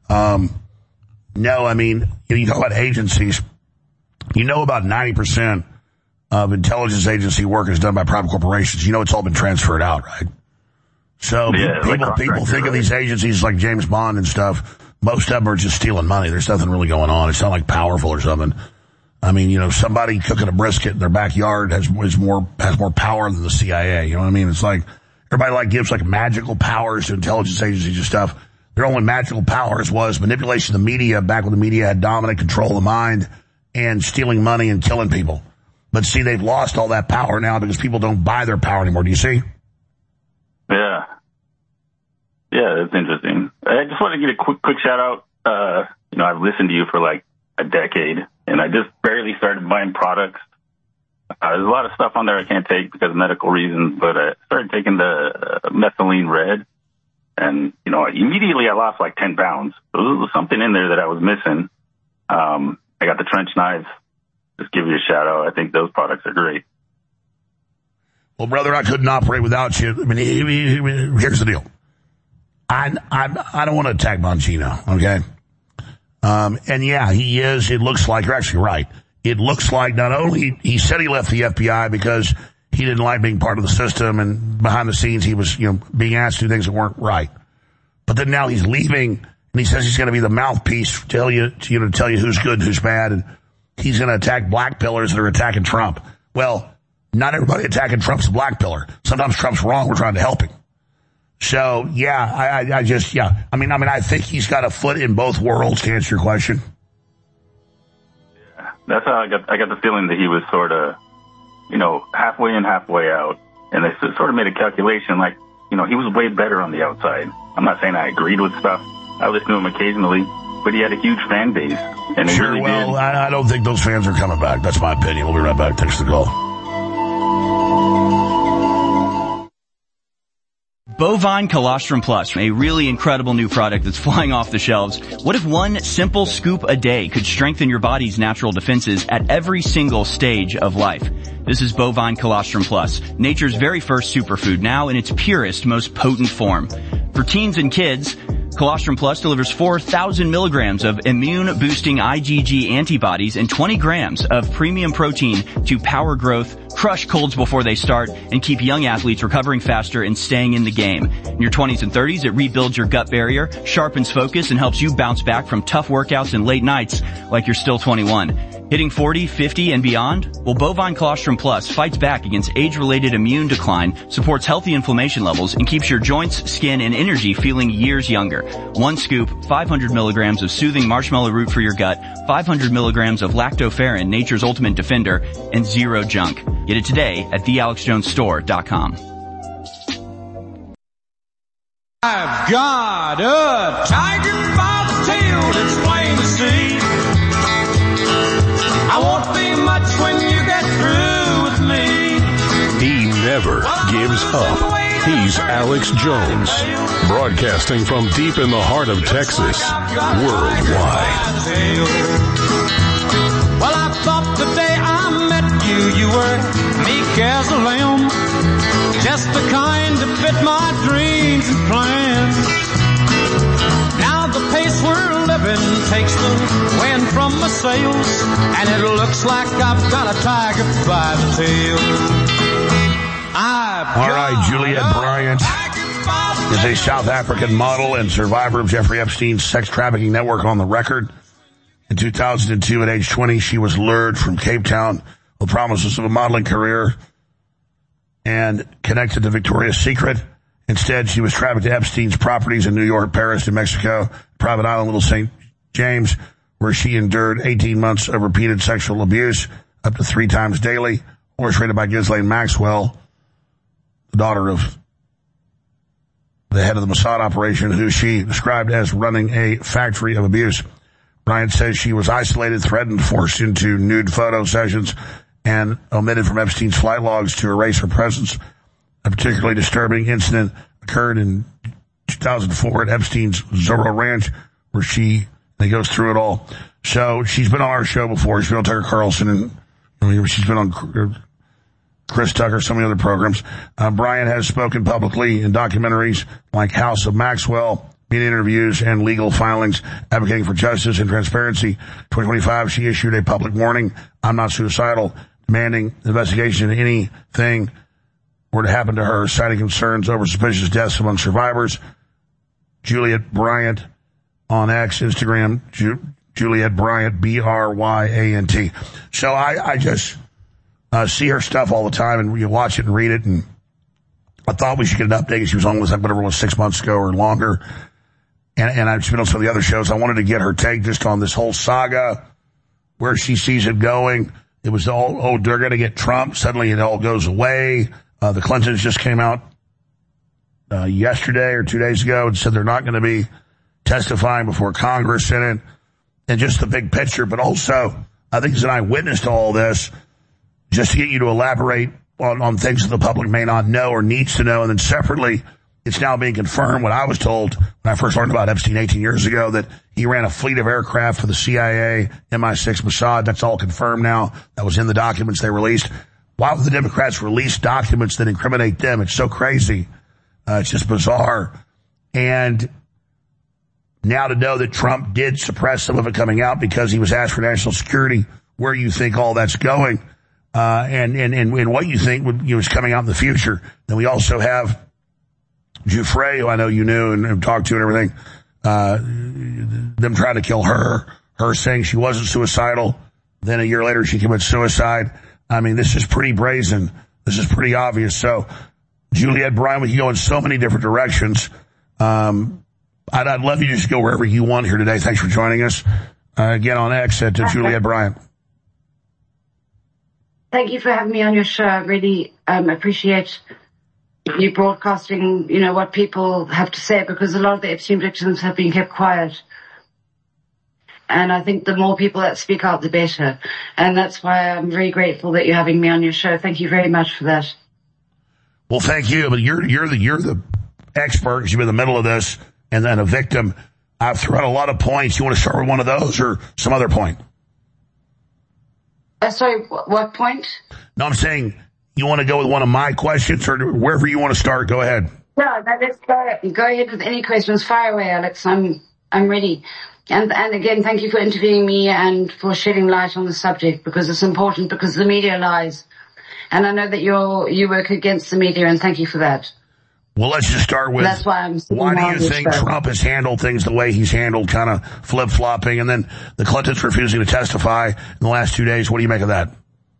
[SPEAKER 4] No, you talk about agencies, about 90% of intelligence agency work is done by private corporations. It's all been transferred out, right? So people think of these agencies like James Bond and stuff. Most of them are just stealing money. There's nothing really going on. It's not like powerful or something. Somebody cooking a brisket in their backyard has more power than the CIA. You know what I mean? It's like everybody gives magical powers to intelligence agencies and stuff. Their only magical powers was manipulation of the media back when the media had dominant control of the mind and stealing money and killing people. But see, they've lost all that power now because people don't buy their power anymore. Do you see?
[SPEAKER 5] Yeah. Yeah, that's interesting. I just want to get a quick shout out. I've listened to you for like a decade and I just barely started buying products. There's a lot of stuff on there I can't take because of medical reasons, but I started taking the methylene red and, immediately I lost like 10 pounds. So there was something in there that I was missing. I got the trench knives. Just give you a shout out. I think those products are great.
[SPEAKER 4] Well, brother, I couldn't operate without you. Here's the deal. I don't want to attack Bongino, okay? And yeah, he is. It looks like, you're actually right. It looks like not only he said he left the FBI because he didn't like being part of the system and behind the scenes he was, being asked to do things that weren't right. But then now he's leaving and he says he's going to be the mouthpiece to tell you who's good and who's bad. And he's going to attack black pillars that are attacking Trump. Well, not everybody attacking Trump's a black pillar. Sometimes Trump's wrong. We're trying to help him. So, yeah, I mean, I think he's got a foot in both worlds, to answer your question.
[SPEAKER 5] Yeah, that's how I got the feeling that he was sort of, halfway in, halfway out. And they sort of made a calculation like, he was way better on the outside. I'm not saying I agreed with stuff. I listened to him occasionally, but he had a huge fan base. And he really did.
[SPEAKER 4] I don't think those fans are coming back. That's my opinion. We'll be right back. Thanks for the call.
[SPEAKER 7] Bovine Colostrum Plus, a really incredible new product that's flying off the shelves. What if one simple scoop a day could strengthen your body's natural defenses at every single stage of life? This is Bovine Colostrum Plus, nature's very first superfood, now in its purest, most potent form. For teens and kids, Colostrum Plus delivers 4,000 milligrams of immune-boosting IgG antibodies and 20 grams of premium protein to power growth, crush colds before they start, and keep young athletes recovering faster and staying in the game. In your 20s and 30s, it rebuilds your gut barrier, sharpens focus, and helps you bounce back from tough workouts and late nights like you're still 21. Hitting 40, 50, and beyond? Well, Bovine Colostrum Plus fights back against age-related immune decline, supports healthy inflammation levels, and keeps your joints, skin, and energy feeling years younger. One scoop, 500 milligrams of soothing marshmallow root for your gut, 500 milligrams of lactoferrin, nature's ultimate defender, and zero junk. Get it today at thealexjonesstore.com.
[SPEAKER 18] I've got a tiger by the tail, it's plain to see. I won't be much when you get through with me.
[SPEAKER 6] He never gives up. He's Alex Jones, broadcasting from deep in the heart of Texas, worldwide.
[SPEAKER 18] Well, I thought the day I met you, you were meek as a lamb, just the kind to fit my dreams and plans. Now the pace we're living takes the wind from my sails, and it looks like I've got a tiger by the tail.
[SPEAKER 4] All right, Juliette Bryant is a South African model and survivor of Jeffrey Epstein's sex trafficking network on the record. In 2002, at age 20, she was lured from Cape Town with promises of a modeling career and connected to Victoria's Secret. Instead, she was trafficked to Epstein's properties in New York, Paris, New Mexico, private island Little St. James, where she endured 18 months of repeated sexual abuse, up to 3 times daily, orchestrated by Ghislaine Maxwell, the daughter of the head of the Mossad operation, who she described as running a factory of abuse. Bryant says she was isolated, threatened, forced into nude photo sessions, and omitted from Epstein's flight logs to erase her presence. A particularly disturbing incident occurred in 2004 at Epstein's Zorro Ranch, where he goes through it all. So she's been on our show before. She's been on Tucker Carlson, and she's been on Chris Tucker, some of the other programs. Bryant has spoken publicly in documentaries like House of Maxwell, media interviews, and legal filings advocating for justice and transparency. 2025, she issued a public warning, "I'm not suicidal," demanding investigation into anything were to happen to her, citing concerns over suspicious deaths among survivors. Juliette Bryant on X, Instagram, Juliette Bryant, Bryant. So I just see her stuff all the time, and you watch it and read it, and I thought we should get an update. She was on with whatever it was 6 months ago or longer, and I've been on some of the other shows. I wanted to get her take just on this whole saga, where she sees it going. It was all, they're going to get Trump. Suddenly it all goes away. The Clintons just came out yesterday or 2 days ago and said they're not going to be testifying before Congress in it, and just the big picture. But also, I think as an eyewitness to all this, just to get you to elaborate on things that the public may not know or needs to know. And then separately, it's now being confirmed what I was told when I first learned about Epstein 18 years ago, that he ran a fleet of aircraft for the CIA, MI6, Mossad. That's all confirmed now. That was in the documents they released. Why would the Democrats release documents that incriminate them? It's so crazy. It's just bizarre. And now to know that Trump did suppress some of it coming out because he was asked for national security, where you think all that's going, and what you think was coming out in the future. Then we also have Giuffre, who I know you knew and talked to and everything, them trying to kill her saying she wasn't suicidal. Then a year later she commits suicide. I mean, this is pretty brazen. This is pretty obvious. So, Juliette Bryan, we can go in so many different directions. I'd love you to just go wherever you want here today. Thanks for joining us. Again on X at Juliette Bryan.
[SPEAKER 14] Thank you for having me on your show. I really appreciate you broadcasting, what people have to say, because a lot of the Epstein victims have been kept quiet. And I think the more people that speak out, the better. And that's why I'm very grateful that you're having me on your show. Thank you very much for that.
[SPEAKER 4] Well, thank you. But you're the expert, because you're in the middle of this, and then a victim. I've thrown out a lot of points. You want to start with one of those or some other point?
[SPEAKER 14] Sorry, what point?
[SPEAKER 4] No, I'm saying you want to go with one of my questions, or wherever you want to start. Go ahead.
[SPEAKER 14] No, let's go ahead with any questions. Fire away, Alex. I'm ready. And again, thank you for interviewing me and for shedding light on the subject, because it's important, because the media lies. And I know that you work against the media, and thank you for that.
[SPEAKER 4] Well, let's just start with,
[SPEAKER 14] that's why
[SPEAKER 4] do you think Trump has handled things the way he's handled, kind of flip-flopping, and then the Clintons refusing to testify in the last 2 days? What do you make of that?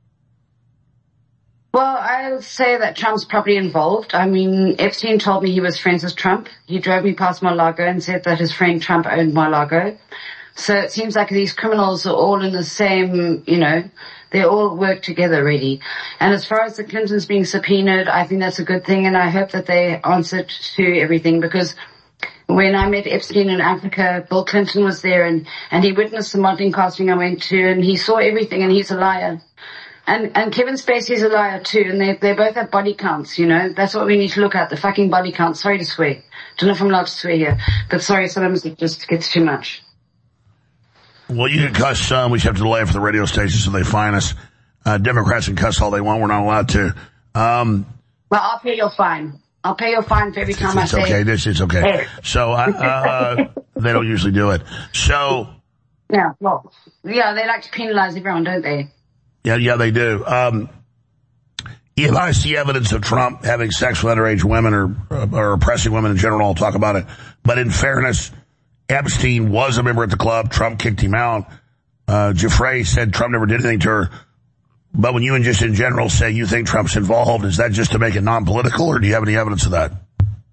[SPEAKER 14] Well, I would say that Trump's probably involved. I mean, Epstein told me he was friends with Trump. He drove me past Mar-a-Lago and said that his friend Trump owned Mar-a-Lago. So it seems like these criminals are all in the same, they all work together really. And as far as the Clintons being subpoenaed, I think that's a good thing, and I hope that they answered to everything, because when I met Epstein in Africa, Bill Clinton was there, and he witnessed the modeling casting I went to, and he saw everything, and he's a liar. And Kevin Spacey's a liar too, and they both have body counts, That's what we need to look at, the fucking body count. Sorry to swear. Don't know if I'm allowed to swear here, but sorry, sometimes it just gets too much.
[SPEAKER 4] Well, you can cuss some. We just have to delay it for the radio stations so they fine us. Democrats can cuss all they want. We're not allowed to.
[SPEAKER 14] Well, I'll pay your fine. I'll pay your fine for every time I say
[SPEAKER 4] okay. It's okay. Hey. So, they don't usually do it. So.
[SPEAKER 14] Yeah, well, yeah, they like to penalize everyone, don't they?
[SPEAKER 4] Yeah, they do. If I see evidence of Trump having sex with underage women or oppressing women in general, I'll talk about it. But in fairness, Epstein was a member at the club. Trump kicked him out. Giuffre said Trump never did anything to her. But when you and just in general say you think Trump's involved, is that just to make it non-political, or do you have any evidence of that?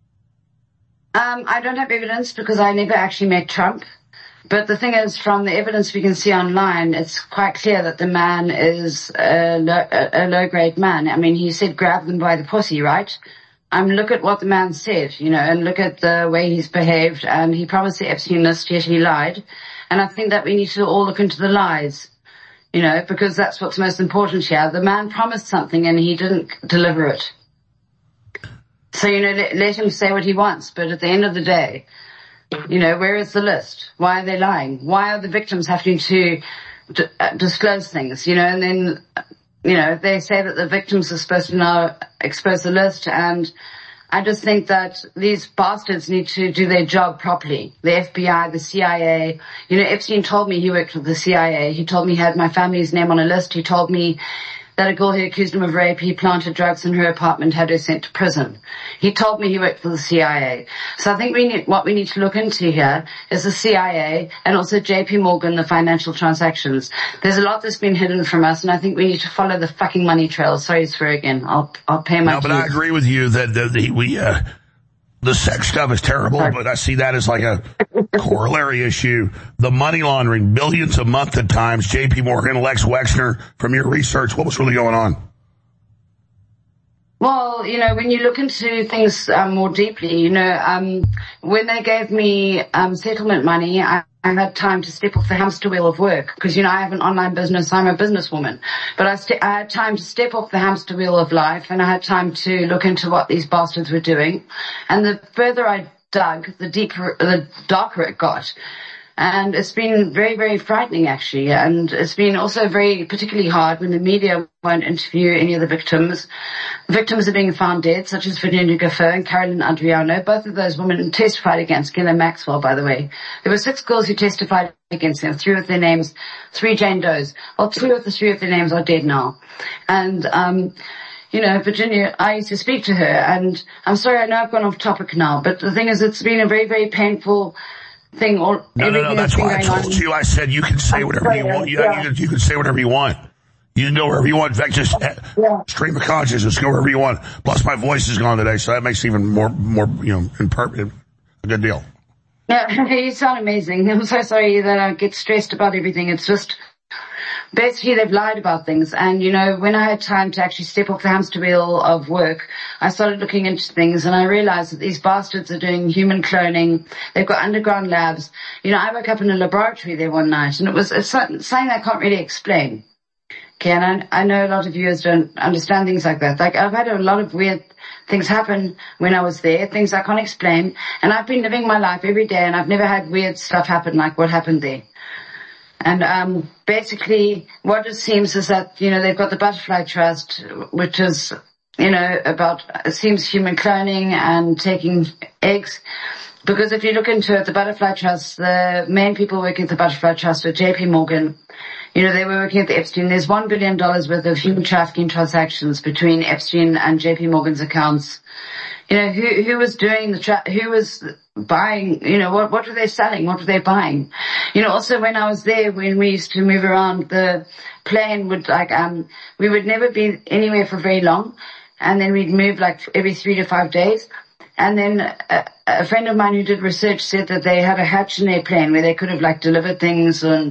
[SPEAKER 14] I don't have evidence because I never actually met Trump. But the thing is, from the evidence we can see online, it's quite clear that the man is a low-grade man. I mean, he said grab them by the pussy, right? Look at what the man said, and look at the way he's behaved. And he promised the Epstein list, yet he lied. And I think that we need to all look into the lies, because that's what's most important here. The man promised something and he didn't deliver it. So, let him say what he wants. But at the end of the day, where is the list? Why are they lying? Why are the victims having to disclose things, and then, they say that the victims are supposed to now expose the list, and I just think that these bastards need to do their job properly. The FBI, the CIA. Epstein told me he worked with the CIA. He told me he had my family's name on a list. He told me that a girl who accused him of rape, he planted drugs in her apartment, had her sent to prison. He told me he worked for the CIA. So I think what we need to look into here is the CIA and also JP Morgan, the financial transactions. There's a lot that's been hidden from us, and I think we need to follow the fucking money trail. Sorry to swear again. I'll pay my dues.
[SPEAKER 4] No, but I agree with you that the sex stuff is terrible, but I see that as like a corollary issue. The money laundering, billions a month at times. JP Morgan, Lex Wexner, from your research, what was really going on?
[SPEAKER 14] Well, when you look into things more deeply, when they gave me settlement money, I had time to step off the hamster wheel of work because, I have an online business. I'm a businesswoman. But I had time to step off the hamster wheel of life, and I had time to look into what these bastards were doing. And the further I dug, the darker it got. And it's been very, very frightening, actually. And it's been also very particularly hard when the media won't interview any of the victims. Victims are being found dead, such as Virginia Giuffre and Carolyn Adriano. Both of those women testified against Ghislaine Maxwell, by the way. There were 6 girls who testified against them, 3 of their names, 3 Jane Does. Well, 2 of the 3 of their names are dead now. And, Virginia, I used to speak to her, and I'm sorry, I know I've gone off topic now, but the thing is, it's been a very, very painful thing. No,
[SPEAKER 4] that's why I told you. I said you can say whatever you want. You can say whatever you want. You can go wherever you want. In fact, just stream of consciousness, go wherever you want. Plus, my voice is gone today, so that makes it even more, a good deal.
[SPEAKER 14] Yeah, you sound amazing. I'm so sorry that I get stressed about everything. It's just, basically they've lied about things. And, when I had time to actually step off the hamster wheel of work, I started looking into things and I realized that these bastards are doing human cloning. They've got underground labs. I woke up in a laboratory there one night and it's something I can't really explain. Okay, and I know a lot of viewers don't understand things like that. Like, I've had a lot of weird things happen when I was there, things I can't explain. And I've been living my life every day and I've never had weird stuff happen like what happened there. And basically what it seems is that, they've got the Butterfly Trust, which is, it seems human cloning and taking eggs. Because if you look into it, the Butterfly Trust, the main people working at the Butterfly Trust are JP Morgan. They were working at the Epstein. There's $1 billion worth of human trafficking transactions between Epstein and JP Morgan's accounts. Who was doing who was buying, what were they selling? What were they buying? Also when I was there, when we used to move around, the plane would we would never be anywhere for very long. And then we'd move every 3 to 5 days. And then a friend of mine who did research said that they had a hatch in their plane where they could have delivered things and,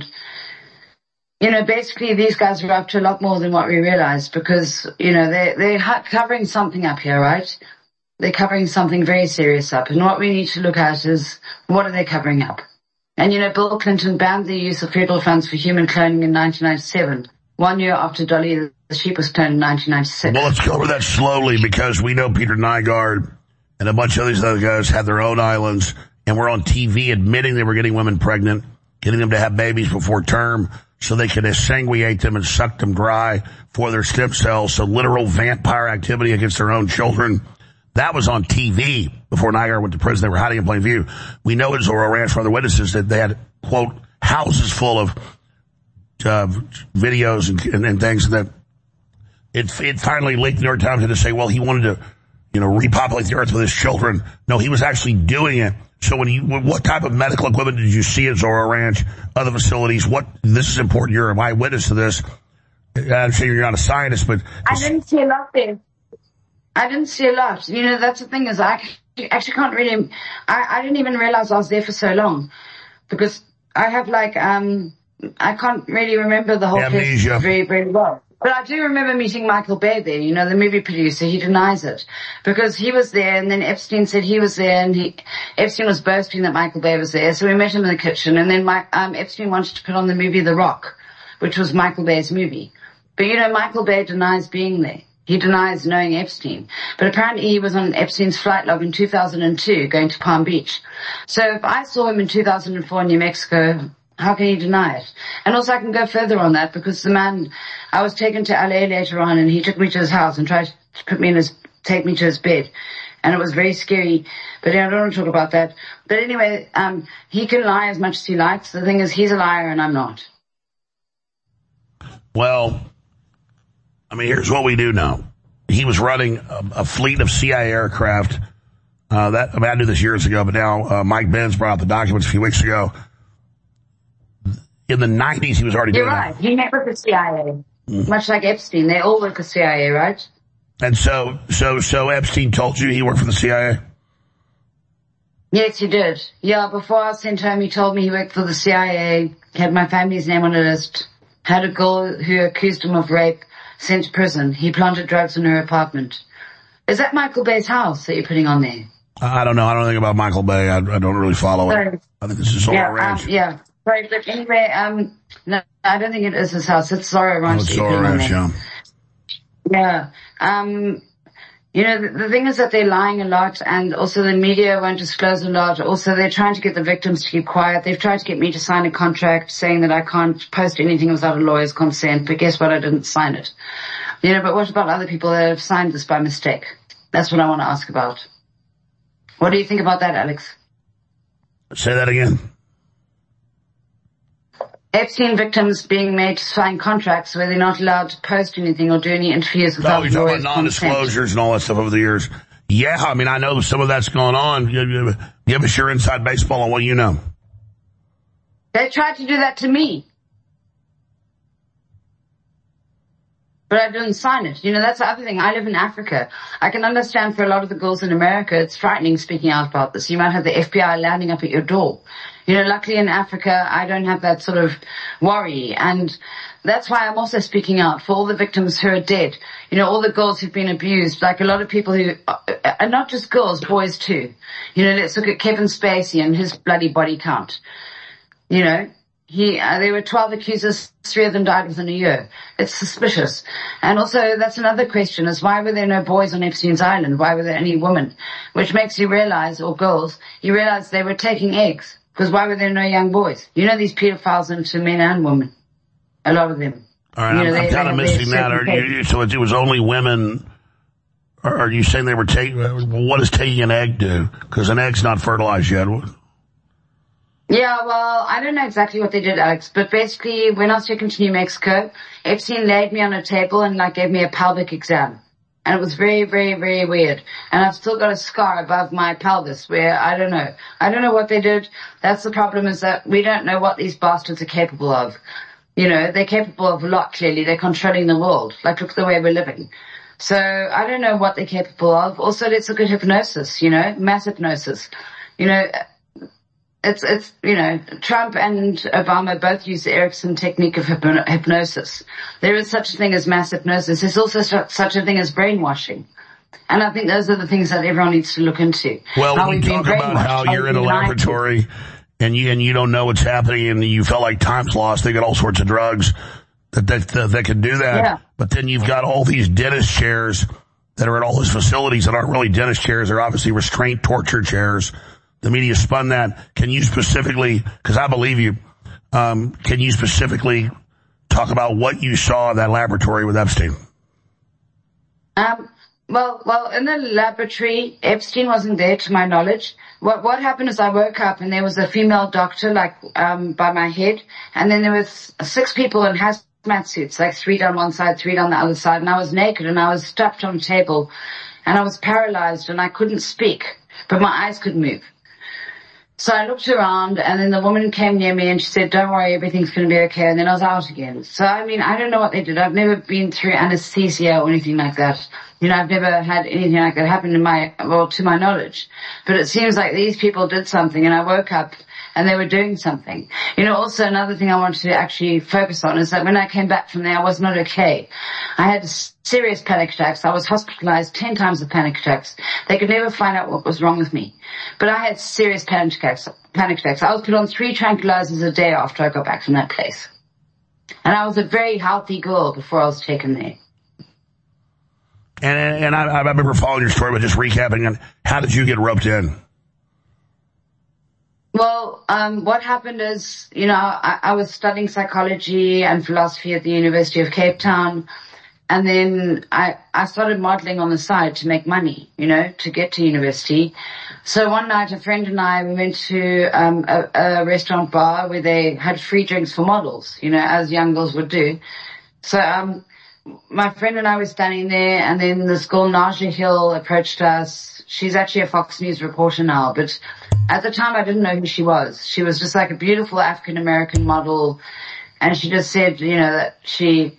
[SPEAKER 14] basically these guys were up to a lot more than what we realized because, they're covering something up here, right? They're covering something very serious up. And what we need to look at is what are they covering up? And, Bill Clinton banned the use of federal funds for human cloning in 1997, 1 year after Dolly the sheep was cloned in 1996.
[SPEAKER 4] Well, let's go over that slowly because we know Peter Nygard and a bunch of these other guys had their own islands and were on TV admitting they were getting women pregnant, getting them to have babies before term so they could exsanguinate them and suck them dry for their stem cells. So literal vampire activity against their own children. That was on TV before Nygard went to prison. They were hiding in plain view. We know at Zorro Ranch from other witnesses that they had, quote, houses full of videos and things that it finally leaked. The New York Times had to say, well, he wanted to, repopulate the earth with his children. No, he was actually doing it. So what type of medical equipment did you see at Zorro Ranch, other facilities? This is important. You're an eyewitness to this. I'm sure you're not a scientist, but
[SPEAKER 14] I didn't see a lot there. I didn't see a lot. That's the thing is I actually can't really, I didn't even realize I was there for so long because I have I can't really remember the whole place very, very well. But I do remember meeting Michael Bay there, the movie producer. He denies it because he was there and then Epstein said he was there and Epstein was boasting that Michael Bay was there. So we met him in the kitchen and then Epstein wanted to put on the movie The Rock, which was Michael Bay's movie. But Michael Bay denies being there. He denies knowing Epstein. But apparently he was on Epstein's flight log in 2002 going to Palm Beach. So if I saw him in 2004 in New Mexico, how can he deny it? And also I can go further on that because the man, I was taken to LA later on and he took me to his house and tried to take me to his bed. And it was very scary. But I don't want to talk about that. But anyway, he can lie as much as he likes. The thing is, he's a liar and I'm not.
[SPEAKER 4] Well, here's what we do know. He was running a fleet of CIA aircraft. I knew this years ago, but now Mike Benz brought out the documents a few weeks ago. In the 90s, he was already doing that.
[SPEAKER 14] You're right. He met with the CIA. Much like Epstein. They all work with the CIA, right?
[SPEAKER 4] And so Epstein told you he worked for the CIA?
[SPEAKER 14] Yes, he did. Yeah, before I was sent home, he told me he worked for the CIA, had my family's name on a list, had a girl who accused him of rape, sent to prison. He planted drugs in her apartment. Is that Michael Bay's house that you're putting on there?
[SPEAKER 4] I don't know. I don't think about Michael Bay. I don't really follow it. I think this is Zorro Ranch.
[SPEAKER 14] Yeah. Right, but anyway, no, I don't think it is his house. It's Zorro Ranch.
[SPEAKER 4] It's Zorro Ranch,
[SPEAKER 14] yeah. The thing is that they're lying a lot, and also the media won't disclose a lot. Also, they're trying to get the victims to keep quiet. They've tried to get me to sign a contract saying that I can't post anything without a lawyer's consent, but guess what? I didn't sign it. But what about other people that have signed this by mistake? That's what I want to ask about. What do you think about that, Alex?
[SPEAKER 4] Say that again.
[SPEAKER 14] Epstein victims being made to sign contracts where they're not allowed to post anything or do any interviews without
[SPEAKER 4] you're talking about non-disclosures and all that stuff over the years. Yeah, I know some of that's going on. Give us your inside baseball on what you know.
[SPEAKER 14] They tried to do that to me. But I didn't sign it. You know, that's the other thing. I live in Africa. I can understand for a lot of the girls in America, it's frightening speaking out about this. You might have the FBI landing up at your door. You know, luckily in Africa, I don't have that sort of worry. And that's why I'm also speaking out for all the victims who are dead. You know, all the girls who've been abused, like a lot of people who, and not just girls, boys too. You know, let's look at Kevin Spacey and his bloody body count. You know, there were 12 accusers, 3 of them died within a year. It's suspicious. And also, that's another question, is why were there no boys on Epstein's Island? Why were there any women? Which makes you realize, or girls, you realize they were taking eggs. Because why were there no young boys? You know, these pedophiles into men and women. A lot of them.
[SPEAKER 4] All right, you know, I'm kind of missing that. So it was only women. Are you saying they were taking, what does taking an egg do? Because an egg's not fertilized yet.
[SPEAKER 14] Yeah, well, I don't know exactly what they did, Alex, but basically when I was taken to New Mexico, Epstein laid me on a table and gave me a pelvic exam. And it was very, very, very weird. And I've still got a scar above my pelvis where I don't know. I don't know what they did. That's the problem, is that we don't know what these bastards are capable of. You know, they're capable of a lot, clearly. They're controlling the world. Look at the way we're living. So I don't know what they're capable of. Also, let's look at hypnosis, you know, mass hypnosis. You know, it's you know, Trump and Obama both use the Erickson technique of hypnosis. There is such a thing as mass hypnosis. There's also such a thing as brainwashing. And I think those are the things that everyone needs to look into.
[SPEAKER 4] Well, when you talk about how you're in a laboratory and you don't know what's happening and you felt like time's lost, they got all sorts of drugs that can do that. Yeah. But then you've got all these dentist chairs that are at all these facilities that aren't really dentist chairs. They're obviously restraint torture chairs. The media spun that. Can you specifically, because I believe you, can you specifically talk about what you saw in that laboratory with Epstein?
[SPEAKER 14] Well, in the laboratory, Epstein wasn't there to my knowledge. What happened is I woke up and there was a female doctor, by my head, and then there was 6 people in hazmat suits, 3 down one side, 3 down the other side, and I was naked and I was strapped on a table and I was paralyzed and I couldn't speak, but my eyes could move. So I looked around and then the woman came near me and she said, don't worry, everything's going to be okay. And then I was out again. So, I mean, I don't know what they did. I've never been through anesthesia or anything like that. You know, I've never had anything like that happen to my knowledge. But it seems like these people did something and I woke up and they were doing something. You know, also another thing I wanted to actually focus on is that when I came back from there, I was not okay. I had serious panic attacks. I was hospitalized 10 times with panic attacks. They could never find out what was wrong with me. But I had serious panic attacks. I was put on 3 tranquilizers a day after I got back from that place. And I was a very healthy girl before I was taken there.
[SPEAKER 4] And I remember following your story, but just recapping, and how did you get roped in?
[SPEAKER 14] Well, what happened is, you know, I was studying psychology and philosophy at the University of Cape Town. And then I started modeling on the side to make money, you know, to get to university. So one night a friend and I, we went to a restaurant bar where they had free drinks for models, you know, as young girls would do. So my friend and I were standing there, and then this girl, Naja Hill, approached us. She's actually a Fox News reporter now, but at the time I didn't know who she was. She was just like a beautiful African-American model, and she just said, you know, that she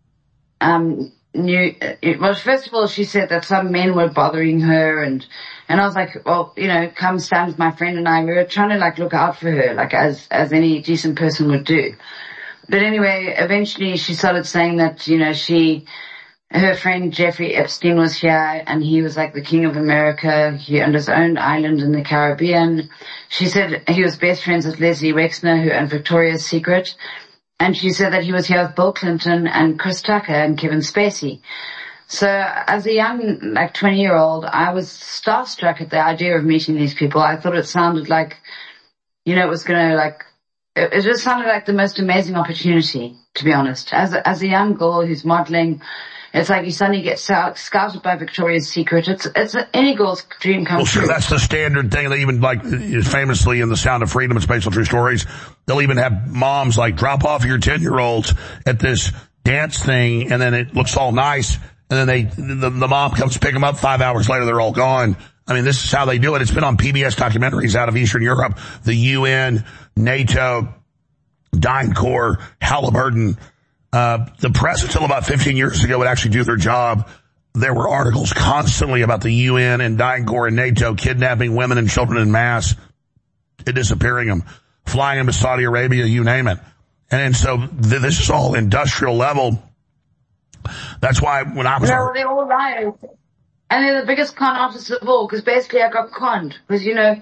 [SPEAKER 14] well, first of all, she said that some men were bothering her, and I was like, well, you know, come stand with my friend and I. We were trying to look out for her, as any decent person would do. But anyway, eventually she started saying that, you know, her friend Jeffrey Epstein was here and he was like the king of America. He owned his own island in the Caribbean. She said he was best friends with Leslie Wexner, who owned Victoria's Secret. And she said that he was here with Bill Clinton and Chris Tucker and Kevin Spacey. So as a young, 20-year-old, I was starstruck at the idea of meeting these people. I thought it sounded like, you know, it was going to it just sounded like the most amazing opportunity, to be honest. As a young girl who's modeling, it's like you suddenly get scouted by Victoria's Secret. It's any girl's dream come true.
[SPEAKER 4] Well, sure, that's the standard thing. They even famously in The Sound of Freedom, it's based on true stories. They'll even have moms drop off your 10-year-olds at this dance thing, and then it looks all nice, and then the mom comes to pick them up 5 hours later, they're all gone. I mean, this is how they do it. It's been on PBS documentaries out of Eastern Europe, the UN, NATO, DynCorp, Halliburton, The press until about 15 years ago would actually do their job. There were articles constantly about the UN and Dying Corps and NATO kidnapping women and children in mass and disappearing them, flying them to Saudi Arabia, you name it. And so this is all industrial level. That's why when I was...
[SPEAKER 14] No, they're all liars. And they're the biggest con artists of all, because basically I got conned. Because,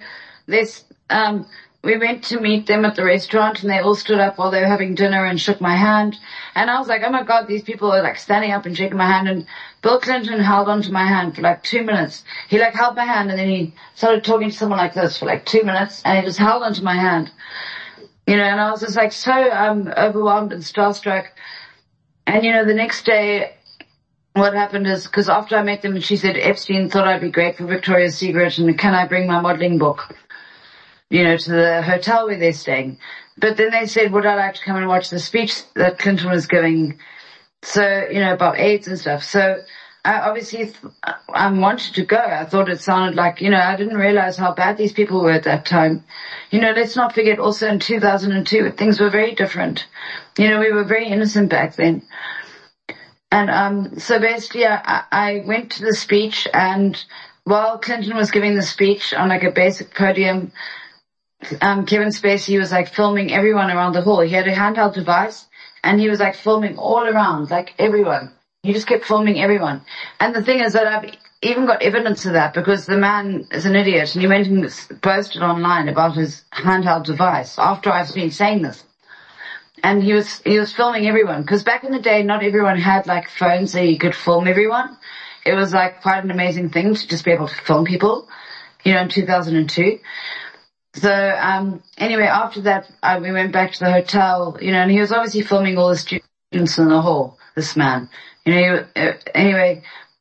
[SPEAKER 14] we went to meet them at the restaurant and they all stood up while they were having dinner and shook my hand. And I was like, oh my God, these people are like standing up and shaking my hand. And Bill Clinton held onto my hand for like 2 minutes. He like held my hand and then he started talking to someone like this for like 2 minutes and he just held onto my hand. And I was just like so overwhelmed and starstruck. And the next day what happened is, because after I met them, she said Epstein thought I'd be great for Victoria's Secret and can I bring my modeling book, to the hotel where they're staying. But then they said, would I like to come and watch the speech that Clinton was giving? So, about AIDS and stuff. So I obviously wanted to go. I thought it sounded like, I didn't realize how bad these people were at that time. Let's not forget also in 2002, things were very different. We were very innocent back then. And so basically I went to the speech, and while Clinton was giving the speech on like a basic podium, Kevin Spacey was like filming everyone around the hall. He had a handheld device and he was like filming all around, like everyone. He just kept filming everyone. And the thing is that I've even got evidence of that because the man is an idiot and he went and posted online about his handheld device after I've been saying this. And he was filming everyone because back in the day, not everyone had like phones so you could film everyone. It was like quite an amazing thing to just be able to film people, in 2002. So, anyway, after that, we went back to the hotel, and he was obviously filming all the students in the hall, this man. I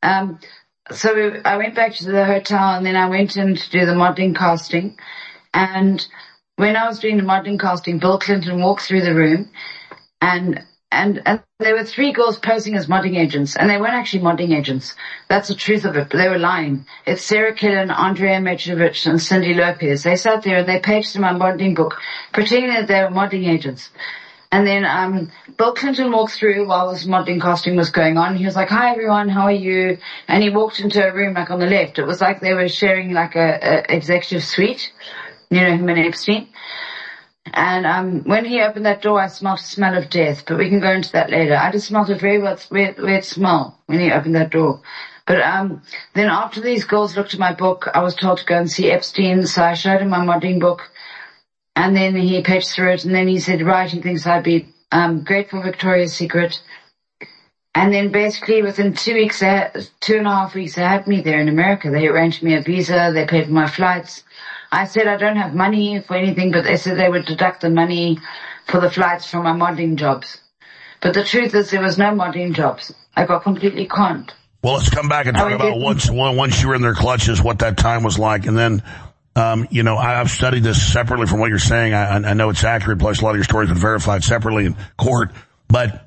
[SPEAKER 14] went back to the hotel and then I went in to do the modeling casting. And when I was doing the modeling casting, Bill Clinton walked through the room and there were 3 girls posing as modeling agents, and they weren't actually modeling agents. That's the truth of it, but they were lying. It's Sarah Killen, Andrea Metrovich, and Cindy Lopez. They sat there and they pasted my modeling book, pretending that they were modeling agents. And then Bill Clinton walked through while this modeling casting was going on. He was like, hi everyone, how are you? And he walked into a room like on the left. It was like they were sharing like a executive suite, him and Epstein. And when he opened that door, I smelled a smell of death, but we can go into that later. I just smelled a very weird smell when he opened that door. But then after these girls looked at my book, I was told to go and see Epstein, so I showed him my modeling book. And then he paged through it, and then he said, right, he thinks I'd be great for Victoria's Secret. And then basically within 2 weeks, 2.5 weeks, they had me there in America. They arranged me a visa, they paid for my flights. I said I don't have money for anything, but they said they would deduct the money for the flights from my modeling jobs. But the truth is there was no modeling jobs. I got completely conned.
[SPEAKER 4] Well, let's come back and talk about once you were in their clutches, what that time was like. And then, I've studied this separately from what you're saying. I know it's accurate, plus a lot of your stories have been verified separately in court. But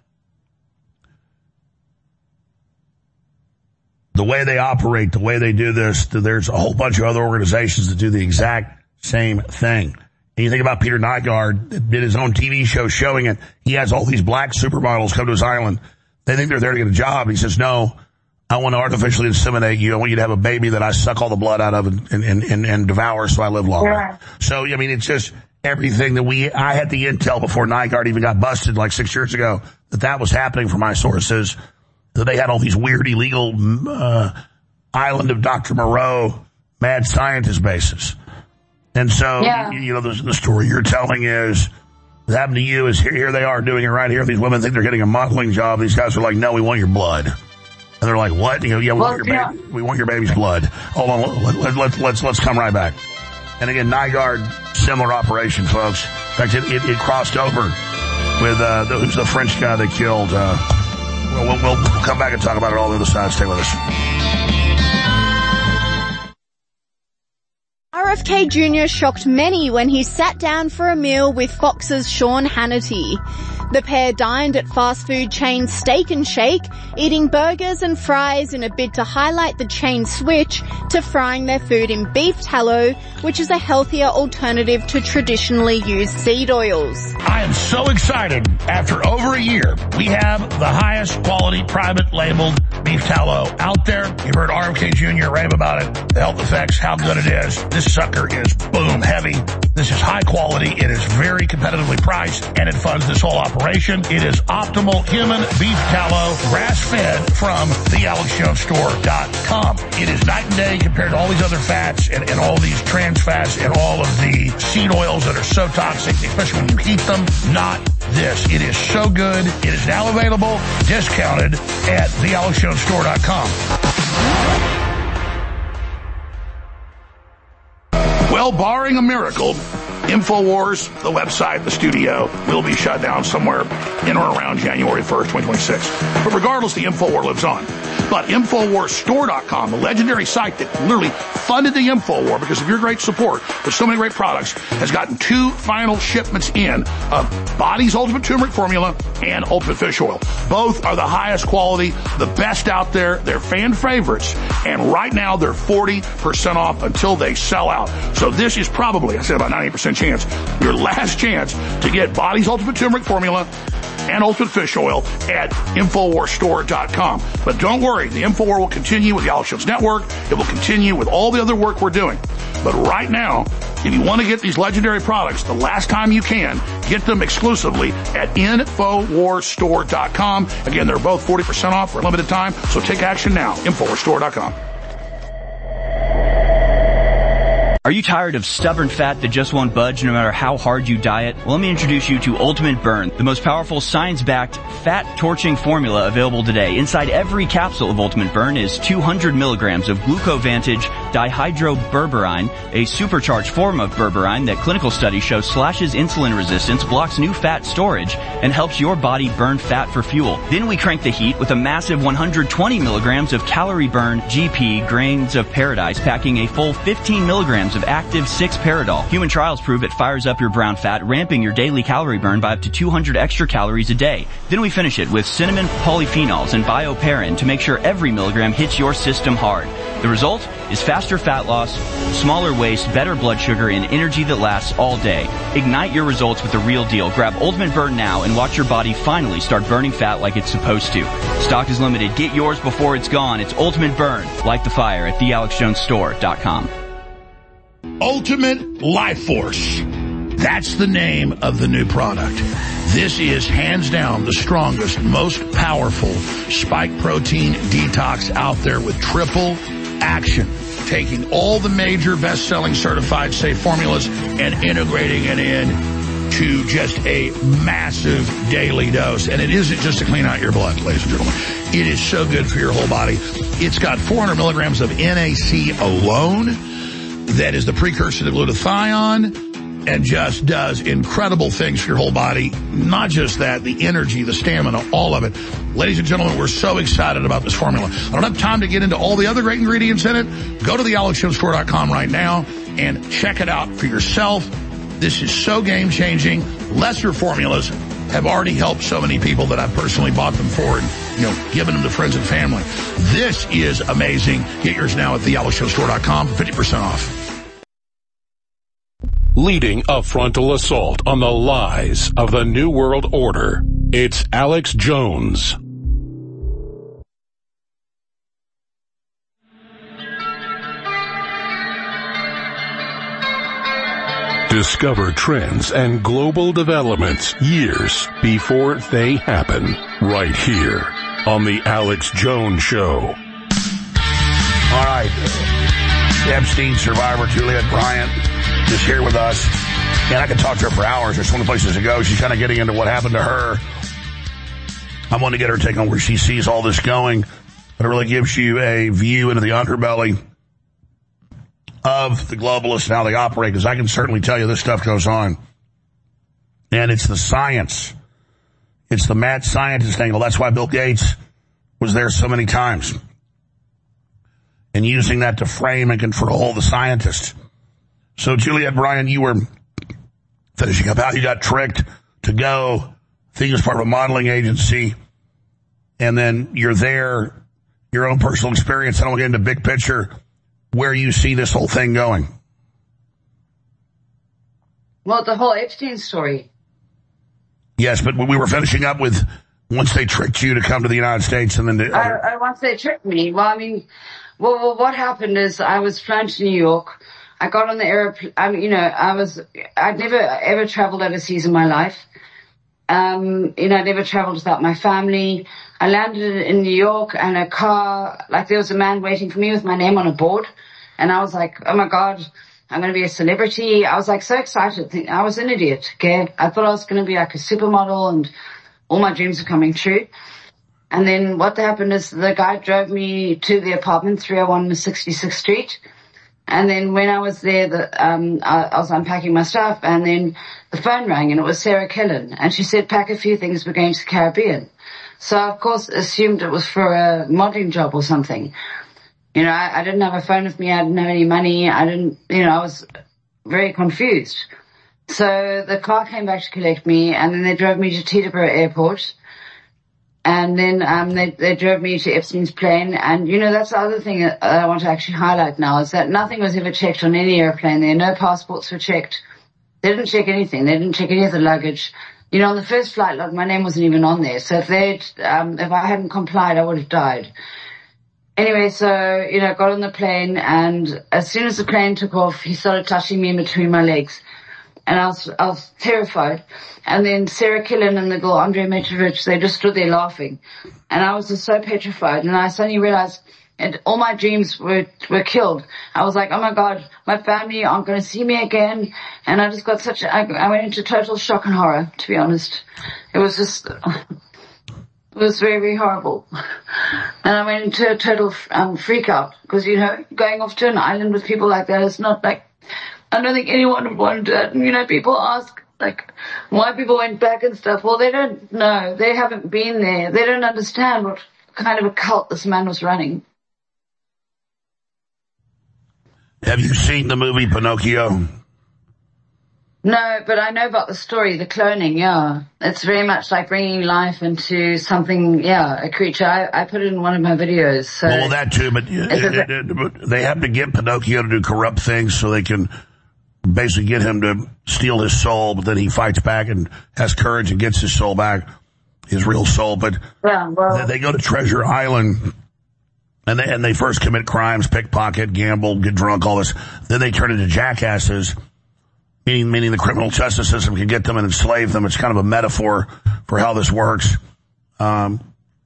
[SPEAKER 4] the way they operate, the way they do this, there's a whole bunch of other organizations that do the exact same thing. And you think about Peter Nygard, that did his own TV show showing it. He has all these black supermodels come to his island. They think they're there to get a job. He says, no, I want to artificially inseminate you. I want you to have a baby that I suck all the blood out of and devour so I live longer. Yeah. So, it's just everything that I had the intel before Nygard even got busted like 6 years ago that was happening from my sources. That they had all these weird illegal island of Dr. Moreau mad scientist bases. And so, the story you're telling is what happened to you is here they are doing it right here. These women think they're getting a modeling job. These guys are like, no, we want your blood. And they're like, what? We want your baby's blood. Hold on, let's come right back. And again, Nygard, similar operation, folks. In fact, it crossed over with who's the French guy that killed. We'll come back and talk about it all on the other side. Stay with us.
[SPEAKER 1] RFK Jr. shocked many when he sat down for a meal with Fox's Sean Hannity. The pair dined at fast food chain Steak and Shake, eating burgers and fries in a bid to highlight the chain's switch to frying their food in beef tallow, which is a healthier alternative to traditionally used seed oils.
[SPEAKER 4] I am so excited. After over a year, we have the highest quality private labeled beef tallow out there. You've heard RFK Jr. rave about it, the health effects, how good it is. This sucker is boom heavy. This is high quality. It is very competitively priced, and it funds this whole operation. It is optimal human beef tallow, grass-fed from thealexjonesstore.com. It is night and day compared to all these other fats and all these trans fats and all of the seed oils that are so toxic, especially when you heat them. Not this. It is so good. It is now available, discounted at thealexjonesstore.com. Well, barring a miracle, InfoWars, the website, the studio, will be shut down somewhere in or around January 1st, 2026. But regardless, the InfoWar lives on. But InfoWarsStore.com, the legendary site that literally funded the InfoWar because of your great support with so many great products, has gotten 2 final shipments in of Body's Ultimate Turmeric Formula and Ultimate Fish Oil. Both are the highest quality, the best out there. They're fan favorites. And right now, they're 40% off until they sell out. So this is probably, I said about 98% chance, your last chance to get Body's Ultimate Turmeric Formula and Ultimate Fish Oil at InfoWarsStore.com. But don't worry, the InfoWar will continue with the Alex Jones Network. It will continue with all the other work we're doing. But right now, if you want to get these legendary products, the last time you can, get them exclusively at InfoWarsStore.com. Again, they're both 40% off for a limited time, so take action now. InfoWarsStore.com.
[SPEAKER 7] Are you tired of stubborn fat that just won't budge no matter how hard you diet? Well, let me introduce you to Ultimate Burn, the most powerful science-backed fat-torching formula available today. Inside every capsule of Ultimate Burn is 200 milligrams of Glucovantage dihydroberberine, a supercharged form of berberine that clinical studies show slashes insulin resistance, blocks new fat storage, and helps your body burn fat for fuel. Then we crank the heat with a massive 120 milligrams of Calorie Burn GP Grains of Paradise, packing a full 15 milligrams of active 6-Paradol. Human trials prove it fires up your brown fat, ramping your daily calorie burn by up to 200 extra calories a day. Then we finish it with cinnamon polyphenols and bioperin to make sure every milligram hits your system hard. The result is faster fat loss, smaller waist, better blood sugar, and energy that lasts all day. Ignite your results with the real deal. Grab Ultimate Burn now and watch your body finally start burning fat like it's supposed to. Stock is limited. Get yours before it's gone. It's Ultimate Burn. Light the fire at thealexjonesstore.com.
[SPEAKER 4] Ultimate Life Force. That's the name of the new product. This is hands down the strongest, most powerful spike protein detox out there with triple action. Taking all the major best-selling certified safe formulas and integrating it in to just a massive daily dose. And it isn't just to clean out your blood, ladies and gentlemen. It is so good for your whole body. It's got 400 milligrams of NAC alone. That is the precursor to glutathione and just does incredible things for your whole body. Not just that, the energy, the stamina, all of it. Ladies and gentlemen, we're so excited about this formula. I don't have time to get into all the other great ingredients in it. Go to thealexjonesstore.com right now and check it out for yourself. This is so game-changing. Lesser formulas have already helped so many people that I've personally bought them for and, given them to friends and family. This is amazing. Get yours now at thealexjonesstore.com for 50% off.
[SPEAKER 6] Leading a frontal assault on the lies of the New World Order, it's Alex Jones. Discover trends and global developments years before they happen, right here on The Alex Jones Show.
[SPEAKER 4] All right. Epstein survivor Juliette Bryant is here with us. And I could talk to her for hours. There's so many places to go. She's kind of getting into what happened to her. I want to get her take on where she sees all this going. But it really gives you a view into the underbelly of the globalists and how they operate, because I can certainly tell you this stuff goes on. And it's the science. It's the mad scientist angle. That's why Bill Gates was there so many times. And using that to frame and control the scientists. So, Juliette Bryant, you were finishing up how you got tricked to go thing as part of a modeling agency, and then you're there, your own personal experience. I don't get into big picture where you see this whole thing going.
[SPEAKER 14] Well, the whole Epstein story.
[SPEAKER 4] Yes, but we were finishing up with once they tricked you to come to the United States, and then
[SPEAKER 14] once they tricked me. Well, I mean, what happened is I was flown to New York. I got on the airplane. I'd never ever traveled overseas in my life. I never traveled without my family. I landed in New York, and a car, like there was a man waiting for me with my name on a board, and I was like, oh my God, I'm going to be a celebrity. I was like so excited. I was an idiot, okay? I thought I was going to be like a supermodel and all my dreams are coming true. And then what happened is the guy drove me to the apartment, 301 66th Street. And then when I was there, I was unpacking my stuff, and then the phone rang, and it was Sarah Killen. And she said, pack a few things, we're going to the Caribbean. So I, of course, assumed it was for a modeling job or something. I didn't have a phone with me. I didn't have any money. I was very confused. So the car came back to collect me, and then they drove me to Teterboro Airport. And then they drove me to Epstein's plane. And, that's the other thing that I want to actually highlight now is that nothing was ever checked on any airplane there. No passports were checked. They didn't check anything. They didn't check any of the luggage. On the first flight, my name wasn't even on there. So if I hadn't complied, I would have died. Anyway, so, got on the plane, and as soon as the plane took off, he started touching me in between my legs. And I was terrified. And then Sarah Killen and the girl, Andrea Mitrovic, they just stood there laughing. And I was just so petrified. And I suddenly realized all my dreams were killed. I was like, oh my God, my family aren't going to see me again. And I just got I went into total shock and horror, to be honest. It was just... It was very, very horrible. And I went into a total freak out because, going off to an island with people like that is not like, I don't think anyone would want to do it. And, people ask, why people went back and stuff. Well, they don't know. They haven't been there. They don't understand what kind of a cult this man was running.
[SPEAKER 4] Have you seen the movie Pinocchio?
[SPEAKER 14] No, but I know about the story, the cloning, yeah. It's very much like bringing life into something, a creature. I put it in one of my videos. So
[SPEAKER 4] well, that too, but they have to get Pinocchio to do corrupt things so they can basically get him to steal his soul, but then he fights back and has courage and gets his soul back, his real soul. But they go to Treasure Island, and they first commit crimes, pickpocket, gamble, get drunk, all this. Then they turn into jackasses. Meaning the criminal justice system can get them and enslave them. It's kind of a metaphor for how this works.
[SPEAKER 14] Yeah,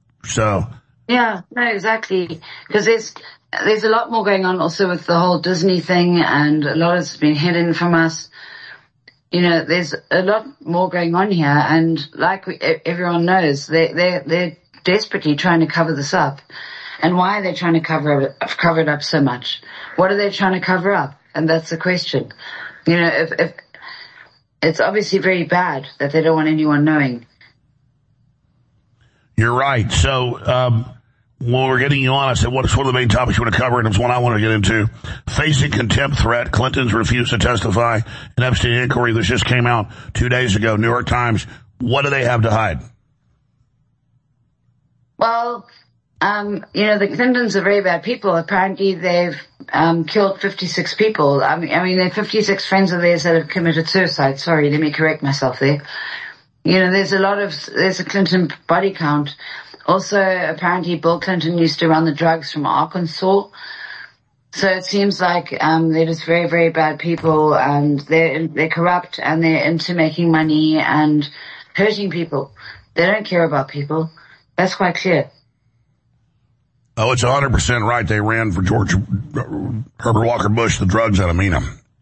[SPEAKER 14] no, exactly. Because there's a lot more going on also with the whole Disney thing, and a lot has been hidden from us. There's a lot more going on here, and like everyone knows, they're desperately trying to cover this up. And why are they trying to cover it up so much? What are they trying to cover up? And that's the question. If it's obviously very bad that they don't want anyone knowing.
[SPEAKER 4] You're right. So, when we're getting you on, I said, what's one of the main topics you want to cover? And it's one I want to get into. Facing contempt threat, Clinton's refused to testify in Epstein inquiry. This just came out 2 days ago, New York Times. What do they have to hide?
[SPEAKER 14] Well, the Clintons are very bad people. Apparently they've killed 56 people. I mean, there are 56 friends of theirs that have committed suicide. Sorry, let me correct myself there. There's a Clinton body count. Also, apparently Bill Clinton used to run the drugs from Arkansas. So it seems like they're just very, very bad people, and they're corrupt, and they're into making money and hurting people. They don't care about people. That's quite clear.
[SPEAKER 4] Oh, it's 100% right. They ran for Herbert Walker Bush, the drugs out of MENA.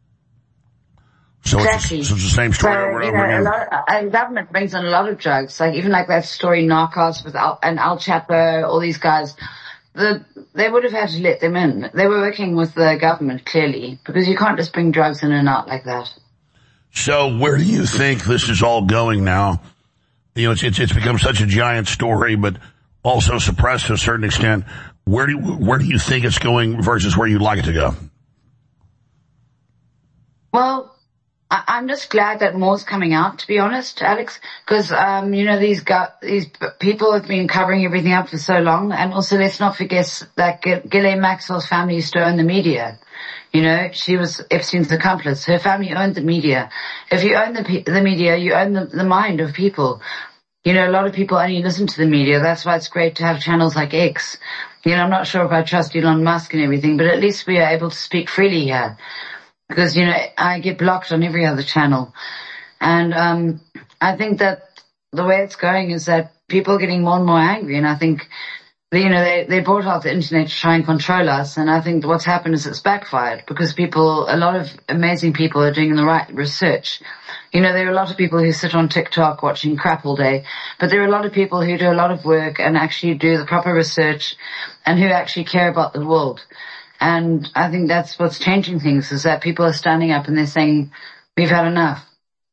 [SPEAKER 4] So exactly. It's the same story over and over again.
[SPEAKER 14] And government brings in a lot of drugs, even that story Narcos with Al Chapo, all these guys. They would have had to let them in. They were working with the government, clearly, because you can't just bring drugs in and out like that.
[SPEAKER 4] So where do you think this is all going now? It's become such a giant story, but also suppressed to a certain extent. Where do you think it's going versus where you'd like it to go?
[SPEAKER 14] Well, I'm just glad that more's coming out, to be honest, Alex, because, these people have been covering everything up for so long. And also, let's not forget that Ghislaine Maxwell's family used to own the media. She was Epstein's accomplice. Her family owned the media. If you own the media, you own the mind of people. A lot of people only listen to the media. That's why it's great to have channels like X. I'm not sure if I trust Elon Musk and everything, but at least we are able to speak freely here. Because, I get blocked on every other channel. And I think that the way it's going is that people are getting more and more angry. And I think, they brought out the internet to try and control us. And I think what's happened is it's backfired because a lot of amazing people are doing the right research. There are a lot of people who sit on TikTok watching crap all day, but there are a lot of people who do a lot of work and actually do the proper research and who actually care about the world. And I think that's what's changing things, is that people are standing up and they're saying, we've had enough.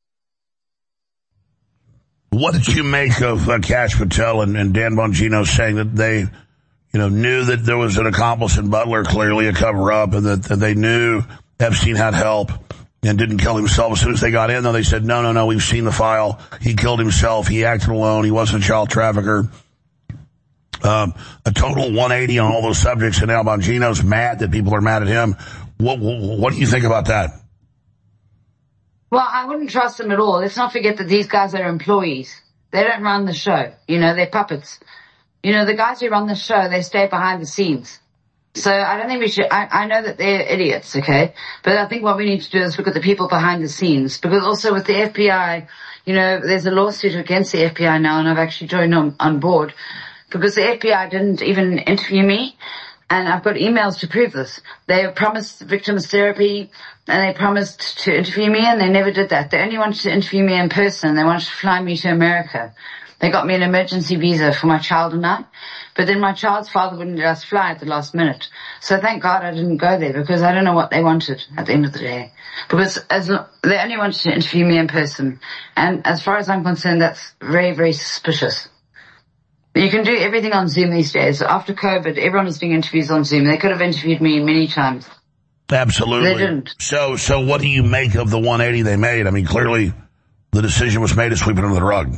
[SPEAKER 4] What did you make of Kash Patel and Dan Bongino saying that they, knew that there was an accomplice in Butler, clearly a cover-up, and that they knew Epstein had help and didn't kill himself as soon as they got in, though they said, no, we've seen the file. He killed himself. He acted alone. He wasn't a child trafficker. A total 180 on all those subjects, and now Bongino's mad that people are mad at him. What do you think about that?
[SPEAKER 14] Well, I wouldn't trust them at all. Let's not forget that these guys are employees. They don't run the show. They're puppets. The guys who run the show, they stay behind the scenes. So I don't think we should, I know that they're idiots, okay? But I think what we need to do is look at the people behind the scenes. Because also with the FBI, there's a lawsuit against the FBI now, and I've actually joined on board. Because the FBI didn't even interview me, and I've got emails to prove this. They promised victims therapy, and they promised to interview me, and they never did that. They only wanted to interview me in person. They wanted to fly me to America. They got me an emergency visa for my child and I, but then my child's father wouldn't let us fly at the last minute. So thank God I didn't go there, because I don't know what they wanted at the end of the day. Because they only wanted to interview me in person. And as far as I'm concerned, that's very, very suspicious. You can do everything on Zoom these days. After COVID, everyone is doing interviews on Zoom. They could have interviewed me many times.
[SPEAKER 4] Absolutely.
[SPEAKER 14] They didn't.
[SPEAKER 4] So what do you make of the 180 they made? I mean, clearly the decision was made to sweep it under the rug.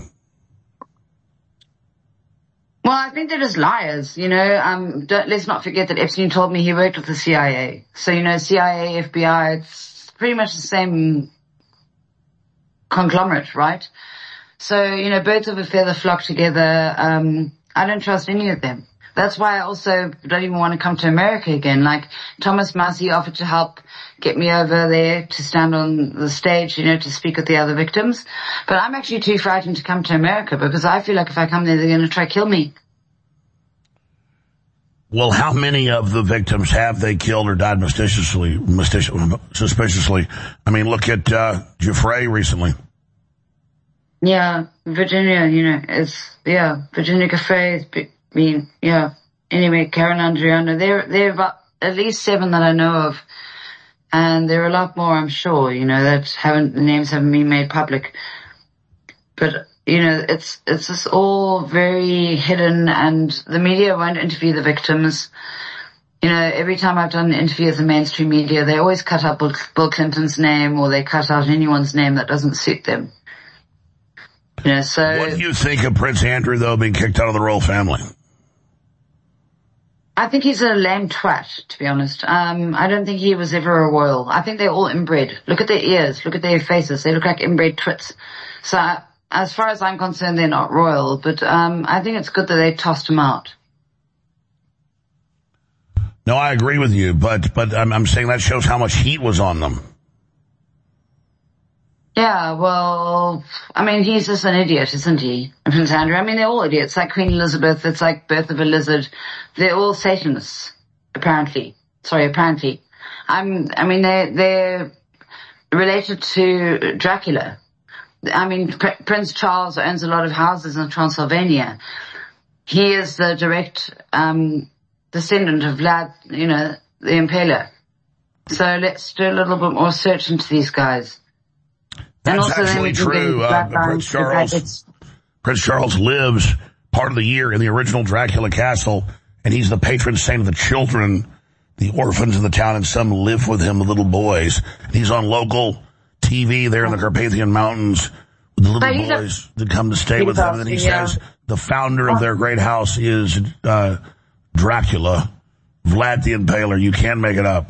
[SPEAKER 14] Well, I think they're just liars, let's not forget that Epstein told me he worked with the CIA. So, CIA, FBI, it's pretty much the same conglomerate, right? So, birds of a feather flock together. I don't trust any of them. That's why I also don't even want to come to America again. Like, Thomas Massie offered to help get me over there to stand on the stage, to speak with the other victims. But I'm actually too frightened to come to America, because I feel like if I come there, they're going to try to kill me.
[SPEAKER 4] Well, how many of the victims have they killed or died suspiciously? I mean, look at Giuffre recently.
[SPEAKER 14] Yeah, Virginia, Virginia Giuffre, anyway, Karen Andriano, there are about at least 7 that I know of, and there are a lot more, I'm sure, that the names haven't been made public. But, it's just all very hidden, and the media won't interview the victims. Every time I've done an interview with the mainstream media, they always cut out Bill Clinton's name, or they cut out anyone's name that doesn't suit them. So
[SPEAKER 4] what do you think of Prince Andrew, though, being kicked out of the royal family?
[SPEAKER 14] I think he's a lame twat, to be honest. I don't think he was ever a royal. I think they're all inbred. Look at their ears. Look at their faces. They look like inbred twits. So as far as I'm concerned, they're not royal. But I think it's good that they tossed him out.
[SPEAKER 4] No, I agree with you. But I'm saying that shows how much heat was on them.
[SPEAKER 14] Yeah, well, I mean, he's just an idiot, isn't he, Prince Andrew? I mean, they're all idiots. Like Queen Elizabeth, it's like Birth of a Lizard. They're all Satanists, apparently. I mean, they're related to Dracula. I mean, Prince Charles owns a lot of houses in Transylvania. He is the direct descendant of Vlad, the Impaler. So let's do a little bit more research into these guys.
[SPEAKER 4] That's actually true. Prince Charles lives part of the year in the original Dracula castle, and he's the patron saint of the children, the orphans in the town, and some live with him, the little boys. And he's on local TV there in the Carpathian Mountains with the little boys that come to stay with him. And he says the founder of their great house is Dracula, Vlad the Impaler. You can't make it up.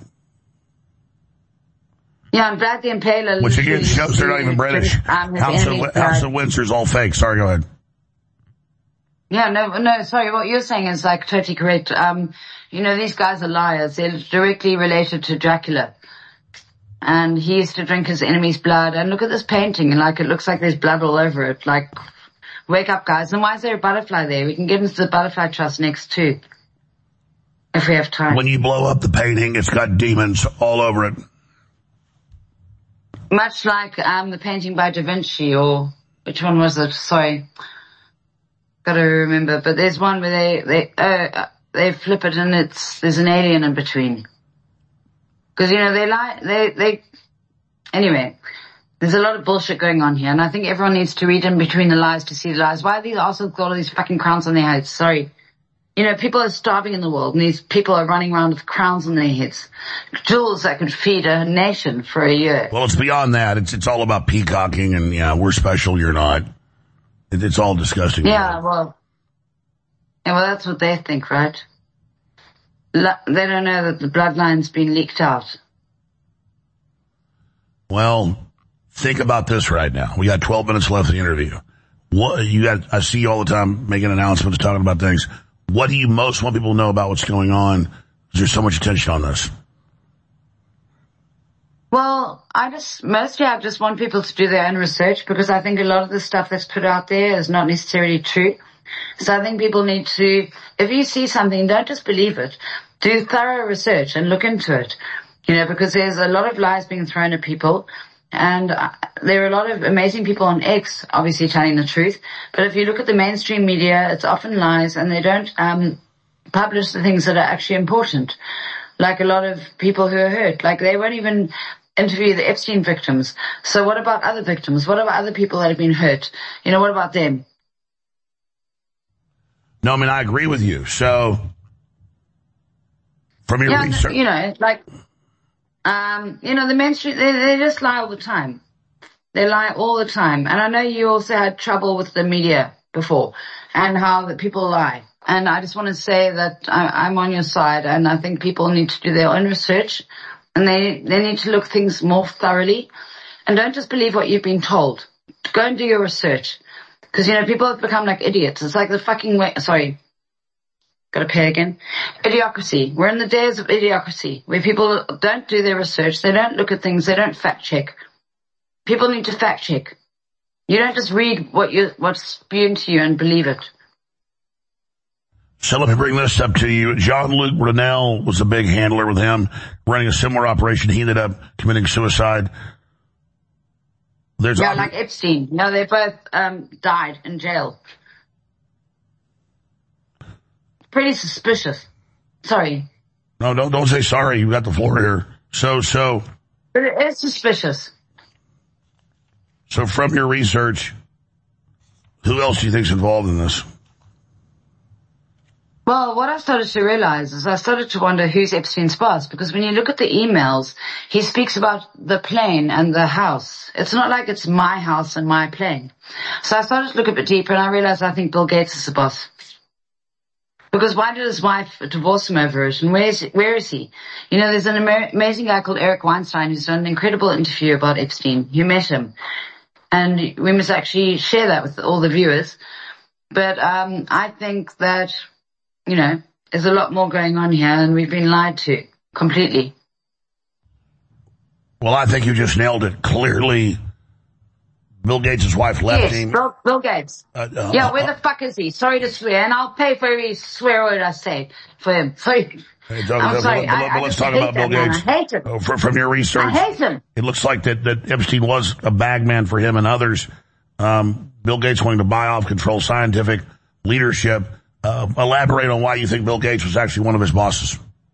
[SPEAKER 14] Yeah, and Vlad the Impaler.
[SPEAKER 4] Which again shows they're not even British. House of Windsor's all fake. Sorry, go ahead.
[SPEAKER 14] Yeah, no, sorry, what you're saying is like totally correct. These guys are liars. They're directly related to Dracula. And he used to drink his enemy's blood. And look at this painting, and it looks like there's blood all over it. Like, wake up, guys. And why is there a butterfly there? We can get into the butterfly trust next too, if we have time.
[SPEAKER 4] When you blow up the painting, it's got demons all over it.
[SPEAKER 14] Much like the painting by Da Vinci, or which one was it? Sorry. Gotta remember, but there's one where they flip it and there's an alien in between. Cause they lie, anyway, there's a lot of bullshit going on here, and I think everyone needs to read in between the lies to see the lies. Why are these assholes got all these fucking crowns on their heads? Sorry. People are starving in the world, and these people are running around with crowns on their heads. Jewels that could feed a nation for a year.
[SPEAKER 4] Well, it's beyond that. It's all about peacocking and, we're special, you're not. It's all disgusting.
[SPEAKER 14] Yeah, well, that's what they think, right? They don't know that the bloodline's been leaked out.
[SPEAKER 4] Well, think about this right now. We got 12 minutes left of the interview. I see you all the time making announcements, talking about things. What do you most want people to know about what's going on? There's so much attention on this.
[SPEAKER 14] Well, I just want people to do their own research, because I think a lot of the stuff that's put out there is not necessarily true. So I think people need to, if you see something, don't just believe it. Do thorough research and look into it. Because there's a lot of lies being thrown at people, and there are a lot of amazing people on X, obviously telling the truth. But if you look at the mainstream media, it's often lies, and they don't publish the things that are actually important. Like a lot of people who are hurt, like they won't even interview the Epstein victims. So what about other victims? What about other people that have been hurt? What about them?
[SPEAKER 4] No, I agree with you. So, from your research,
[SPEAKER 14] the mainstream, they just lie all the time. They lie all the time. And I know you also had trouble with the media before, and how the people lie. And I just want to say that I'm on your side, and I think people need to do their own research, and they need to look things more thoroughly, and don't just believe what you've been told. Go and do your research. Because, people have become like idiots. It's like the fucking gotta pay again. Idiocracy. We're in the days of idiocracy, where people don't do their research, they don't look at things, they don't fact check. People need to fact check. You don't just read what's spewed to you and believe it.
[SPEAKER 4] So let me bring this up to you. Jean-Luc Brunel was a big handler with him, running a similar operation. He ended up committing suicide.
[SPEAKER 14] Like Epstein. No, they both died in jail. Pretty suspicious. Sorry.
[SPEAKER 4] No, don't say sorry. You got the floor here. So.
[SPEAKER 14] But it is suspicious.
[SPEAKER 4] So from your research, who else do you think's involved in this?
[SPEAKER 14] Well, what I started to realize is I started to wonder who's Epstein's boss, because when you look at the emails, he speaks about the plane and the house. It's not like it's my house and my plane. So I started to look a bit deeper, and I realized I think Bill Gates is the boss. Because why did his wife divorce him over it? And where is he? There's an amazing guy called Eric Weinstein who's done an incredible interview about Epstein. You met him. And we must actually share that with all the viewers. But I think that, there's a lot more going on here, and we've been lied to completely.
[SPEAKER 4] Well, I think you just nailed it. Clearly, Bill Gates' wife left him.
[SPEAKER 14] Bill Gates. Where the fuck is he? Sorry to swear, and I'll pay for every swear word I say for him. Sorry.
[SPEAKER 4] I'm sorry. Let's talk about Bill Gates.
[SPEAKER 14] I hate him.
[SPEAKER 4] From your research,
[SPEAKER 14] I hate him.
[SPEAKER 4] It looks like that Epstein was a bagman for him and others. Bill Gates wanting to buy off, control scientific leadership. Elaborate on why you think Bill Gates was actually one of his bosses.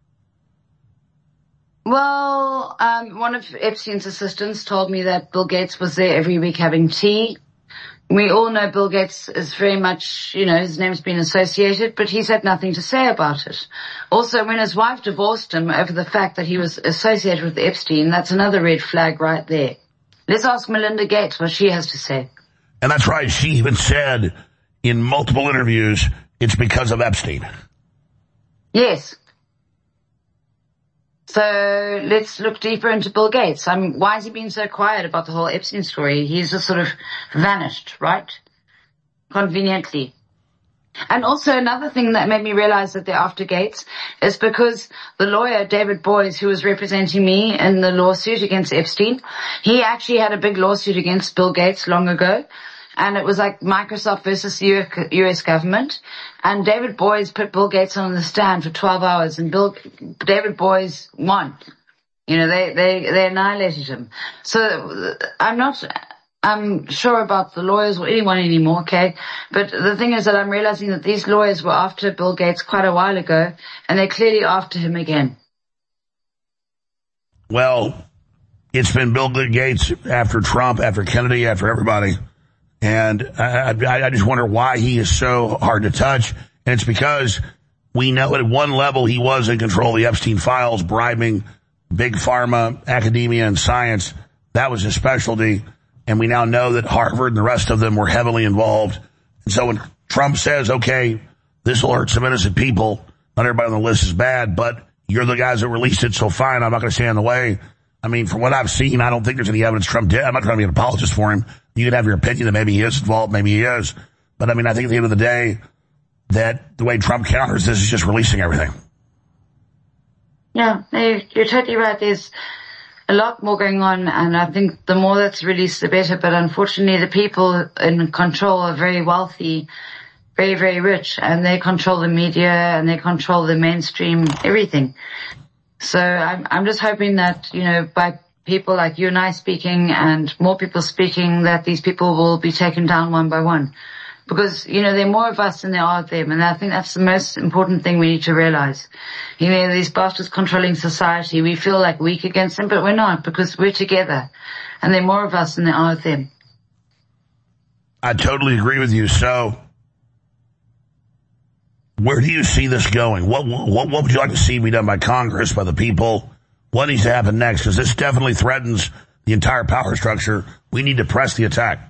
[SPEAKER 14] Well, one of Epstein's assistants told me that Bill Gates was there every week having tea. We all know Bill Gates is very much, his name's been associated, but he's had nothing to say about it. Also, when his wife divorced him over the fact that he was associated with Epstein, that's another red flag right there. Let's ask Melinda Gates what she has to say.
[SPEAKER 4] And that's right. She even said in multiple interviews, it's because of Epstein.
[SPEAKER 14] Yes. So let's look deeper into Bill Gates. Why has he been so quiet about the whole Epstein story? He's just sort of vanished, right? Conveniently. And also another thing that made me realize that they're after Gates is because the lawyer, David Boies, who was representing me in the lawsuit against Epstein, he actually had a big lawsuit against Bill Gates long ago. And it was like Microsoft versus the US government. And David Boies put Bill Gates on the stand for 12 hours and David Boies won. You know, they annihilated him. So I'm sure about the lawyers or anyone anymore, okay? But the thing is that I'm realizing that these lawyers were after Bill Gates quite a while ago, and they're clearly after him again.
[SPEAKER 4] Well, it's been Bill Gates after Trump, after Kennedy, after everybody. And I just wonder why he is so hard to touch. And it's because we know at one level he was in control of the Epstein files, bribing big pharma, academia, and science. That was his specialty. And we now know that Harvard and the rest of them were heavily involved. And so when Trump says, okay, this will hurt some innocent people, not everybody on the list is bad, but you're the guys that released it, so fine, I'm not going to stand in the way. I mean, from what I've seen, I don't think there's any evidence Trump did. I'm not trying to be an apologist for him. You can have your opinion that maybe he is involved, maybe he is. But I mean, I think at the end of the day, that the way Trump counters this is just releasing everything.
[SPEAKER 14] Yeah, you're totally right. There's a lot more going on, and I think the more that's released, the better. But unfortunately, the people in control are very wealthy, very, very rich, and they control the media, and they control the mainstream, everything. So I'm just hoping that, you know, by people like you and I speaking and more people speaking, that these people will be taken down one by one. Because, you know, there are more of us than there are of them, and I think that's the most important thing we need to realize. You know, these bastards controlling society, we feel like weak against them, but we're not, because we're together. And there are more of us than there are of them.
[SPEAKER 4] I totally agree with you. So, where do you see this going? What would you like to see be done by Congress, by the people? What needs to happen next? Because this definitely threatens the entire power structure. We need to press the attack.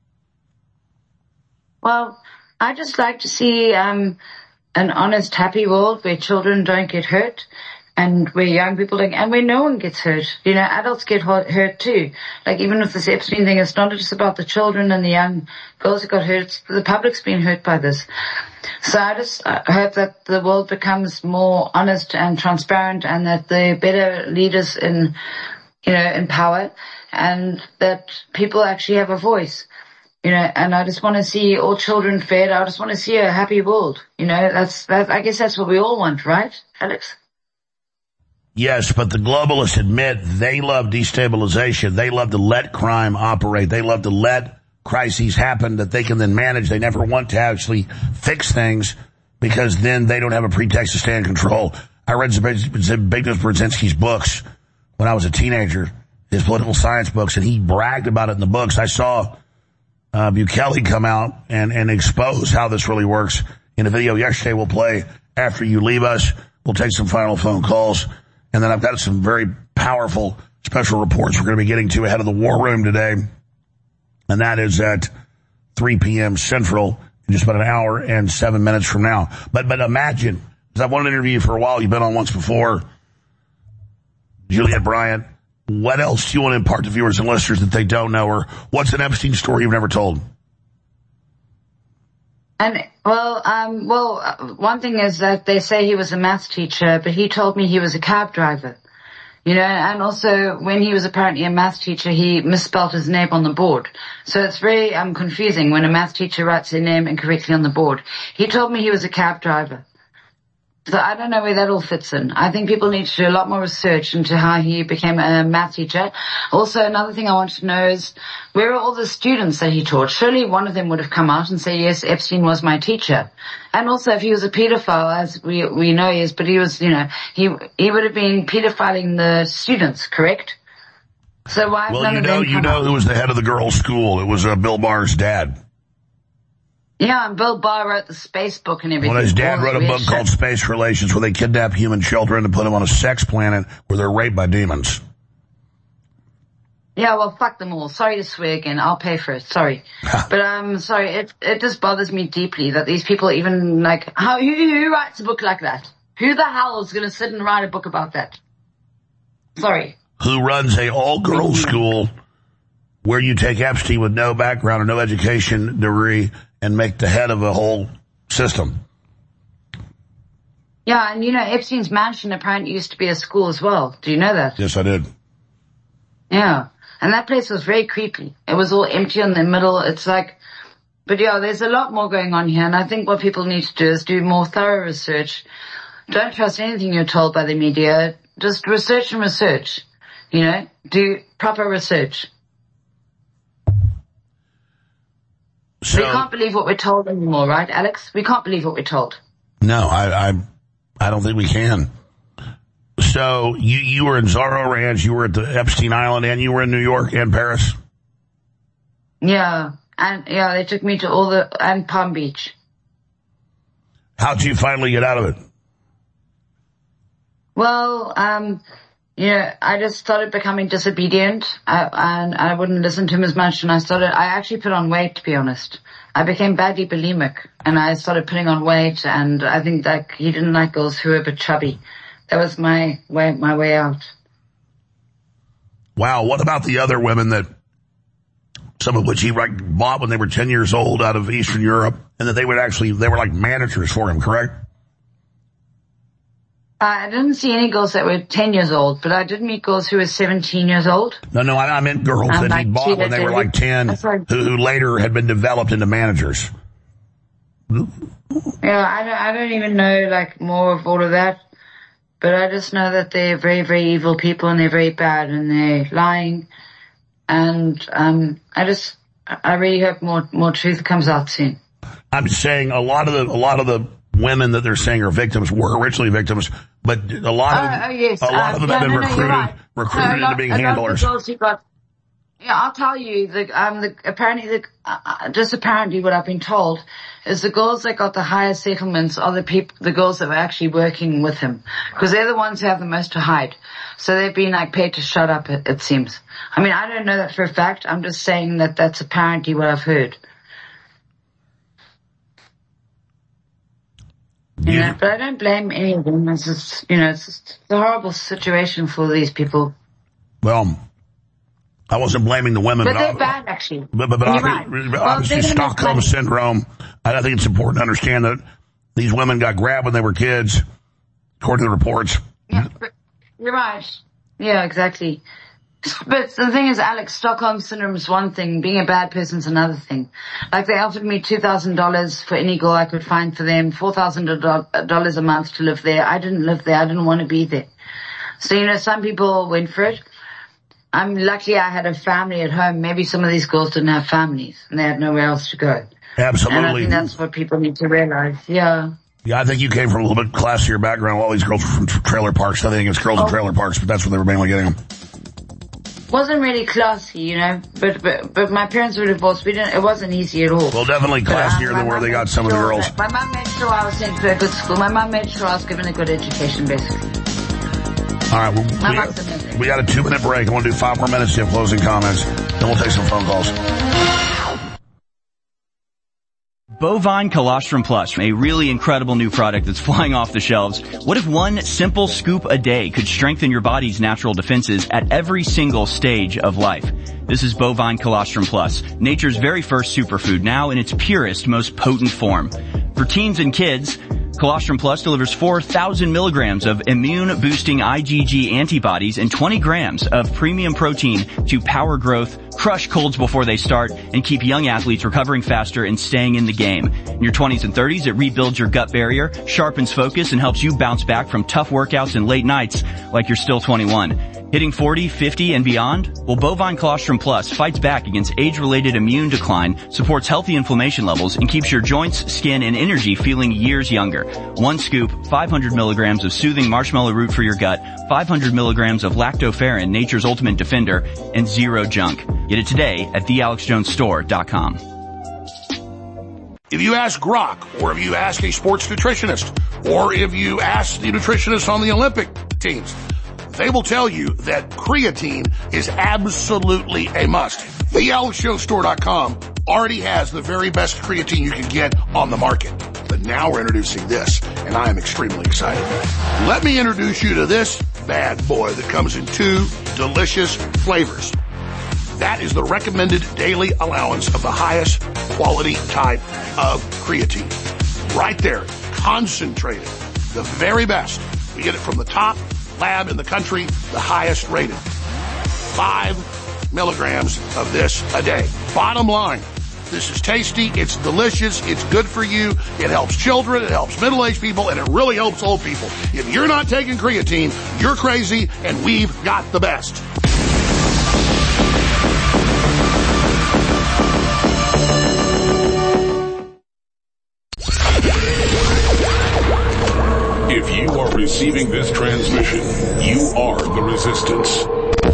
[SPEAKER 14] Well, I just like to see an honest, happy world where children don't get hurt and where young people don't, and where no one gets hurt. You know, adults get hurt too. Like even with this Epstein thing, it's not just about the children and the young girls that got hurt. The public's been hurt by this. So I hope that the world becomes more honest and transparent, and that the better leaders in power, and that people actually have a voice. You know, and I just want to see all children fed. I just want to see a happy world. You know, I guess that's what we all want, right, Alex?
[SPEAKER 4] Yes, but the globalists admit they love destabilization. They love to let crime operate. They love to let crises happen that they can then manage. They never want to actually fix things because then they don't have a pretext to stay in control. I read Zbigniew Brzezinski's books when I was a teenager, his political science books, and he bragged about it in the books. I saw Bukele come out and expose how this really works in a video yesterday. We'll play after you leave us. We'll take some final phone calls, and then I've got some very powerful special reports we're going to be getting to ahead of the War Room today, and that is at 3 p.m. Central in just about an hour and 7 minutes from now. But imagine, because I've wanted to interview you for a while, you've been on once before, Juliette Bryant. What else do you want to impart to viewers and listeners that they don't know, or what's an Epstein story you've never told?
[SPEAKER 14] And one thing is that they say he was a math teacher, but he told me he was a cab driver. You know, and also when he was apparently a math teacher, he misspelled his name on the board. So it's very confusing when a math teacher writes their name incorrectly on the board. He told me he was a cab driver. So I don't know where that all fits in. I think people need to do a lot more research into how he became a math teacher. Also, another thing I want to know is, where are all the students that he taught? Surely one of them would have come out and say, yes, Epstein was my teacher. And also, if he was a pedophile, as we know he is, but he was, you know, he would have been pedophiling the students, correct? So why?
[SPEAKER 4] Well, you know who was the head of the girls' school? It was Bill Barr's dad.
[SPEAKER 14] Yeah, and Bill Barr wrote the space book and everything.
[SPEAKER 4] Well, his dad wrote a book called Space Relations, where they kidnap human children and put them on a sex planet where they're raped by demons.
[SPEAKER 14] Yeah, well, fuck them all. Sorry to swear again. I'll pay for it. Sorry. But, sorry, it just bothers me deeply that these people even, like, who writes a book like that? Who the hell is going to sit and write a book about that? Sorry.
[SPEAKER 4] Who runs a all-girls school where you take Epstein with no background or no education degree and make the head of a whole system.
[SPEAKER 14] Yeah, and Epstein's mansion apparently used to be a school as well. Do you know that?
[SPEAKER 4] Yes, I did.
[SPEAKER 14] Yeah. And that place was very creepy. It was all empty in the middle. It's like, but yeah, there's a lot more going on here. And I think what people need to do is do more thorough research. Don't trust anything you're told by the media. Just research and research. Do proper research. So, we can't believe what we're told anymore, right, Alex? We can't believe what we're told.
[SPEAKER 4] No, I don't think we can. So you were in Zorro Ranch, you were at the Epstein Island, and you were in New York and Paris?
[SPEAKER 14] Yeah. And they took me to and Palm Beach.
[SPEAKER 4] How'd you finally get out of it?
[SPEAKER 14] Well, I just started becoming disobedient, and I wouldn't listen to him as much, and I actually put on weight, to be honest. I became badly bulimic, and I started putting on weight, and I think that he didn't like girls who were a bit chubby. That was my way out.
[SPEAKER 4] Wow, what about the other women some of which he bought when they were 10 years old out of Eastern Europe, and that they were like managers for him, correct?
[SPEAKER 14] I didn't see any girls that were 10 years old, but I did meet girls who were 17 years old.
[SPEAKER 4] No, I meant girls that he bought when they were like 10, who later had been developed into managers.
[SPEAKER 14] Yeah, I don't even know, more of all of that. But I just know that they're very, very evil people, and they're very bad, and they're lying. And I really hope more truth comes out soon.
[SPEAKER 4] I'm saying a lot of the women that they're saying are victims were originally victims, but a lot of them have been recruited into being handlers.
[SPEAKER 14] I'll tell you, apparently what I've been told is the girls that got the highest settlements are the girls that were actually working with him, because they're the ones who have the most to hide. So they've been paid to shut up, it seems. I mean, I don't know that for a fact. I'm just saying that that's apparently what I've heard. But I don't blame any of them. It's just, it's just a horrible situation for these people.
[SPEAKER 4] Well, I wasn't blaming the women.
[SPEAKER 14] But they're bad, actually.
[SPEAKER 4] But obviously Stockholm Syndrome, I think it's important to understand that these women got grabbed when they were kids, according to the reports.
[SPEAKER 14] Yeah, you're right. Yeah, exactly. But the thing is, Alex, Stockholm Syndrome is one thing, being a bad person is another thing. They offered me $2,000 for any girl I could find for them, $4,000 a month to live there. I didn't live there. I didn't want to be there. So, some people went for it. I'm lucky I had a family at home. Maybe some of these girls didn't have families, and they had nowhere else to go.
[SPEAKER 4] Absolutely.
[SPEAKER 14] And I think that's what people need to realize. Yeah.
[SPEAKER 4] Yeah, I think you came from a little bit classier background. All these girls were from trailer parks. I think it's girls in trailer parks, but that's where they were mainly getting them.
[SPEAKER 14] Wasn't really classy, but my parents were divorced. It wasn't easy at all.
[SPEAKER 4] Well, definitely classier than where they got some of the girls.
[SPEAKER 14] My mom made sure I was sent to a good school. My mom made sure I was given a good education, basically.
[SPEAKER 4] All right, we got a 2-minute break. I want to do 5 more minutes to have closing comments. Then we'll take some phone calls.
[SPEAKER 7] Bovine Colostrum Plus, a really incredible new product that's flying off the shelves. What if one simple scoop a day could strengthen your body's natural defenses at every single stage of life? This is Bovine Colostrum Plus, nature's very first superfood, now in its purest, most potent form. For teens and kids, Colostrum Plus delivers 4,000 milligrams of immune-boosting IgG antibodies and 20 grams of premium protein to power growth, crush colds before they start, and keep young athletes recovering faster and staying in the game. In your 20s and 30s, it rebuilds your gut barrier, sharpens focus, and helps you bounce back from tough workouts and late nights like you're still 21. Hitting 40, 50, and beyond? Well, Bovine Colostrum Plus fights back against age-related immune decline, supports healthy inflammation levels, and keeps your joints, skin, and energy feeling years younger. 1 scoop, 500 milligrams of soothing marshmallow root for your gut, 500 milligrams of lactoferrin, nature's ultimate defender, and 0 junk. Get it today at thealexjonesstore.com.
[SPEAKER 4] If you ask Grok, or if you ask a sports nutritionist, or if you ask the nutritionist on the Olympic teams, they will tell you that creatine is absolutely a must. TheAlexShowStore.com already has the very best creatine you can get on the market. But now we're introducing this, and I am extremely excited. Let me introduce you to this bad boy that comes in 2 delicious flavors. That is the recommended daily allowance of the highest quality type of creatine. Right there, concentrated, the very best. We get it from the top lab in the country, the highest rated. 5 milligrams of this a day. Bottom line, this is tasty, it's delicious, it's good for you, it helps children, it helps middle-aged people, and it really helps old people. If you're not taking creatine, you're crazy, and we've got the best.
[SPEAKER 6] If you are receiving this transmission, you are the resistance.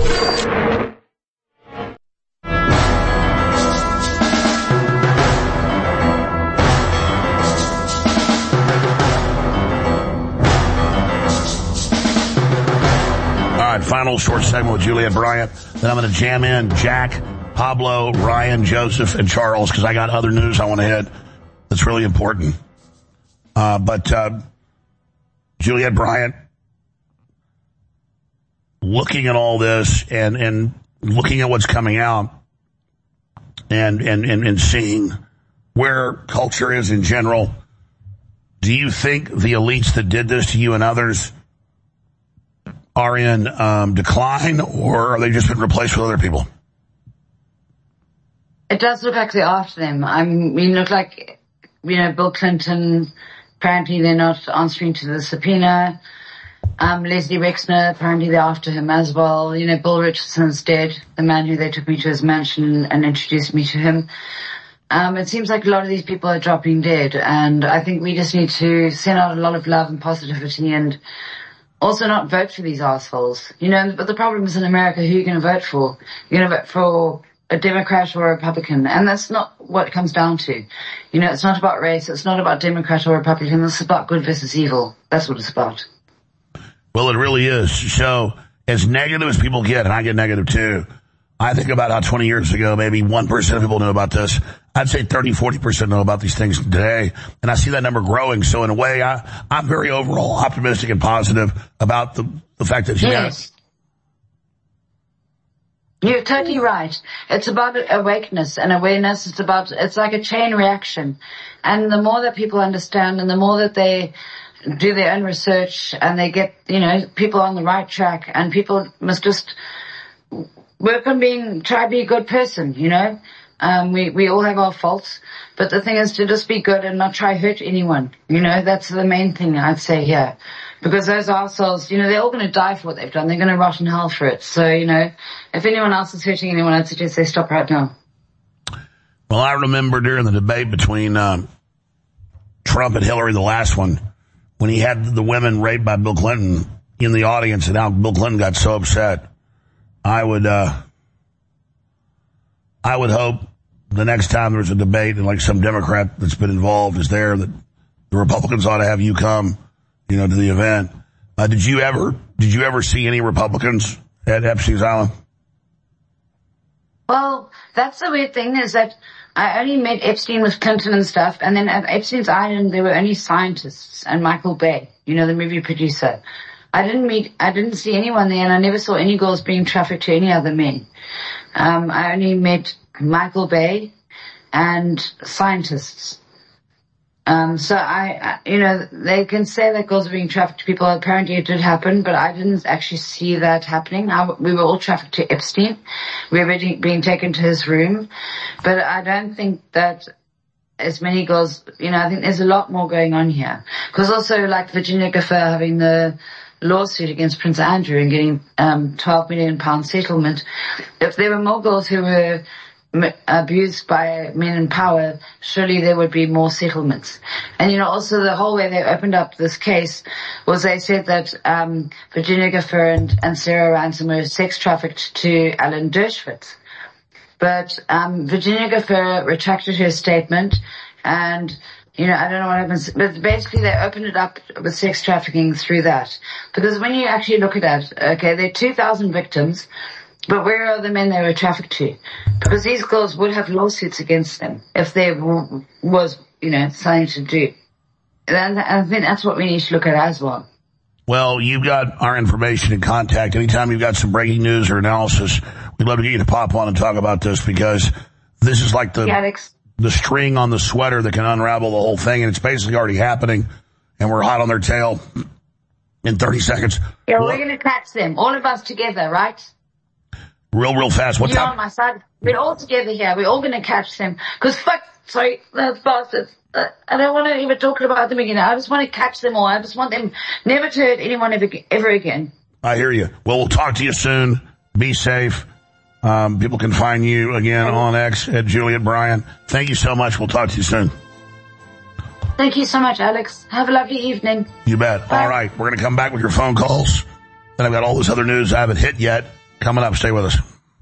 [SPEAKER 4] Final short segment with Juliette Bryant. Then I'm going to jam in Jack, Pablo, Ryan, Joseph, and Charles because I got other news I want to hit that's really important. But Juliette Bryant, looking at all this and looking at what's coming out and seeing where culture is in general, do you think the elites that did this to you and others are in decline, or are they just been replaced with other people?
[SPEAKER 14] It does look like they're after them. I mean, look like, Bill Clinton, apparently they're not answering to the subpoena. Leslie Wexner, apparently they're after him as well. Bill Richardson's dead, the man who they took me to his mansion and introduced me to him. It seems like a lot of these people are dropping dead, and I think we just need to send out a lot of love and positivity and also not vote for these assholes. But the problem is in America, who are you going to vote for? You're going to vote for a Democrat or a Republican, and that's not what it comes down to. It's not about race, it's not about Democrat or Republican, it's about good versus evil. That's what it's about.
[SPEAKER 4] Well, it really is. So, as negative as people get, and I get negative too, I think about how 20 years ago, maybe 1% of people knew about this. I'd say 30-40% know about these things today, and I see that number growing. So in a way, I'm very overall optimistic and positive about the fact that
[SPEAKER 14] yes. You're totally right. It's about awakeness and awareness. It's like a chain reaction. And the more that people understand and the more that they do their own research and they get, people on the right track, and people must just work on try to be a good person, We all have our faults, but the thing is to just be good and not try to hurt anyone. That's the main thing I'd say here. Because those assholes, they're all going to die for what they've done. They're going to rot in hell for it. So, if anyone else is hurting anyone, I'd suggest they stop right now.
[SPEAKER 4] Well, I remember during the debate between Trump and Hillary, the last one, when he had the women raped by Bill Clinton in the audience and how Bill Clinton got so upset. I would hope the next time there's a debate and like some Democrat that's been involved is there, that the Republicans ought to have you come, to the event. Did you ever see any Republicans at Epstein's Island?
[SPEAKER 14] Well, that's the weird thing is that I only met Epstein with Clinton and stuff, and then at Epstein's Island there were only scientists and Michael Bay, the movie producer. I didn't see anyone there, and I never saw any girls being trafficked to any other men. I only met Michael Bay and scientists. So they can say that girls are being trafficked to people. Apparently it did happen, but I didn't actually see that happening. We were all trafficked to Epstein. We were being taken to his room. But I don't think that as many girls, I think there's a lot more going on here. Because also like Virginia Gifford having the lawsuit against Prince Andrew and getting £12 million settlement. If there were more girls who were abused by men in power, surely there would be more settlements. And also the whole way they opened up this case was they said that Virginia Gifford and Sarah Ransom were sex trafficked to Alan Dershowitz. But Virginia Gifford retracted her statement, and You know, I don't know what happens, but basically they opened it up with sex trafficking through that. Because when you actually look at that, okay, there are 2,000 victims, but where are the men they were trafficked to? Because these girls would have lawsuits against them if there was, you know, something to do. And I think that's what we need to look at as well.
[SPEAKER 4] Well, you've got our information and contact. Anytime you've got some breaking news or analysis, we'd love to get you to pop on and talk about this, because this is like the string on the sweater that can unravel the whole thing, and it's basically already happening, and we're hot on their tail in 30 seconds.
[SPEAKER 14] Yeah, we're going to catch them, all of us together, right?
[SPEAKER 4] Real fast. What's
[SPEAKER 14] You're
[SPEAKER 4] up?
[SPEAKER 14] on my side. We're all together here. We're all going to catch them. Because those bastards. I don't want to even talk about them again. I just want to catch them all. I just want them never to hurt anyone ever again.
[SPEAKER 4] I hear you. Well, we'll talk to you soon. Be safe. People can find you again on X at Juliet Bryan. Thank you so much. We'll talk to you soon.
[SPEAKER 14] Thank you so much, Alex. Have a lovely evening.
[SPEAKER 4] You bet. Bye. All right. We're going to come back with your phone calls. Then I've got all this other news I haven't hit yet coming up. Stay with us.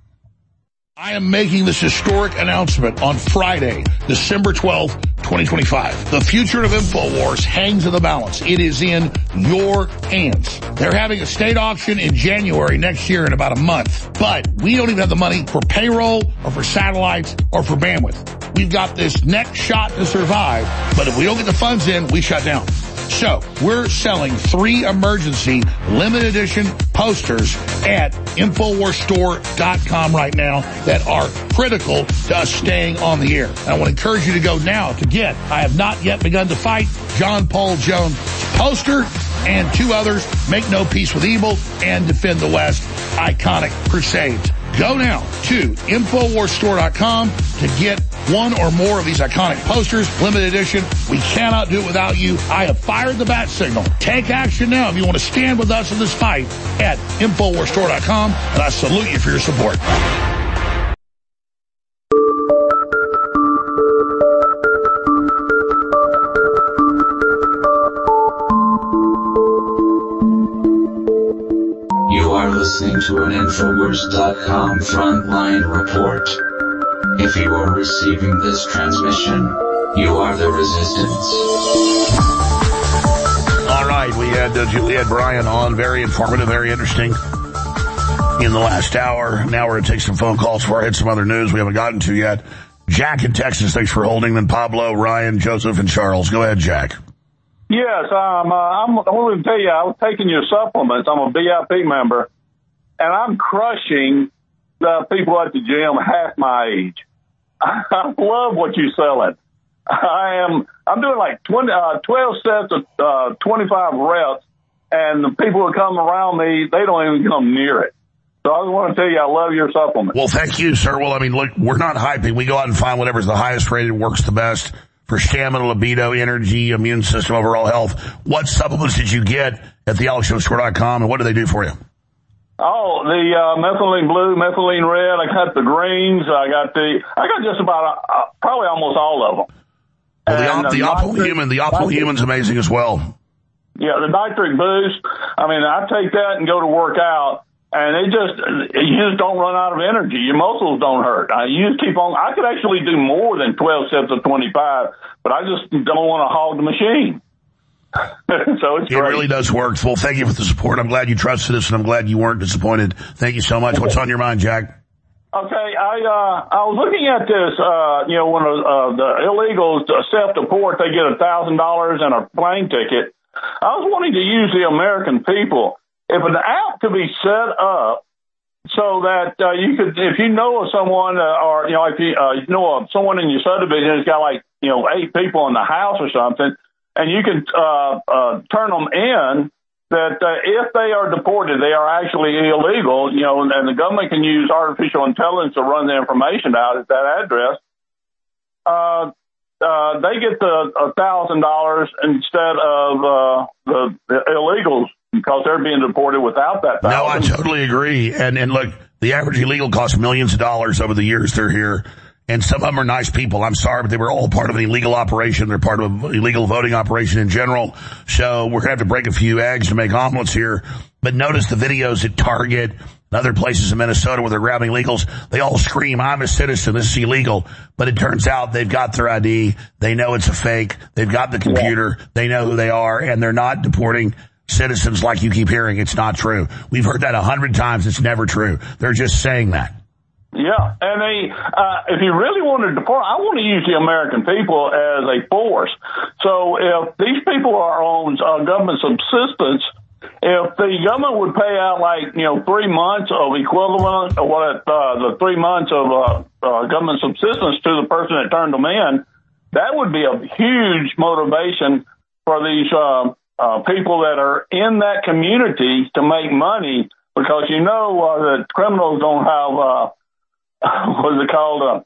[SPEAKER 4] I am making this historic announcement on Friday, December 12th, 2025. The future of InfoWars hangs in the balance. It is in your hands. They're having a state auction in January next year in about a month. But we don't even have the money for payroll or for satellites or for bandwidth. We've got this next shot to survive, but if we don't get the funds in, we shut down. So we're selling 3 emergency limited edition posters at InfoWarsStore.com right now that are critical to us staying on the air. And I want to encourage you to go now to get I Have Not Yet Begun to Fight, John Paul Jones poster, and 2 others, Make No Peace with Evil and Defend the West, Iconic Crusades. Go now to InfoWarsStore.com to get 1 or more of these iconic posters, limited edition. We cannot do it without you. I have fired the bat signal. Take action now if you want to stand with us in this fight at InfoWarsStore.com, and I salute you for your support.
[SPEAKER 18] You are listening to an Infowars.com frontline report. If you are receiving this transmission, you are the resistance.
[SPEAKER 4] All right, we had Juliet Bryan on. Very informative, very interesting in the last hour. Now we're going to take some phone calls before I hit some other news we haven't gotten to yet. Jack in Texas, thanks for holding. Then Pablo, Ryan, Joseph, and Charles. Go ahead, Jack.
[SPEAKER 15] Yes, I want to tell you, I was taking your supplements. I'm a VIP member, and I'm crushing the people at the gym half my age. I love what you're selling. I'm doing like 12 sets of 25 reps, and the people who come around me, they don't even come near it. So I just want to tell you, I love your supplements.
[SPEAKER 4] Well, thank you, sir. Well, I mean, look, we're not hyping. We go out and find whatever's the highest rated, works the best for stamina, libido, energy, immune system, overall health. What supplements did you get at the AlexJonesStore.com, and what do they do for you?
[SPEAKER 15] Oh, the methylene blue, methylene red. I got the greens. I got just about probably almost all of them.
[SPEAKER 4] Well, the Optimal Human's amazing as well.
[SPEAKER 15] Yeah, the nitric boost. I mean, I take that and go to work out, and you just don't run out of energy. Your muscles don't hurt. You just keep on. I could actually do more than 12 sets of 25, but I just don't want to hog the machine. So it's great.
[SPEAKER 4] It really does work. Well, thank you for the support. I'm glad you trusted us, and I'm glad you weren't disappointed. Thank you so much. What's on your mind, Jack?
[SPEAKER 15] Okay, I was looking at this. When the illegals self-deport, they get $1,000 and a plane ticket. I was wanting to use the American people. If an app could be set up so that you could, if you know of someone, or if you know of someone in your subdivision who's got 8 people in the house or something, and you can turn them in, that if they are deported, they are actually illegal, and the government can use artificial intelligence to run the information out at that address. They get the $1,000 instead of the illegals, because they're being deported without that $1,000.
[SPEAKER 4] No, I totally agree. And look, the average illegal costs millions of dollars over the years they're here. And some of them are nice people. I'm sorry, but they were all part of an illegal operation. They're part of an illegal voting operation in general. So we're going to have to break a few eggs to make omelets here. But notice the videos at Target and other places in Minnesota where they're grabbing illegals, they all scream, I'm a citizen, this is illegal. But it turns out they've got their ID, they know it's a fake, they've got the computer, they know who they are, and they're not deporting citizens like you keep hearing. It's not true. We've heard that 100 times. It's never true. They're just saying that.
[SPEAKER 15] Yeah, and if you really want to deport, I want to use the American people as a force. So if these people are on government subsistence, if the government would pay out 3 months of equivalent of what the 3 months of government subsistence to the person that turned them in, that would be a huge motivation for these people that are in that community to make money, because that criminals don't have what is it called?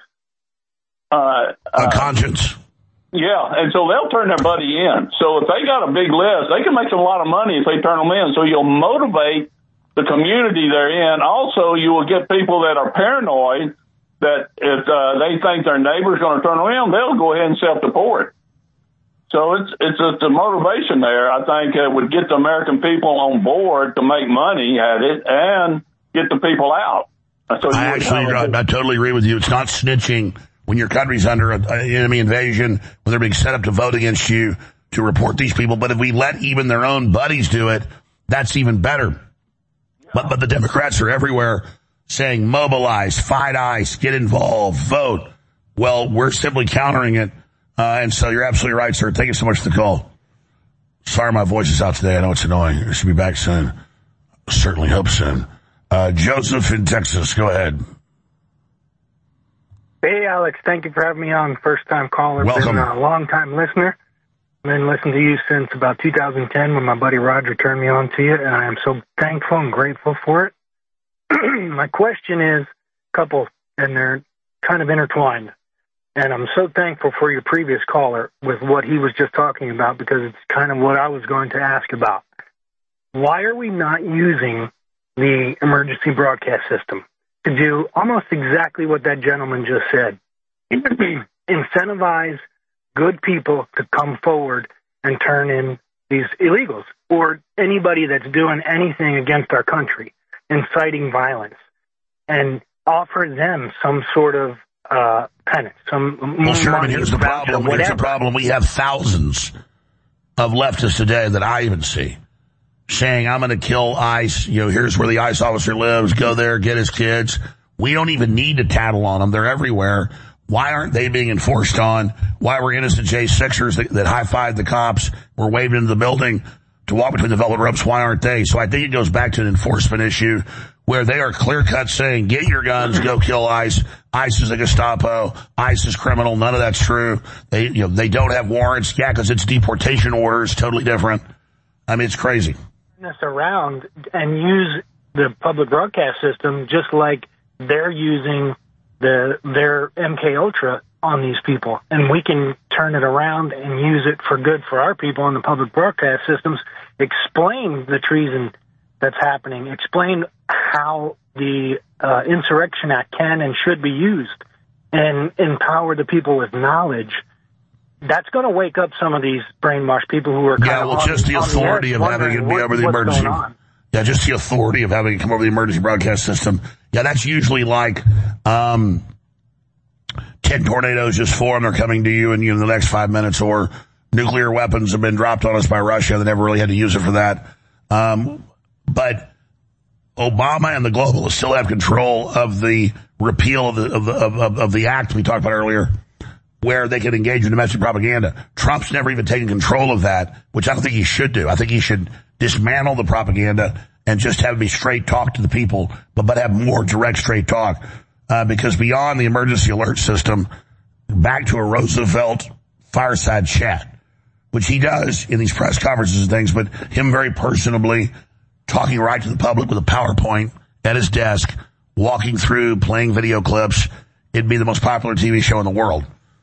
[SPEAKER 4] A conscience.
[SPEAKER 15] Yeah, and so they'll turn their buddy in. So if they got a big list, they can make a lot of money if they turn them in. So you'll motivate the community they're in. Also, you will get people that are paranoid that if they think their neighbor's going to turn them in, they'll go ahead and self-deport. So it's the motivation there. I think it would get the American people on board to make money at it and get the people out. So I
[SPEAKER 4] totally agree with you. It's not snitching when your country's under an enemy invasion, when they're being set up to vote against you, to report these people. But if we let even their own buddies do it, that's even better. But the Democrats are everywhere saying mobilize, fight ICE, get involved, vote. Well, we're simply countering it. And so you're absolutely right, sir. Thank you so much for the call. Sorry my voice is out today. I know it's annoying. I should be back soon. Certainly hope soon. Joseph in Texas, go ahead.
[SPEAKER 11] Hey, Alex, thank you for having me on. First-time caller.
[SPEAKER 4] Welcome.
[SPEAKER 11] Been a long-time listener. I've been listening to you since about 2010 when my buddy Roger turned me on to you, and I am so thankful and grateful for it. My question is a couple, and they're kind of intertwined. And I'm so thankful for your previous caller with what he was just talking about, because it's kind of what I was going to ask about. Why are we not using the emergency broadcast system to do almost exactly what that gentleman just said? Incentivize good people to come forward and turn in these illegals or anybody that's doing anything against our country, inciting violence, and offer them some sort of penance.
[SPEAKER 4] Well, Sherman, here's the problem. Here's the problem. We have thousands of leftists today that I even see saying, I'm going to kill ICE. Here's where the ICE officer lives. Go there, get his kids. We don't even need to tattle on them. They're everywhere. Why aren't they being enforced on? Why were innocent J6ers that high-fived the cops were waved into the building to walk between the velvet ropes? Why aren't they? So I think it goes back to an enforcement issue where they are clear-cut saying, get your guns, go kill ICE. ICE is a Gestapo. ICE is criminal. None of that's true. They don't have warrants. Yeah, because it's deportation orders. Totally different. I mean, it's crazy.
[SPEAKER 11] Us around and use the public broadcast system just like they're using their MK Ultra on these people, and we can turn it around and use it for good for our people in the public broadcast systems. Explain the treason that's happening. Explain how the Insurrection Act can and should be used, and empower the people with knowledge. That's going to wake up some of these brainwashed people who are
[SPEAKER 4] just the authority of having it be over the emergency. Yeah, just the authority of having it come over the emergency broadcast system. Yeah, that's usually like 10 tornadoes just formed. They're coming to you in the next 5 minutes, or nuclear weapons have been dropped on us by Russia. They never really had to use it for that. But Obama and the globalists still have control of the repeal of the act we talked about earlier, where they can engage in domestic propaganda. Trump's never even taken control of that, which I don't think he should do. I think he should dismantle the propaganda and just have it be straight talk to the people, but have more direct straight talk. Because beyond the emergency alert system, back to a Roosevelt fireside chat, which he does in these press conferences and things, but him very personably talking right to the public with a PowerPoint at his desk, walking through, playing video clips. It'd be the most popular TV show in the world.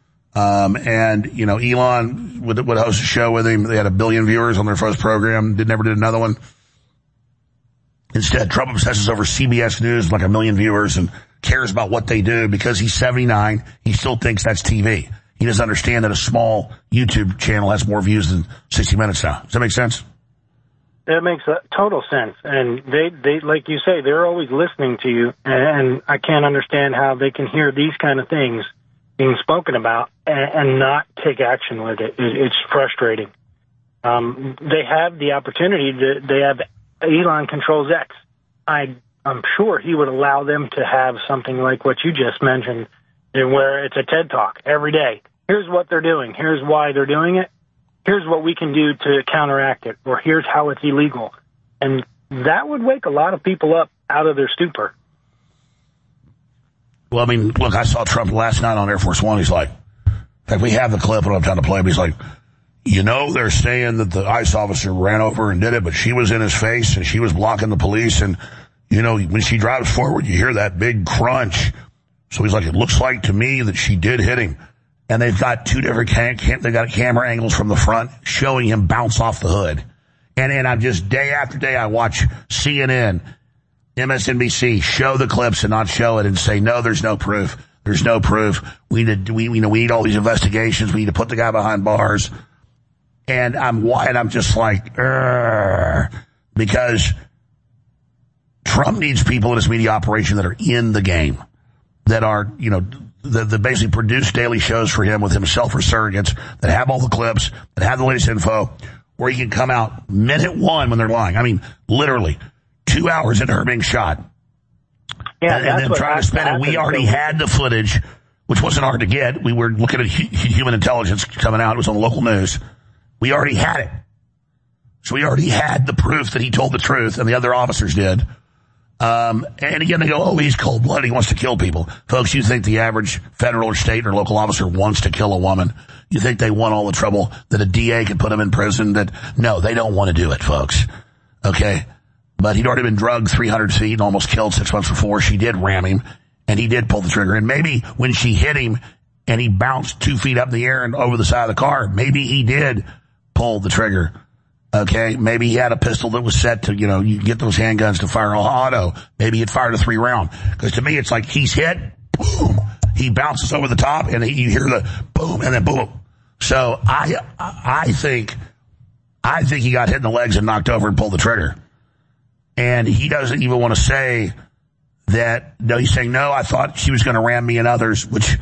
[SPEAKER 4] Elon would host a show with him. They had 1 billion viewers on their first program. Never did another one. Instead, Trump obsesses over CBS News, like 1 million viewers, and cares about what they do because he's 79. He still thinks that's TV. He doesn't understand that a small YouTube channel has more views than 60 Minutes now. Does that make sense?
[SPEAKER 11] That makes total sense. And they, like you say, they're always listening to you. And I can't understand how they can hear these kind of things being spoken about and not take action with it. It's frustrating. They have the opportunity they have Elon controls X. I'm sure he would allow them to have something like what you just mentioned, where it's a TED Talk every day. Here's what they're doing. Here's why they're doing it. Here's what we can do to counteract it, or here's how it's illegal. And that would wake a lot of people up out of their stupor.
[SPEAKER 4] Well, I mean, look, I saw Trump last night on Air Force One. He's like, in fact, we have the clip, and I'm trying to play it. He's like, they're saying that the ICE officer ran over and did it, but she was in his face, and she was blocking the police. And, when she drives forward, you hear that big crunch. So he's like, it looks like to me that she did hit him. And they've got two different they got camera angles from the front showing him bounce off the hood. And I'm just day after day, I watch CNN, MSNBC show the clips and not show it and say, no, there's no proof. There's no proof. We need all these investigations. We need to put the guy behind bars. And I'm just like, because Trump needs people in his media operation that are in the game, that are, that basically produce daily shows for him with himself or surrogates, that have all the clips, that have the latest info, where he can come out minute one when they're lying. I mean, literally 2 hours into her being shot.
[SPEAKER 11] Yeah,
[SPEAKER 4] and then trying to spin it. We already had the footage, which wasn't hard to get. We were looking at human intelligence coming out. It was on the local news. We already had it. So we already had the proof that he told the truth, and the other officers did. And again, they go, oh, he's cold-blooded. He wants to kill people. Folks, you think the average federal or state or local officer wants to kill a woman? You think they want all the trouble that a DA could put them in prison? No, they don't want to do it, folks. Okay? But he'd already been drugged 300 feet and almost killed 6 months before. She did ram him, and he did pull the trigger. And maybe when she hit him and he bounced 2 feet up in the air and over the side of the car, maybe he did pull the trigger. Okay, maybe he had a pistol that was set to, you get those handguns to fire auto. Maybe he'd fired a 3-round. Because to me, it's like he's hit, boom, he bounces over the top, and you hear the boom, and then boom. So I think he got hit in the legs and knocked over and pulled the trigger. And he doesn't even want to say that, no, he's saying, no, I thought she was going to ram me and others, which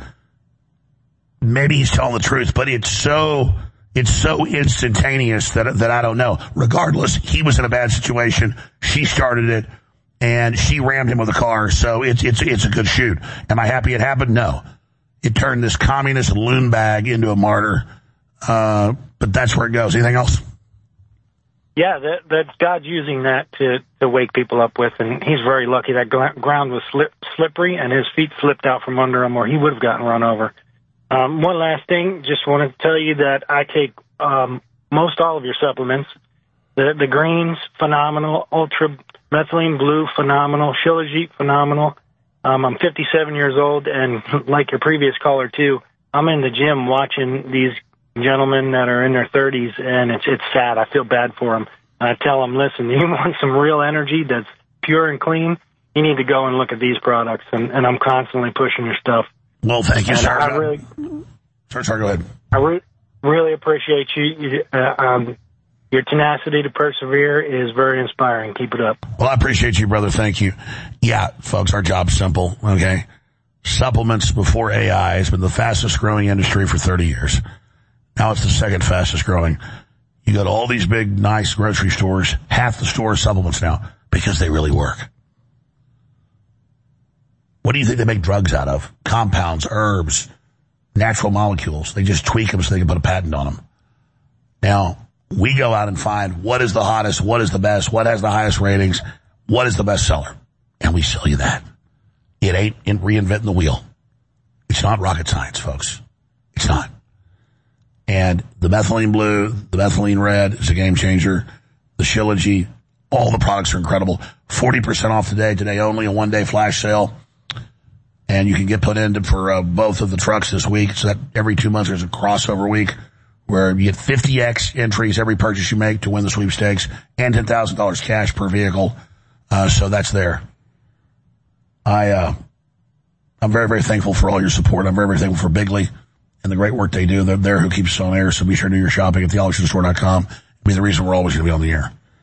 [SPEAKER 4] maybe he's telling the truth, but it's so instantaneous that I don't know. Regardless, he was in a bad situation. She started it, and she rammed him with a car. So it's a good shoot. Am I happy it happened? No. It turned this communist loon bag into a martyr. But that's where it goes. Anything else?
[SPEAKER 11] Yeah, that's God's using that to wake people up with, and he's very lucky. That ground was slippery, and his feet slipped out from under him, or he would have gotten run over. One last thing, just wanted to tell you that I take most all of your supplements. The greens, phenomenal. Ultra Methylene Blue, phenomenal. Shilajit, phenomenal. I'm 57 years old, and like your previous caller, too, I'm in the gym watching these gentlemen that are in their 30s, and it's sad. I feel bad for them. I tell them, listen, you want some real energy that's pure and clean, you need to go and look at these products, and I'm constantly pushing your stuff.
[SPEAKER 4] Well, thank you, sir. Sorry, go ahead.
[SPEAKER 11] I really appreciate you. Your tenacity to persevere is very inspiring. Keep it up.
[SPEAKER 4] Well, I appreciate you, brother. Thank you. Yeah, folks, our job's simple, okay? Supplements before AI has been the fastest growing industry for 30 years. Now it's the second fastest growing. You go to all these big, nice grocery stores, half the store supplements now, because they really work. What do you think they make drugs out of? Compounds, herbs, natural molecules. They just tweak them so they can put a patent on them. Now, we go out and find what is the hottest, what is the best, what has the highest ratings, what is the best seller. And we sell you that. It ain't reinventing the wheel. It's not rocket science, folks. It's not. And the Methylene Blue, the Methylene Red is a game changer. The Shilajit, all the products are incredible. 40% off today. Today only, a one-day flash sale. And you can get put in for both of the trucks this week. So that every 2 months there's a crossover week where you get 50x entries every purchase you make to win the sweepstakes and $10,000 cash per vehicle. So that's there. I'm very, very thankful for all your support. I'm very, very thankful for Bigley and the great work they do. They're who keeps us on air. So be sure to do your shopping at thealexstore.com. Be the reason we're always going to be on the air.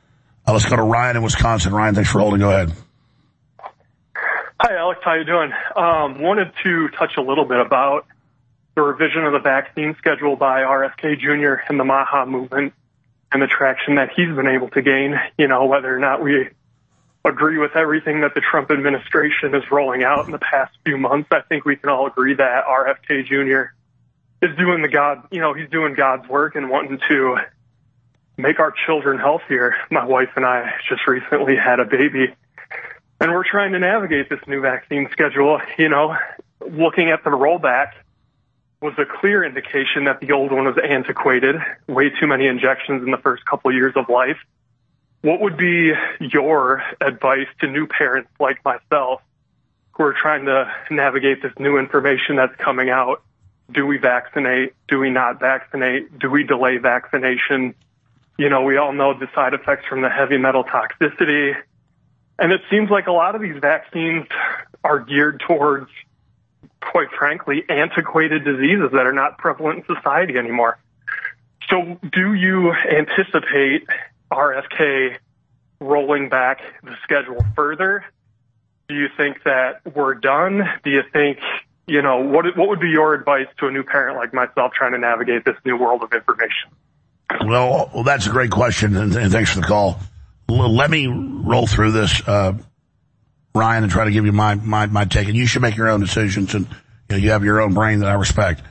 [SPEAKER 4] Let's go to Ryan in Wisconsin. Ryan, thanks for holding. Go ahead.
[SPEAKER 16] Hi, Alex. How you doing? Wanted to touch a little bit about the revision of the vaccine schedule by RFK Jr. and the MAHA movement and the traction that he's been able to gain. You know, whether or not we agree with everything that the Trump administration is rolling out in the past few months, I think we can all agree that RFK Jr. is doing he's doing God's work and wanting to make our children healthier. My wife and I just recently had a baby, and we're trying to navigate this new vaccine schedule. You know, looking at the rollback was a clear indication that the old one was antiquated, way too many injections in the first couple of years of life. What would be your advice to new parents like myself who are trying to navigate this new information that's coming out? Do we vaccinate? Do we not vaccinate? Do we delay vaccination? You know, we all know the side effects from the heavy metal toxicity. And it seems like a lot of these vaccines are geared towards, quite frankly, antiquated diseases that are not prevalent in society anymore. So do you anticipate RFK rolling back the schedule further? Do you think that we're done? Do you think, you know, what would be your advice to a new parent like myself trying to navigate this new world of information?
[SPEAKER 4] Well, that's a great question, and thanks for the call. Let me roll through this, Ryan, and try to give you my take. And you should make your own decisions, and you have your own brain that I respect.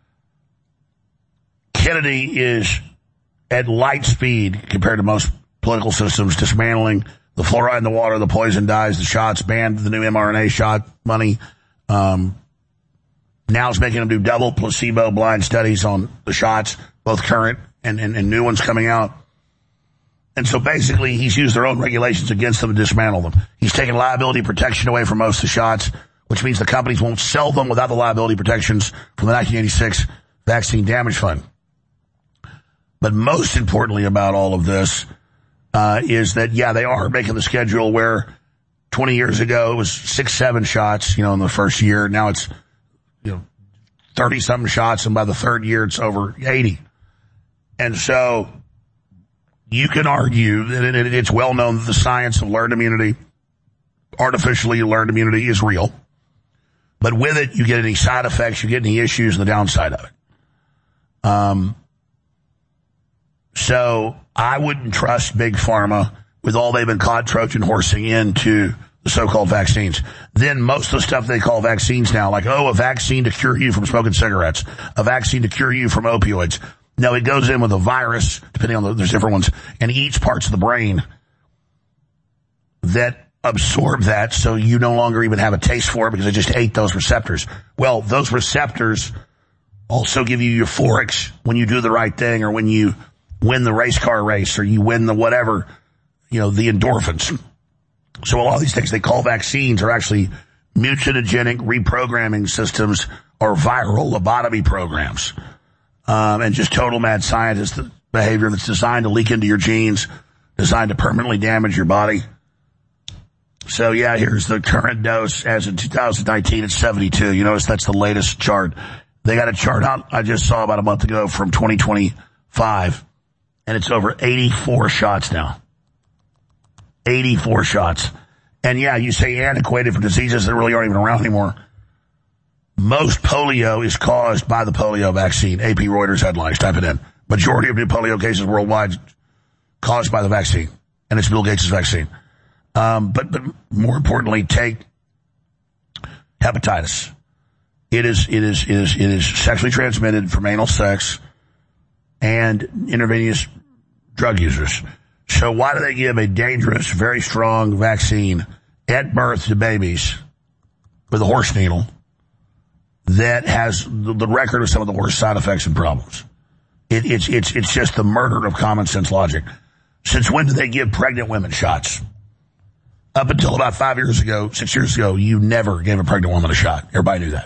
[SPEAKER 4] Kennedy is at light speed compared to most political systems, dismantling the fluoride in the water, the poison dyes, the shots, banned the new mRNA shot money. Now it's making them do double placebo blind studies on the shots, both current and new ones coming out. And so basically he's used their own regulations against them to dismantle them. He's taken liability protection away from most of the shots, which means the companies won't sell them without the liability protections from the 1986 Vaccine Damage Fund. But most importantly about all of this is that, yeah, they are making the schedule where 20 years ago it was 6-7 shots, in the first year. Now it's, 30-something shots, and by the third year it's over 80. And so you can argue that it's well known that the science of learned immunity, artificially learned immunity, is real. But with it, you get any side effects, you get any issues, and the downside of it. So I wouldn't trust Big Pharma with all they've been caught Trojan horsing into the so-called vaccines. Then most of the stuff they call vaccines now, like, a vaccine to cure you from smoking cigarettes, a vaccine to cure you from opioids. No, it goes in with a virus, depending on there's different ones, and eats parts of the brain that absorb that, so you no longer even have a taste for it because it just ate those receptors. Well, those receptors also give you euphorics when you do the right thing, or when you win the race car race, or you win the whatever, the endorphins. So a lot of these things they call vaccines are actually mutagenic reprogramming systems or viral lobotomy programs. And just total mad scientist behavior that's designed to leak into your genes, designed to permanently damage your body. So yeah, here's the current dose as in 2019, it's 72. You notice that's the latest chart. They got a chart out I just saw about a month ago from 2025, and it's over 84 shots now. 84 shots. And yeah, you say antiquated for diseases that really aren't even around anymore. Most polio is caused by the polio vaccine. AP Reuters headlines, type it in. Majority of new polio cases worldwide caused by the vaccine. And it's Bill Gates' vaccine. But more importantly, take hepatitis. It is sexually transmitted from anal sex and intravenous drug users. So why do they give a dangerous, very strong vaccine at birth to babies with a horse needle that has the record of some of the worst side effects and problems? It's just the murder of common sense logic. Since when did they give pregnant women shots? Up until about 6 years ago, you never gave a pregnant woman a shot. Everybody knew that.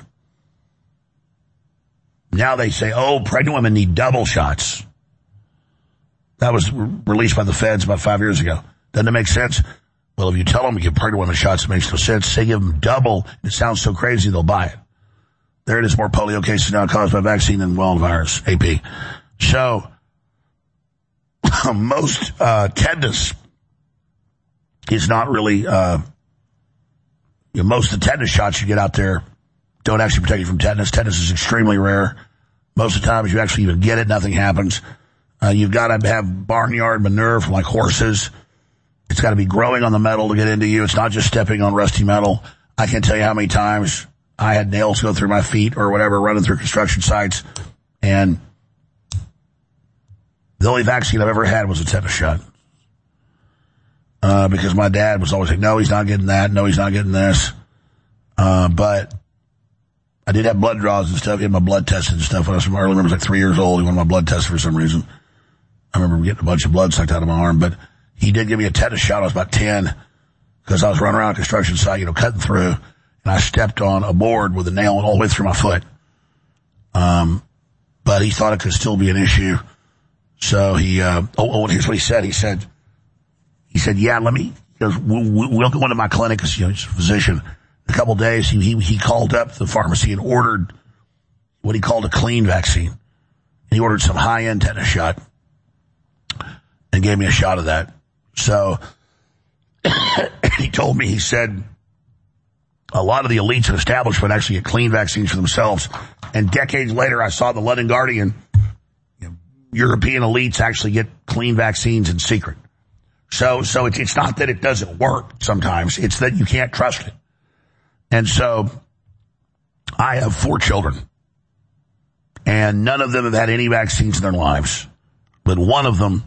[SPEAKER 4] Now they say, pregnant women need double shots. That was released by the feds about 5 years ago. Doesn't it make sense? Well, if you tell them to give pregnant women shots, it makes no sense. Say give them double. It sounds so crazy, they'll buy it. There it is, more polio cases now caused by vaccine than virus, AP. So, most tetanus is not really, most of the tetanus shots you get out there don't actually protect you from tetanus. Tetanus is extremely rare. Most of the time, if you actually even get it, nothing happens. You've got to have barnyard manure from like horses. It's got to be growing on the metal to get into you. It's not just stepping on rusty metal. I can't tell you how many times I had nails go through my feet or whatever running through construction sites. And the only vaccine I've ever had was a tetanus shot. Because my dad was always like, no, he's not getting that. No, he's not getting this. But I did have blood draws and stuff. He had my blood tested and stuff. When I remember I was like 3 years old. He wanted my blood tested for some reason. I remember getting a bunch of blood sucked out of my arm. But he did give me a tetanus shot. I was about 10 because I was running around a construction site, cutting through. And I stepped on a board with a nail all the way through my foot. But he thought it could still be an issue. So he, here's what he said. He said, yeah, we'll go into my clinic because, he's a physician. In a couple of days, he called up the pharmacy and ordered what he called a clean vaccine. And he ordered some high-end tetanus shot and gave me a shot of that. So he told me, he said, a lot of the elites and establishment actually get clean vaccines for themselves. And decades later, I saw the London Guardian, European elites actually get clean vaccines in secret. So it's not that it doesn't work sometimes. It's that you can't trust it. And so I have 4 children, and none of them have had any vaccines in their lives. But one of them,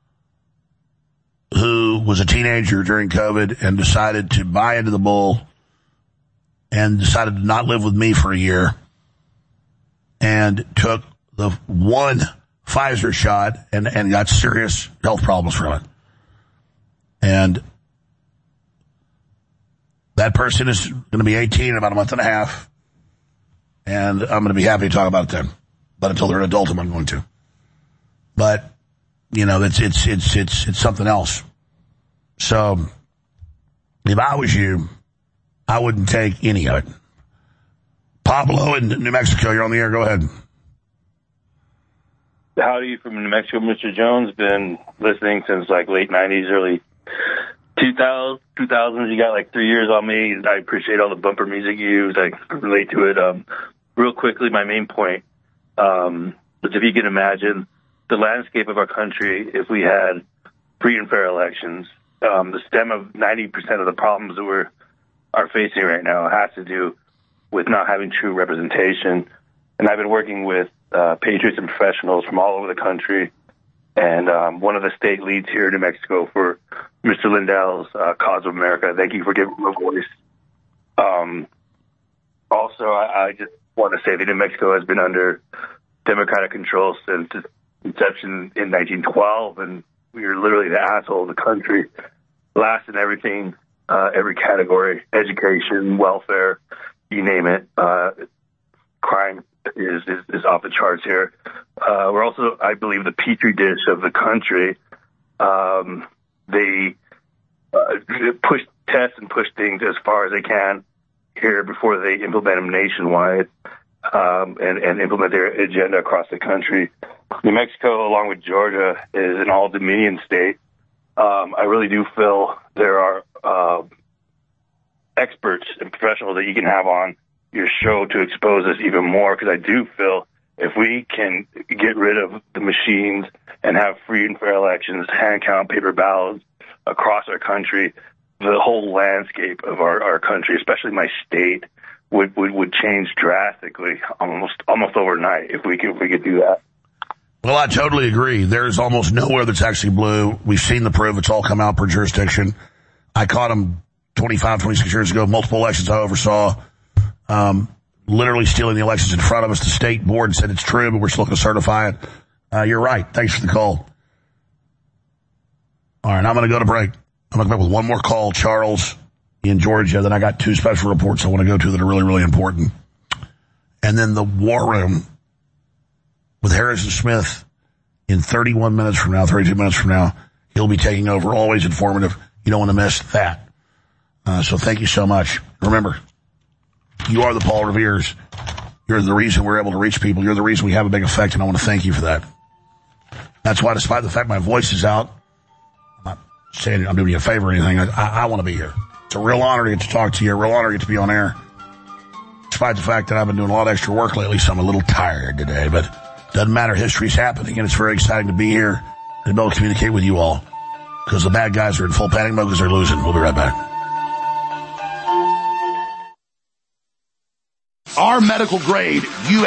[SPEAKER 4] who was a teenager during COVID and decided to buy into the bull and decided to not live with me for a year and took the one Pfizer shot and got serious health problems from it. And that person is going to be 18 in about a month and a half. And I'm going to be happy to talk about it then. But until they're an adult, I'm not going to. But, it's something else. So if I was you, I wouldn't take any of it. Pablo in New Mexico, you're on the air. Go ahead.
[SPEAKER 17] Howdy from New Mexico, Mr. Jones. Been listening since like late 90s, early 2000s. You got like 3 years on me. I appreciate all the bumper music you use. I relate to it. Real quickly, my main point is if you can imagine the landscape of our country if we had free and fair elections. The stem of 90% of the problems that we are facing right now has to do with not having true representation. And I've been working with patriots and professionals from all over the country. And one of the state leads here in New Mexico for Mr. Lindell's Cause of America. Thank you for giving me a voice. Also, I just want to say that New Mexico has been under Democratic control since its inception in 1912. And we are literally the asshole of the country. Last in everything, every category, education, welfare, you name it. Crime is off the charts here. We're also, I believe, the petri dish of the country. They push tests and push things as far as they can here before they implement them nationwide and implement their agenda across the country. New Mexico, along with Georgia, is an all-dominion state. I really do feel there are experts and professionals that you can have on your show to expose us even more, because I do feel if we can get rid of the machines and have free and fair elections, hand count paper ballots across our country, the whole landscape of our country, especially my state, would change drastically, almost overnight if we could do that.
[SPEAKER 4] Well, I totally agree. There's almost nowhere that's actually blue. We've seen the proof. It's all come out per jurisdiction. I caught them 25, 26 years ago, multiple elections I oversaw, literally stealing the elections in front of us. The state board said it's true, but we're still going to certify it. You're right. Thanks for the call. All right, I'm going to go to break. I'm going to come up with one more call, Charles in Georgia. Then I got 2 special reports I want to go to that are really, really important. And then the War Room with Harrison Smith in 31 minutes from now, 32 minutes from now. He'll be taking over. Always informative. You don't want to miss that. So thank you so much. Remember, you are the Paul Revere's. You're the reason we're able to reach people. You're the reason we have a big effect, and I want to thank you for that. That's why, despite the fact my voice is out, I'm not saying I'm doing you a favor or anything. I want to be here. It's a real honor to get to talk to you. A real honor to get to be on air. Despite the fact that I've been doing a lot of extra work lately, so I'm a little tired today, but doesn't matter. History's happening, and it's very exciting to be here and to be able to communicate with you all, because the bad guys are in full panic mode because they're losing. We'll be right back. Our medical grade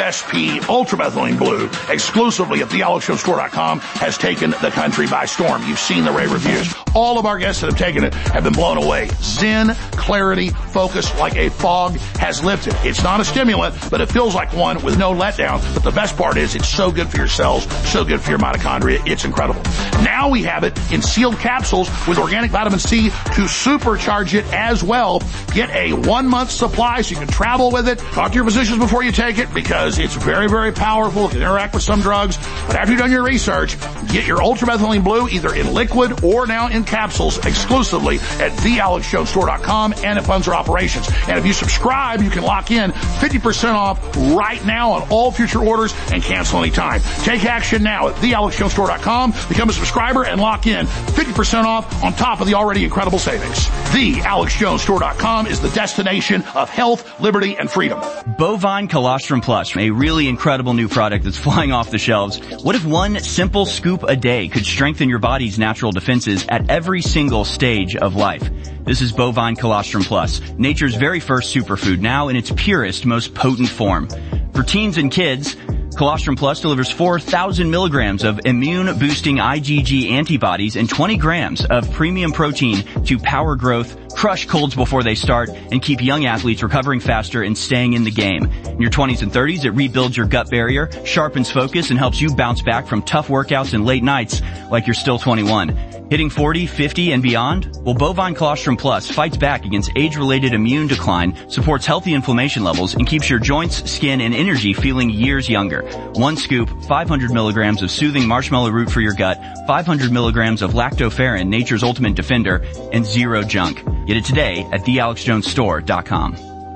[SPEAKER 4] USP ultramethylene blue, exclusively at thealexshowstore.com, has taken the country by storm. You've seen the rave reviews. All of our guests that have taken it have been blown away. Zen, clarity, focus like a fog has lifted. It's not a stimulant, but it feels like one with no letdown. But the best part is it's so good for your cells, so good for your mitochondria. It's incredible. Now we have it in sealed capsules with organic vitamin C to supercharge it as well. Get a 1 month supply so you can travel with it. Talk to your physicians before you take it, because it's very, very powerful. It can interact with some drugs. But after you've done your research, get your ultramethylene blue either in liquid or now in capsules exclusively at thealexshowstore.com and it funds our operations. And if you subscribe, you can lock in 50% off right now on all future orders and cancel anytime. Take action now at thealexshowstore.com. Become a subscriber and lock in 50% off on top of the already incredible savings. TheAlexJonesStore.com is the destination of health, liberty, and freedom.
[SPEAKER 7] Bovine Colostrum Plus, a really incredible new product that's flying off the shelves. What if one simple scoop a day could strengthen your body's natural defenses at every single stage of life? This is Bovine Colostrum Plus, nature's very first superfood, now in its purest, most potent form. For teens and kids, Colostrum Plus delivers 4,000 milligrams of immune-boosting IgG antibodies and 20 grams of premium protein to power growth, crush colds before they start, and keep young athletes recovering faster and staying in the game. In your 20s and 30s, it rebuilds your gut barrier, sharpens focus, and helps you bounce back from tough workouts and late nights like you're still 21. Hitting 40, 50, and beyond? Well, Bovine Colostrum Plus fights back against age-related immune decline, supports healthy inflammation levels, and keeps your joints, skin, and energy feeling years younger. 1 scoop, 500 milligrams of soothing marshmallow root for your gut, 500 milligrams of lactoferrin, nature's ultimate defender, and zero junk. Get it today at thealexjonesstore.com.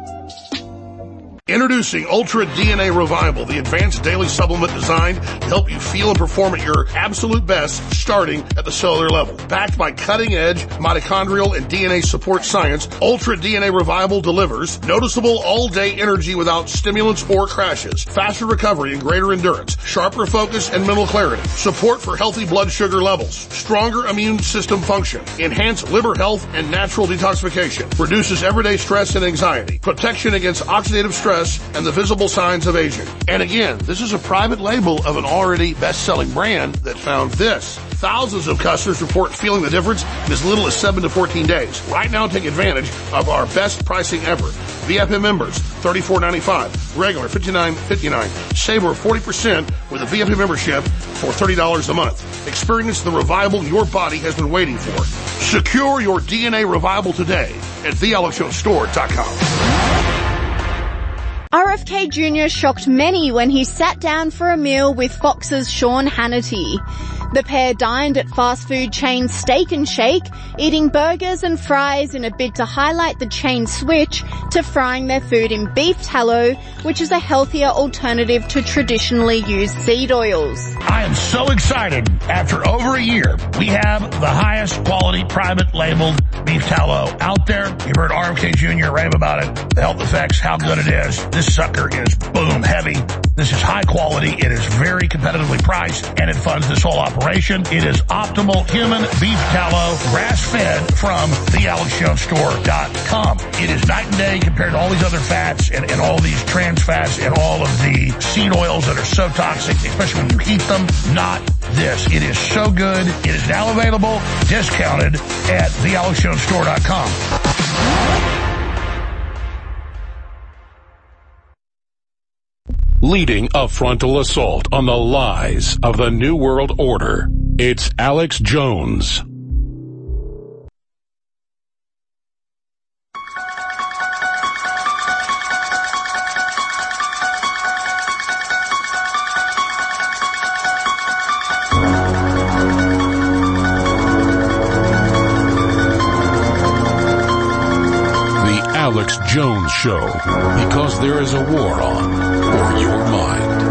[SPEAKER 4] Introducing Ultra DNA Revival, the advanced daily supplement designed to help you feel and perform at your absolute best, starting at the cellular level. Backed by cutting-edge mitochondrial and DNA support science, Ultra DNA Revival delivers noticeable all-day energy without stimulants or crashes, faster recovery and greater endurance, sharper focus and mental clarity, support for healthy blood sugar levels, stronger immune system function, enhanced liver health and natural detoxification, reduces everyday stress and anxiety, protection against oxidative stress and the visible signs of aging. And again, this is a private label of an already best-selling brand that found this. Thousands of customers report feeling the difference in as little as 7 to 14 days. Right now, take advantage of our best pricing ever. VIP members, $34.95. Regular, $59.59. Save over 40% with a VIP membership for $30 a month. Experience the revival your body has been waiting for. Secure your DNA revival today at thealexjonesstore.com.
[SPEAKER 1] RFK Jr. shocked many when he sat down for a meal with Fox's Sean Hannity. The pair dined at fast food chain Steak and Shake, eating burgers and fries in a bid to highlight the chain's switch to frying their food in beef tallow, which is a healthier alternative to traditionally used seed oils.
[SPEAKER 4] I am so excited. After over a year, we have the highest quality private labeled beef tallow out there. You've heard RFK Jr. rave about it, the health effects, how good it is. This sucker is boom heavy. This is high quality. It is very competitively priced, and it funds this whole operation. It is optimal human beef tallow, grass-fed from thealexjonesstore.com. It is night and day compared to all these other fats and all these trans fats and all of the seed oils that are so toxic, especially when you heat them. Not this. It is so good. It is now available, discounted at thealexjonesstore.com.
[SPEAKER 6] Leading a frontal assault on the lies of the New World Order, it's Alex Jones. The Alex Jones Show, because there is a war on for your mind.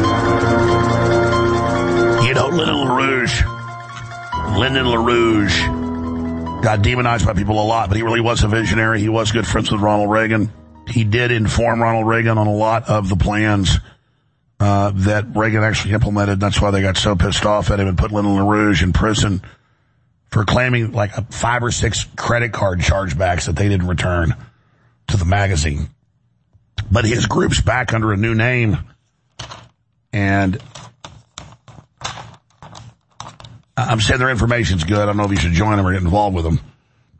[SPEAKER 4] You know, Lyndon LaRouche got demonized by people a lot, but he really was a visionary. He was good friends with Ronald Reagan. He did inform Ronald Reagan on a lot of the plans that Reagan actually implemented. That's why they got so pissed off at him and put Lyndon LaRouche in prison for claiming like 5 or 6 credit card chargebacks that they didn't return to the magazine. But his group's back under a new name, and I'm saying their information's good. I don't know if you should join them or get involved with them.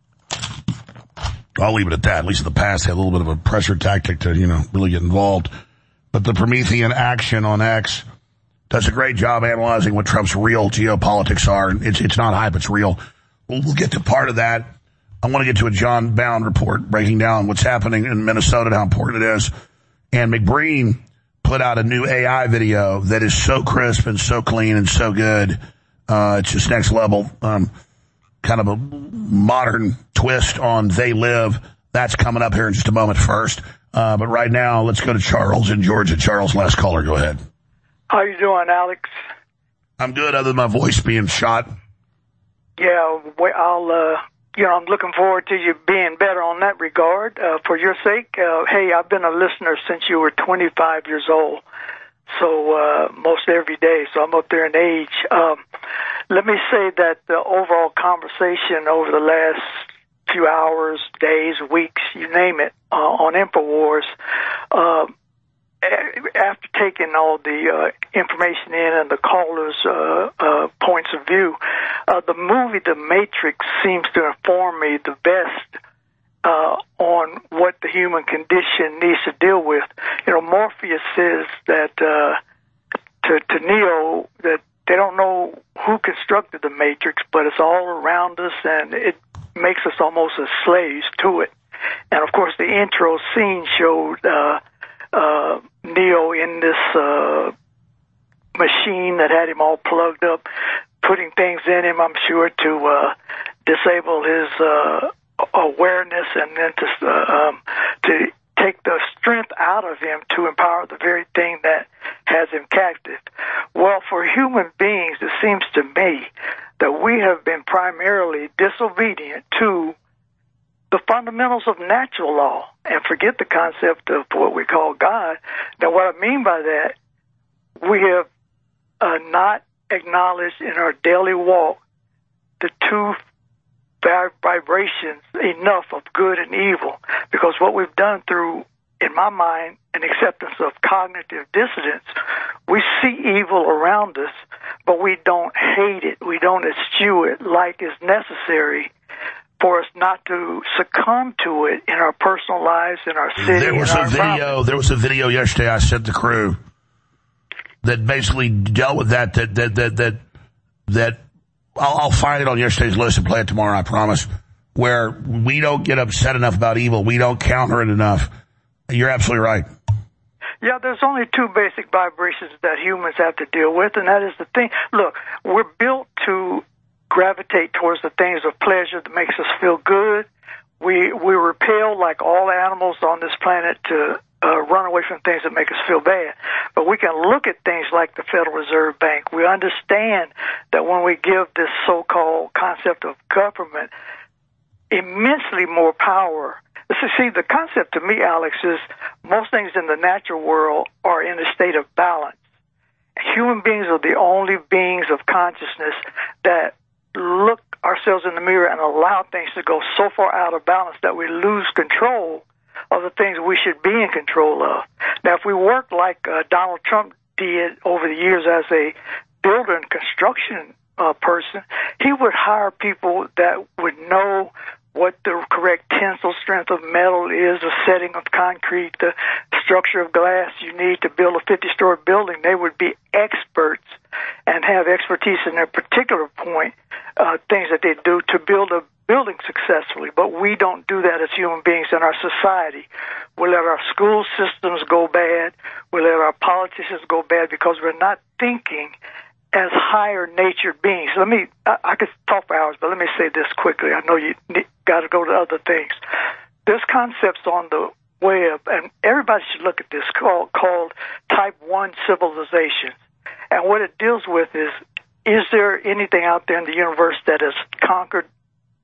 [SPEAKER 4] I'll leave it at that. At least in the past, they had a little bit of a pressure tactic to, really get involved. But the Promethean Action on X does a great job analyzing what Trump's real geopolitics are. It's not hype, it's real. We'll get to part of that. I want to get to a John Bound report breaking down what's happening in Minnesota and how important it is. And McBreen put out a new AI video that is so crisp and so clean and so good. It's just next level. Kind of a modern twist on They Live. That's coming up here in just a moment first. But right now, let's go to Charles in Georgia. Charles, last caller, go ahead.
[SPEAKER 19] How you doing, Alex?
[SPEAKER 4] I'm good, other than my voice being shot.
[SPEAKER 19] Yeah, I'm looking forward to you being better on that regard. For your sake, hey, I've been a listener since you were 25 years old. So, most every day. So I'm up there in age. Let me say that the overall conversation over the last few hours, days, weeks, you name it, on InfoWars, after taking all the information in and the callers' points of view, the movie The Matrix seems to inform me the best on what the human condition needs to deal with. Morpheus says that to Neo that they don't know who constructed the Matrix, but it's all around us, and it makes us almost as slaves to it. And of course, the intro scene showed Neo in this machine that had him all plugged up, putting things in him, I'm sure, to disable his awareness, and then to take the strength out of him to empower the very thing that has him captive. Well, for human beings, it seems to me that we have been primarily disobedient to the fundamentals of natural law and forget the concept of what we call God. Now, what I mean by that, we have not acknowledged in our daily walk the two vibrations enough of good and evil, because what we've done through, in my mind, an acceptance of cognitive dissonance, we see evil around us, but we don't hate it, we don't eschew it like is necessary for us not to succumb to it in our personal lives, in our city. There
[SPEAKER 4] was a video yesterday I sent the crew that basically dealt with that I'll find it on yesterday's list and play it tomorrow, I promise, where we don't get upset enough about evil. We don't counter it enough. You're absolutely right.
[SPEAKER 19] Yeah, there's only two basic vibrations that humans have to deal with, and that is the thing. Look, we're built to gravitate towards the things of pleasure that makes us feel good. We repel, like all animals on this planet, to run away from things that make us feel bad. But we can look at things like the Federal Reserve Bank. We understand that when we give this so-called concept of government immensely more power. See, the concept to me, Alex, is most things in the natural world are in a state of balance. Human beings are the only beings of consciousness that look ourselves in the mirror and allow things to go so far out of balance that we lose control of the things we should be in control of. Now, if we work like Donald Trump did over the years as a builder and construction person, he would hire people that would know what the correct tensile strength of metal is, the setting of concrete, the structure of glass you need to build a 50-story building. They would be experts and have expertise in their particular point, things that they do to build a building successfully. But we don't do that as human beings in our society. We let our school systems go bad. We let our politicians go bad because we're not thinking as higher natured beings. I could talk for hours, but let me say this quickly. I know you got to go to other things. There's concepts on the web, and everybody should look at this, called Type 1 civilizations. And what it deals with is there anything out there in the universe that has conquered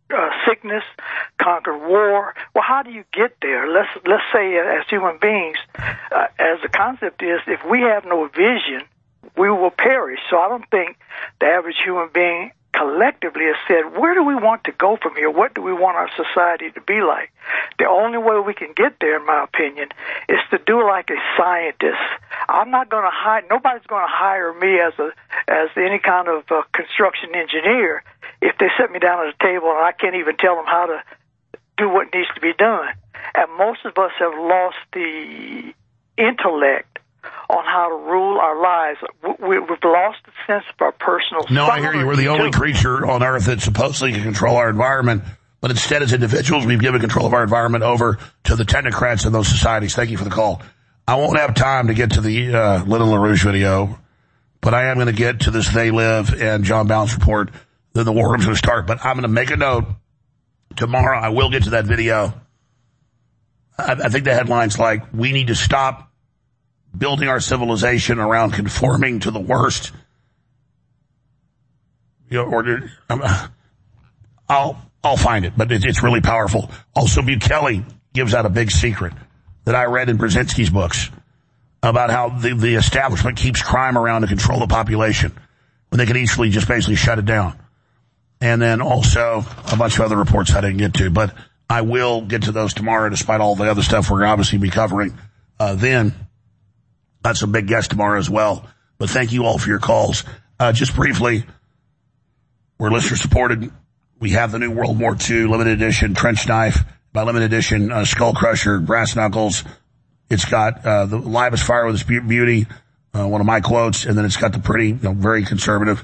[SPEAKER 19] sickness, conquer war. Well, how do you get there? Let's say as human beings, as the concept is, if we have no vision, we will perish. So I don't think the average human being collectively has said, where do we want to go from here? What do we want our society to be like? The only way we can get there, in my opinion, is to do like a scientist. I'm not going to hire, nobody's going to hire me as any kind of construction engineer if they sit me down at a table and I can't even tell them how to do what needs to be done. And most of us have lost the intellect on how to rule our lives. We've lost the sense of our personal
[SPEAKER 4] No, I hear you. We're the only creature on Earth that supposedly can control our environment, but instead as individuals, we've given control of our environment over to the technocrats in those societies. Thank you for the call. I won't have time to get to the Lyndon LaRouche video, but I am going to get to this They Live and John Balance report. Then the war room's going to start, but I'm going to make a note. Tomorrow I will get to that video. I think the headline's like, we need to stop building our civilization around conforming to the worst. I'll find it, but it's really powerful. Also, Bukele gives out a big secret that I read in Brzezinski's books about how the establishment keeps crime around to control the population when they can easily just basically shut it down. And then also a bunch of other reports I didn't get to, but I will get to those tomorrow despite all the other stuff we're obviously be covering then. Got some big guests tomorrow as well. But thank you all for your calls. Just briefly, we're listener supported. We have the new World War II limited edition trench knife, by limited edition skull crusher, brass knuckles. It's got the live as fire with its beauty, one of my quotes, and then it's got the pretty, very conservative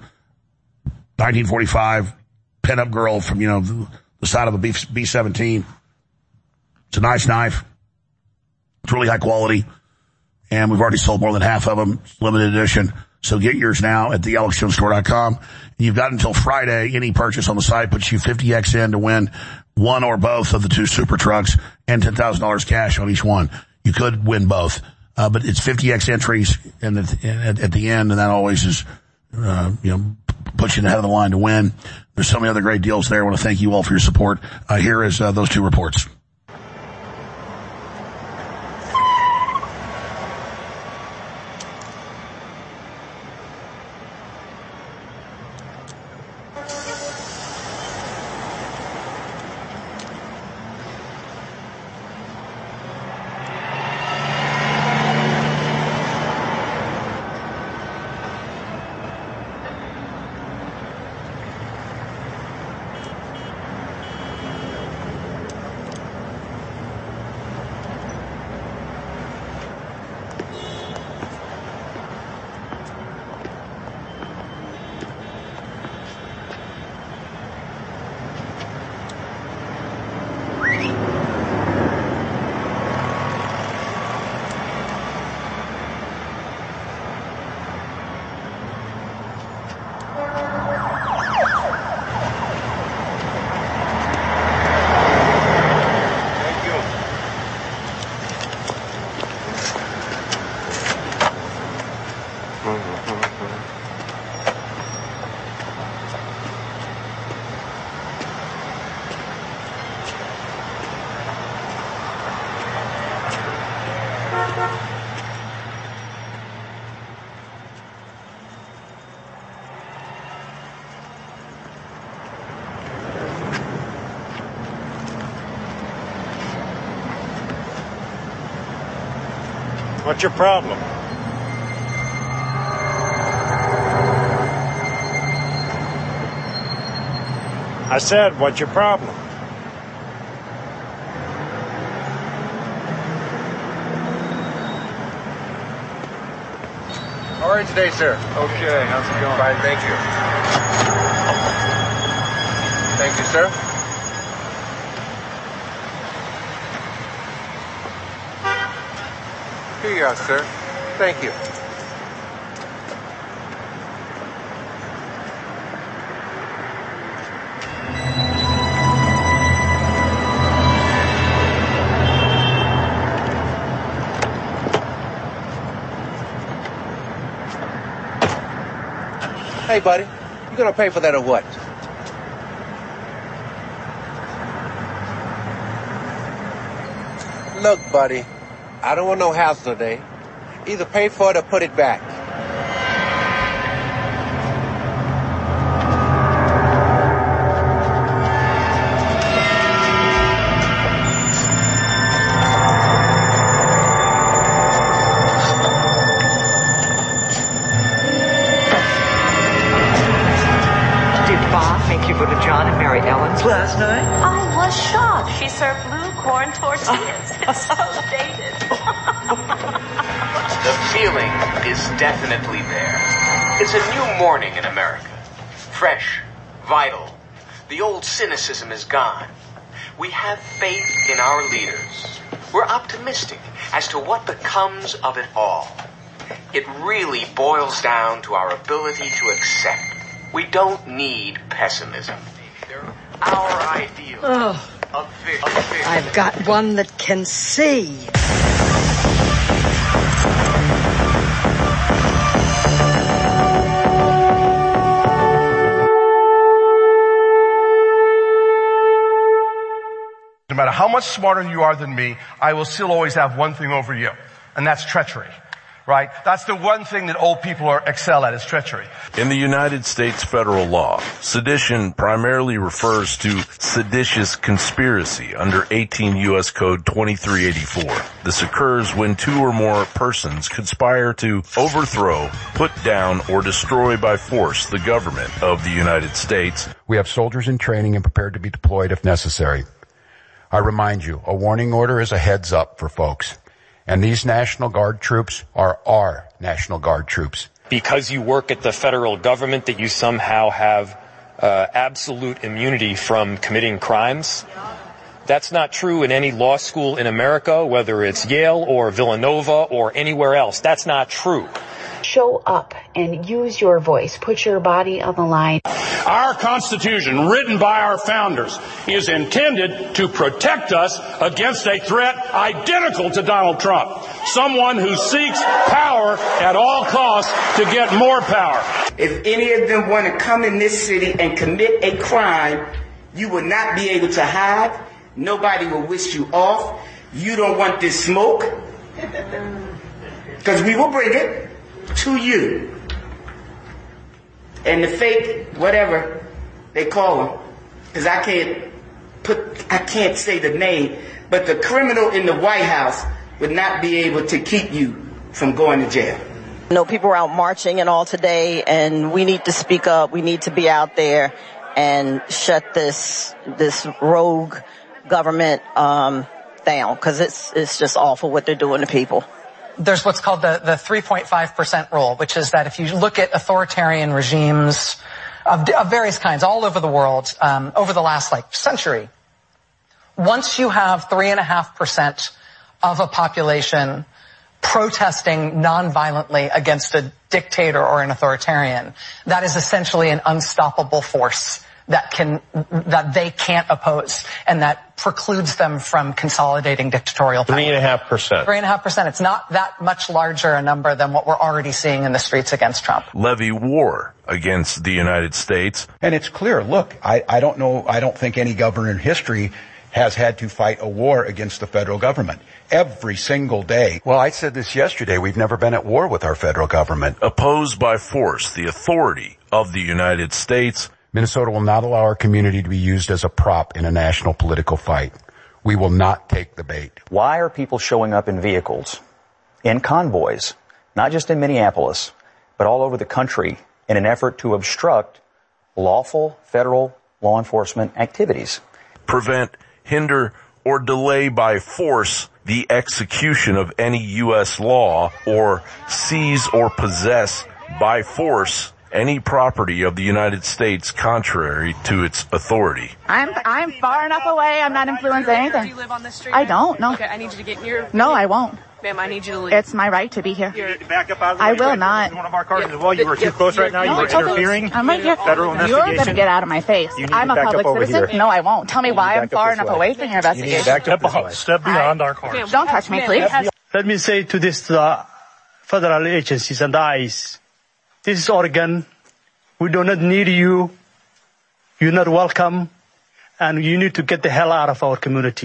[SPEAKER 4] 1945 pinup girl from, the side of a B-17. It's a nice knife. It's really high quality. And we've already sold more than half of them. It's limited edition. So get yours now at thealexjonestore.com. You've got until Friday. Any purchase on the site puts you 50x in to win one or both of the two super trucks and $10,000 cash on each one. You could win both. But it's 50x entries and at the end, and that always is, puts you ahead of the line to win. There's so many other great deals there. I want to thank you all for your support. Here is those two reports.
[SPEAKER 20] What's your problem? I said, what's your problem?
[SPEAKER 22] How are you today, sir? Okay, how's it going? Fine, thank you. Thank you, sir. Here you are, sir. Thank you. Hey, buddy, you gonna pay for that or what?
[SPEAKER 2] Look, buddy, I don't want no hassle today. Either pay for it or put it back.
[SPEAKER 21] Last night? I was shocked. She served blue corn tortillas. It's so dated.
[SPEAKER 23] The feeling is definitely there. It's a new morning in America. Fresh, vital. The old cynicism is gone. We have faith in our leaders. We're optimistic as to what becomes of it all. It really boils down to our ability to accept. We don't need pessimism. Our ideal of vision.
[SPEAKER 21] I've got one that can see.
[SPEAKER 24] No matter how much smarter you are than me, I will still always have one thing over you, and that's treachery. Right? That's the one thing that old people excel at, is treachery.
[SPEAKER 25] In the United States federal law, sedition primarily refers to seditious conspiracy under 18 U.S. Code 2384. This occurs when two or more persons conspire to overthrow, put down, or destroy by force the government of the United States.
[SPEAKER 26] We have soldiers in training and prepared to be deployed if necessary. I remind you, a warning order is a heads up for folks. And these National Guard troops are our National Guard troops.
[SPEAKER 27] Because you work at the federal government, that you somehow have absolute immunity from committing crimes? That's not true in any law school in America, whether it's Yale or Villanova or anywhere else. That's not true.
[SPEAKER 28] Show up and use your voice. Put your body on the line.
[SPEAKER 29] Our Constitution, written by our founders, is intended to protect us against a threat identical to Donald Trump. Someone who seeks power at all costs to get more power.
[SPEAKER 30] If any of them want to come in this city and commit a crime, you will not be able to hide. Nobody will wish you off. You don't want this smoke. Because we will bring it to you. And the fake, whatever they call them, because I can't say the name, but the criminal in the White House would not be able to keep you from going to jail.
[SPEAKER 31] You know, people are out marching and all today, and we need to speak up. We need to be out there and shut this rogue government down, because it's just awful what they're doing to people.
[SPEAKER 32] There's what's called the 3.5% rule, which is that if you look at authoritarian regimes of various kinds all over the world, over the last century, once you have 3.5% of a population protesting nonviolently against a dictator or an authoritarian, that is essentially an unstoppable force that they can't oppose, and that precludes them from consolidating dictatorial power.
[SPEAKER 25] 3.5%.
[SPEAKER 32] 3.5%. It's not that much larger a number than what we're already seeing in the streets against Trump.
[SPEAKER 25] Levy war against the United States.
[SPEAKER 33] And it's clear, look, I don't think any governor in history has had to fight a war against the federal government every single day.
[SPEAKER 26] Well, I said this yesterday. We've never been at war with our federal government.
[SPEAKER 25] Opposed by force the authority of the United States.
[SPEAKER 26] Minnesota will not allow our community to be used as a prop in a national political fight. We will not take the bait.
[SPEAKER 34] Why are people showing up in vehicles, in convoys, not just in Minneapolis, but all over the country in an effort to obstruct lawful federal law enforcement activities?
[SPEAKER 25] Prevent, hinder, or delay by force the execution of any U.S. law, or seize or possess by force any property of the United States contrary to its authority.
[SPEAKER 35] I'm far enough away. I'm not influencing anything.
[SPEAKER 36] Do you live on this street?
[SPEAKER 35] I don't, no.
[SPEAKER 36] Okay, I need you to get in your...
[SPEAKER 35] No, I won't.
[SPEAKER 36] Ma'am, I need you to leave.
[SPEAKER 35] It's my right to be here.
[SPEAKER 36] Back up out of the
[SPEAKER 35] I will not.
[SPEAKER 36] One of our cars as well. You were too close right now. You were interfering.
[SPEAKER 35] I'm right here.
[SPEAKER 36] Federal investigation.
[SPEAKER 35] You're going to get out of my face. I'm a public citizen. No, I won't. Tell me why I'm far enough away from your investigation.
[SPEAKER 36] Step beyond our cars.
[SPEAKER 35] Don't touch me, please.
[SPEAKER 37] Let me say to this federal agencies and ICE, this is Oregon. We do not need you. You're not welcome. And you need to get the hell out of our community.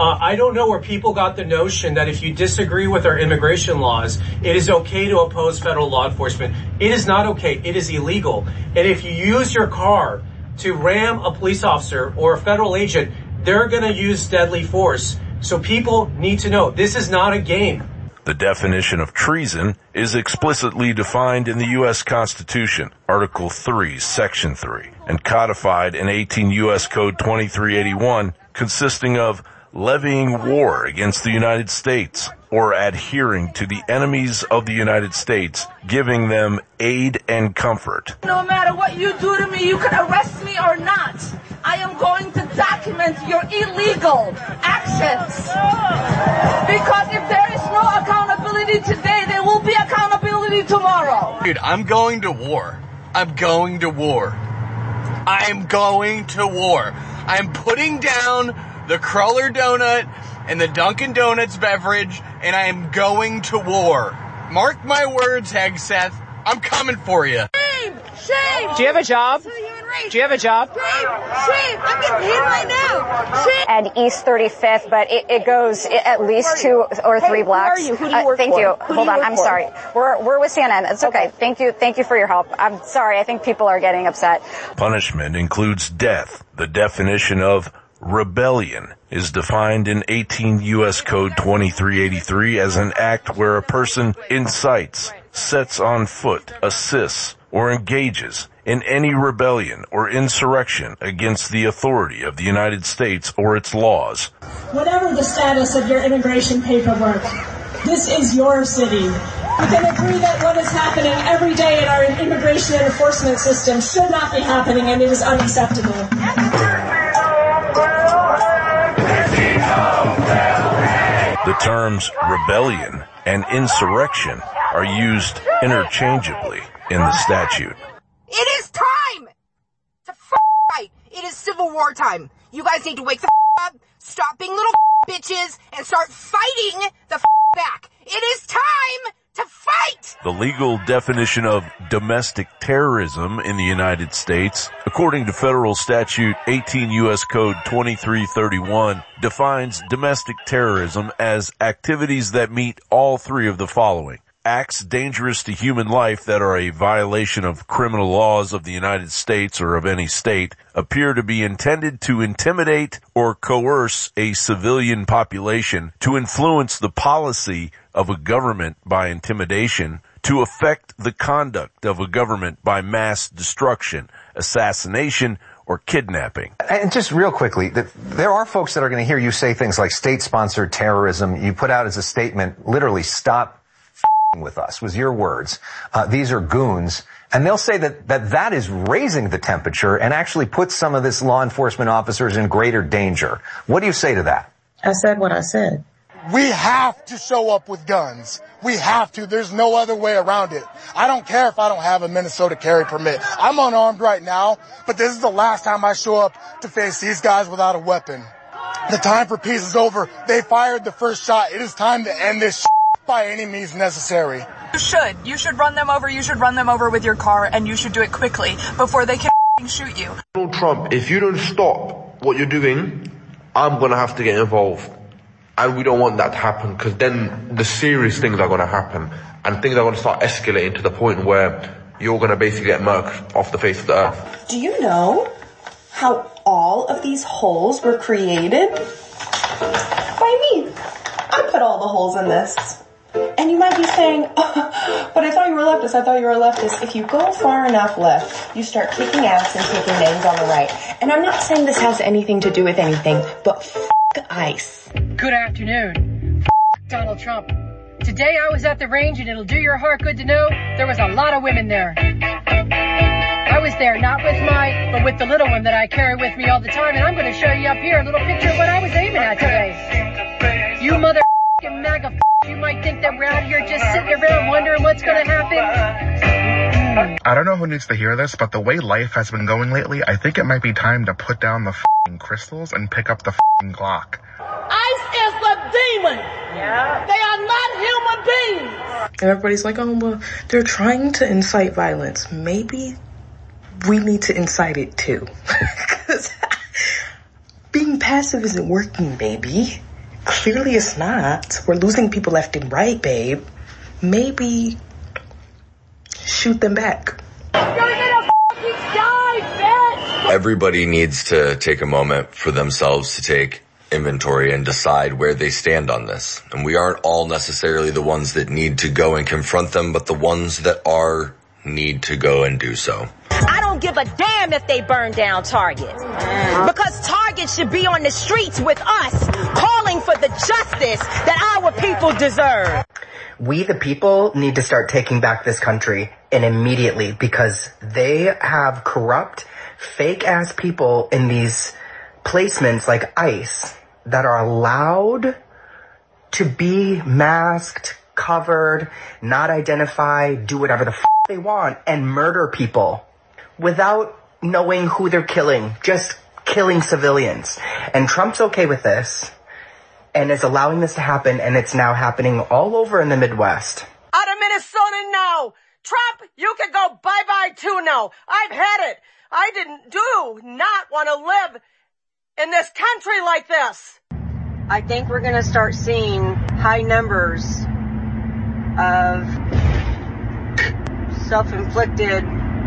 [SPEAKER 1] I don't know where people got the notion that if you disagree with our immigration laws, it is okay to oppose federal law enforcement. It is not okay. It is illegal. And if you use your car to ram a police officer or a federal agent, they're going to use deadly force. So people need to know this is not a game.
[SPEAKER 25] The definition of treason is explicitly defined in the U.S. Constitution, Article 3, Section 3, and codified in 18 U.S. Code 2381, consisting of levying war against the United States or adhering to the enemies of the United States, giving them aid and comfort.
[SPEAKER 3] No matter what you do to me, you can arrest me or not. I am going to document your illegal actions. Because if there is no accountability today, there will be accountability tomorrow.
[SPEAKER 5] Dude, I'm going to war. I'm going to war. I'm going to war. I'm putting down the Cruller donut and the Dunkin' Donuts beverage, and I am going to war. Mark my words, Hegseth. I'm coming for you.
[SPEAKER 3] Shame! Shame!
[SPEAKER 35] Do you have a job? Do you have a job?
[SPEAKER 3] Shame! Shame! I'm getting paid right now. Shame!
[SPEAKER 6] At East 35th, but it goes at least 2 or 3 blocks.
[SPEAKER 3] Who are you? Who do you work
[SPEAKER 6] thank
[SPEAKER 3] for?
[SPEAKER 6] you.
[SPEAKER 3] Who
[SPEAKER 6] Hold
[SPEAKER 3] do you
[SPEAKER 6] on.
[SPEAKER 3] work
[SPEAKER 6] I'm
[SPEAKER 3] for?
[SPEAKER 6] sorry. We're with CNN. It's okay. Thank you for your help. I'm sorry. I think people are getting upset.
[SPEAKER 25] Punishment includes death. The definition of rebellion is defined in 18 U.S. Code 2383 as an act where a person incites, sets on foot, assists, or engages in any rebellion or insurrection against the authority of the United States or its laws.
[SPEAKER 7] Whatever the status of your immigration paperwork, this is your city. We can agree that what is happening every day in our immigration and enforcement system should not be happening, and it is unacceptable.
[SPEAKER 25] The terms rebellion and insurrection are used interchangeably in the statute.
[SPEAKER 8] It is time to fight. It is Civil War time. You guys need to wake the up, stop being little bitches, and start fighting the back. It is time to fight!
[SPEAKER 25] The legal definition of domestic terrorism in the United States, according to federal statute 18 U.S. Code 2331, defines domestic terrorism as activities that meet all 3 of the following. Acts dangerous to human life that are a violation of criminal laws of the United States or of any state appear to be intended to intimidate or coerce a civilian population, to influence the policy of a government by intimidation, to affect the conduct of a government by mass destruction, assassination, or kidnapping.
[SPEAKER 9] And just real quickly, there are folks that are going to hear you say things like state-sponsored terrorism. You put out as a statement, literally, stop with us, was your words. These are goons. And they'll say that is raising the temperature and actually puts some of this law enforcement officers in greater danger. What do you say to that?
[SPEAKER 10] I said what I said.
[SPEAKER 11] We have to show up with guns. We have to. There's no other way around it. I don't care if I don't have a Minnesota carry permit. I'm unarmed right now, but this is the last time I show up to face these guys without a weapon. The time for peace is over. They fired the first shot. It is time to end this by any means necessary.
[SPEAKER 12] You should run them over. You should run them over with your car, and you should do it quickly before they can shoot you.
[SPEAKER 13] Donald Trump, if you don't stop what you're doing, I'm going to have to get involved. And we don't want that to happen, because then the serious things are going to happen, and things are going to start escalating to the point where you're going to basically get murked off the face of the earth.
[SPEAKER 14] Do you know how all of these holes were created? By me. I put all the holes in this. And you might be saying, oh, but I thought you were a leftist. If you go far enough left, you start kicking ass and taking names on the right. And I'm not saying this has anything to do with anything, but ICE.
[SPEAKER 15] Good afternoon. Donald Trump. Today I was at the range, and it'll do your heart good to know there was a lot of women there. I was there not with but with the little one that I carry with me all the time, and I'm going to show you up here a little picture of what I was aiming at today. You motherfucking MAGA you might think that we're out here just sitting around wondering what's going to happen.
[SPEAKER 16] I don't know who needs to hear this, but the way life has been going lately, I think it might be time to put down the crystals and pick up the Glock.
[SPEAKER 14] ICE is the demon. Yeah. They are not human beings.
[SPEAKER 15] And everybody's like, oh, well, they're trying to incite violence. Maybe we need to incite it too. Because being passive isn't working, baby.
[SPEAKER 2] Clearly it's not. We're losing people left and right, babe. Maybe shoot them back.
[SPEAKER 4] You're gonna fucking die, bitch!
[SPEAKER 10] Everybody needs to take a moment for themselves to take inventory and decide where they stand on this. And we aren't all necessarily the ones that need to go and confront them, but the ones that are need to go and do so.
[SPEAKER 17] I don't give a damn if they burn down Target. Because Target should be on the streets with us, calling for the justice that our people deserve.
[SPEAKER 18] We, the people, need to start taking back this country, and immediately, because they have corrupt, fake-ass people in these placements like ICE that are allowed to be masked, covered, not identified, do whatever the they want, and murder people without knowing who they're killing, just killing civilians. And Trump's okay with this, and is allowing this to happen, and it's now happening all over in the Midwest.
[SPEAKER 4] Out of Minnesota, no. Trump, you can go bye-bye too now. I've had it. I do not want to live in this country like this.
[SPEAKER 19] I think we're going to start seeing high numbers of self-inflicted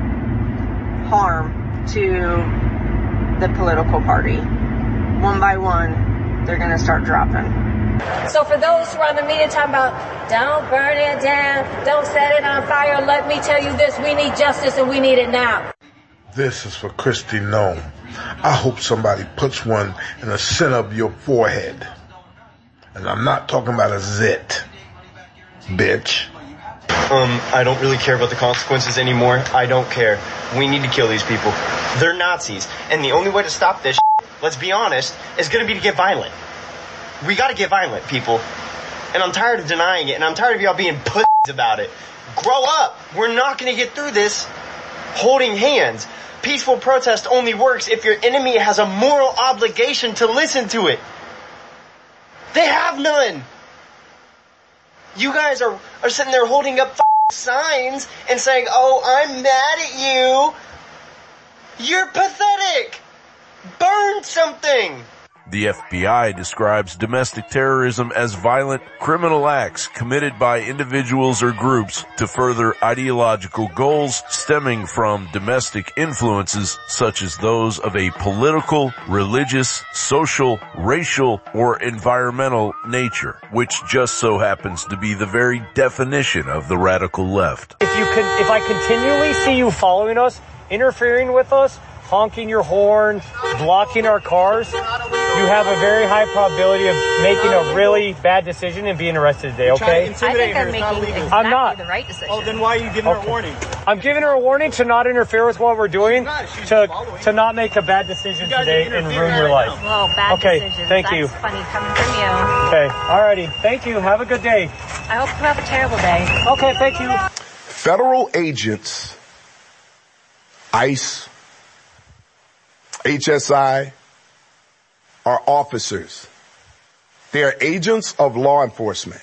[SPEAKER 19] harm to the political party. One by one, they're going to start dropping.
[SPEAKER 17] So for those who are on the media talking about, don't burn it down, don't set it on fire, let me tell you this, we need justice and we need it now.
[SPEAKER 20] This is for Kristi Noem. I hope somebody puts one in the center of your forehead. And I'm not talking about a zit, bitch.
[SPEAKER 21] I don't really care about the consequences anymore. I don't care. We need to kill these people. They're Nazis. And the only way to stop this shit, let's be honest, is going to be to get violent. We got to get violent, people. And I'm tired of denying it. And I'm tired of y'all being pussies about it. Grow up. We're not going to get through this holding hands. Peaceful protest only works if your enemy has a moral obligation to listen to it. They have none. You guys are sitting there holding up signs and saying, oh, I'm mad at you. You're pathetic. Burn something.
[SPEAKER 25] The FBI describes domestic terrorism as violent criminal acts committed by individuals or groups to further ideological goals stemming from domestic influences such as those of a political, religious, social, racial, or environmental nature, which just so happens to be the very definition of the radical left.
[SPEAKER 22] If I continually see you following us, interfering with us, honking your horn, blocking our cars, you have a very high probability of making a really bad decision and being arrested today, okay?
[SPEAKER 17] I think I'm making exactly
[SPEAKER 22] I'm not.
[SPEAKER 17] the right decision.
[SPEAKER 22] Oh, then why are you giving her a warning? I'm giving her a warning to not interfere with what we're doing, to not make a bad decision today and ruin your life.
[SPEAKER 17] Well, bad decisions.
[SPEAKER 22] Thank you.
[SPEAKER 17] That's funny coming from you.
[SPEAKER 22] Okay, alrighty. Thank you. Have a good day.
[SPEAKER 17] I hope you have a terrible day.
[SPEAKER 22] Okay, thank you.
[SPEAKER 20] Federal agents, ICE, HSI, are officers. They are agents of law enforcement.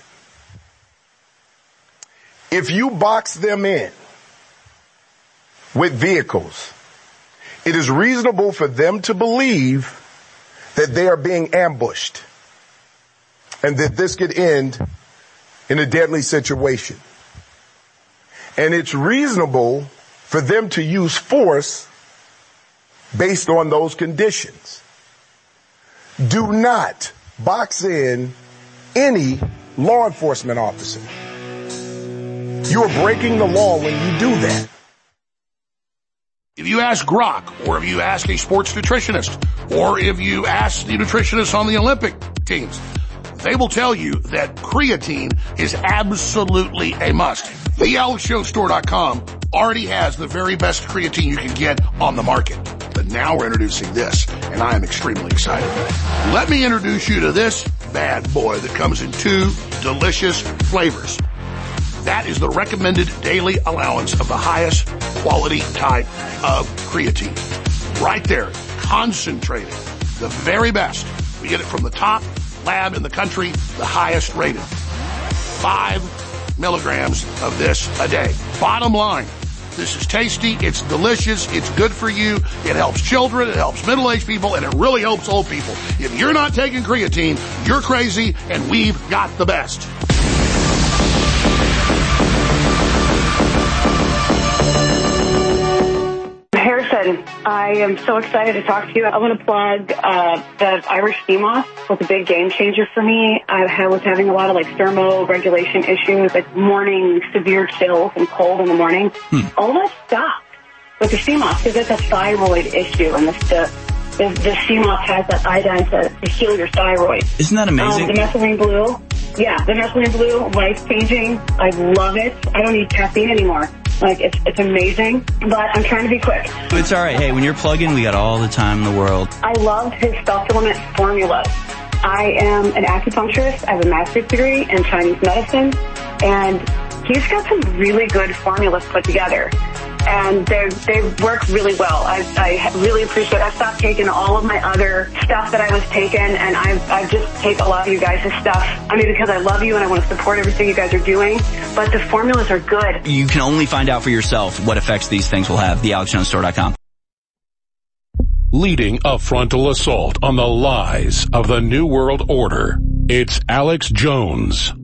[SPEAKER 20] If you box them in with vehicles, it is reasonable for them to believe that they are being ambushed and that this could end in a deadly situation. And it's reasonable for them to use force based on those conditions. Do not box in any law enforcement officer. You are breaking the law when you do that.
[SPEAKER 23] If you ask Grok, or if you ask a sports nutritionist, or if you ask the nutritionist on the Olympic teams, they will tell you that creatine is absolutely a must. TheAlexShowStore.com already has the very best creatine you can get on the market. But now we're introducing this, and I am extremely excited. Let me introduce you to this bad boy that comes in 2 delicious flavors. That is the recommended daily allowance of the highest quality type of creatine. Right there, concentrated, the very best. We get it from the top lab in the country, the highest rated. 5 milligrams of this a day. Bottom line, This is tasty. It's delicious. It's good for you. It helps children. It helps middle-aged people, and it really helps old people. If you're not taking creatine, you're crazy, and we've got the best.
[SPEAKER 1] Harrison, I am so excited to talk to you. I want to plug the Irish sea moss was a big game changer for me. I was having a lot of thermoregulation issues, like morning severe chills and cold in the morning. All that stopped with the sea moss because it's a thyroid issue, and the sea moss has that iodine to heal your thyroid.
[SPEAKER 3] Isn't that amazing?
[SPEAKER 1] The methylene blue, the methylene blue, life-changing. I love it. I don't need caffeine anymore. It's amazing, but I'm trying to be quick.
[SPEAKER 3] It's all right. Hey, when you're plugging, we got all the time in the world.
[SPEAKER 1] I love his supplement formulas. I am an acupuncturist. I have a master's degree in Chinese medicine, and he's got some really good formulas put together. And they work really well. I really appreciate it. I stopped taking all of my other stuff that I was taking, and I just take a lot of you guys' stuff. I mean, because I love you and I want to support everything you guys are doing, but the formulas are good.
[SPEAKER 3] You can only find out for yourself what effects these things will have. TheAlexJonesStore.com.
[SPEAKER 23] Leading a frontal assault on the lies of the New World Order, it's Alex Jones.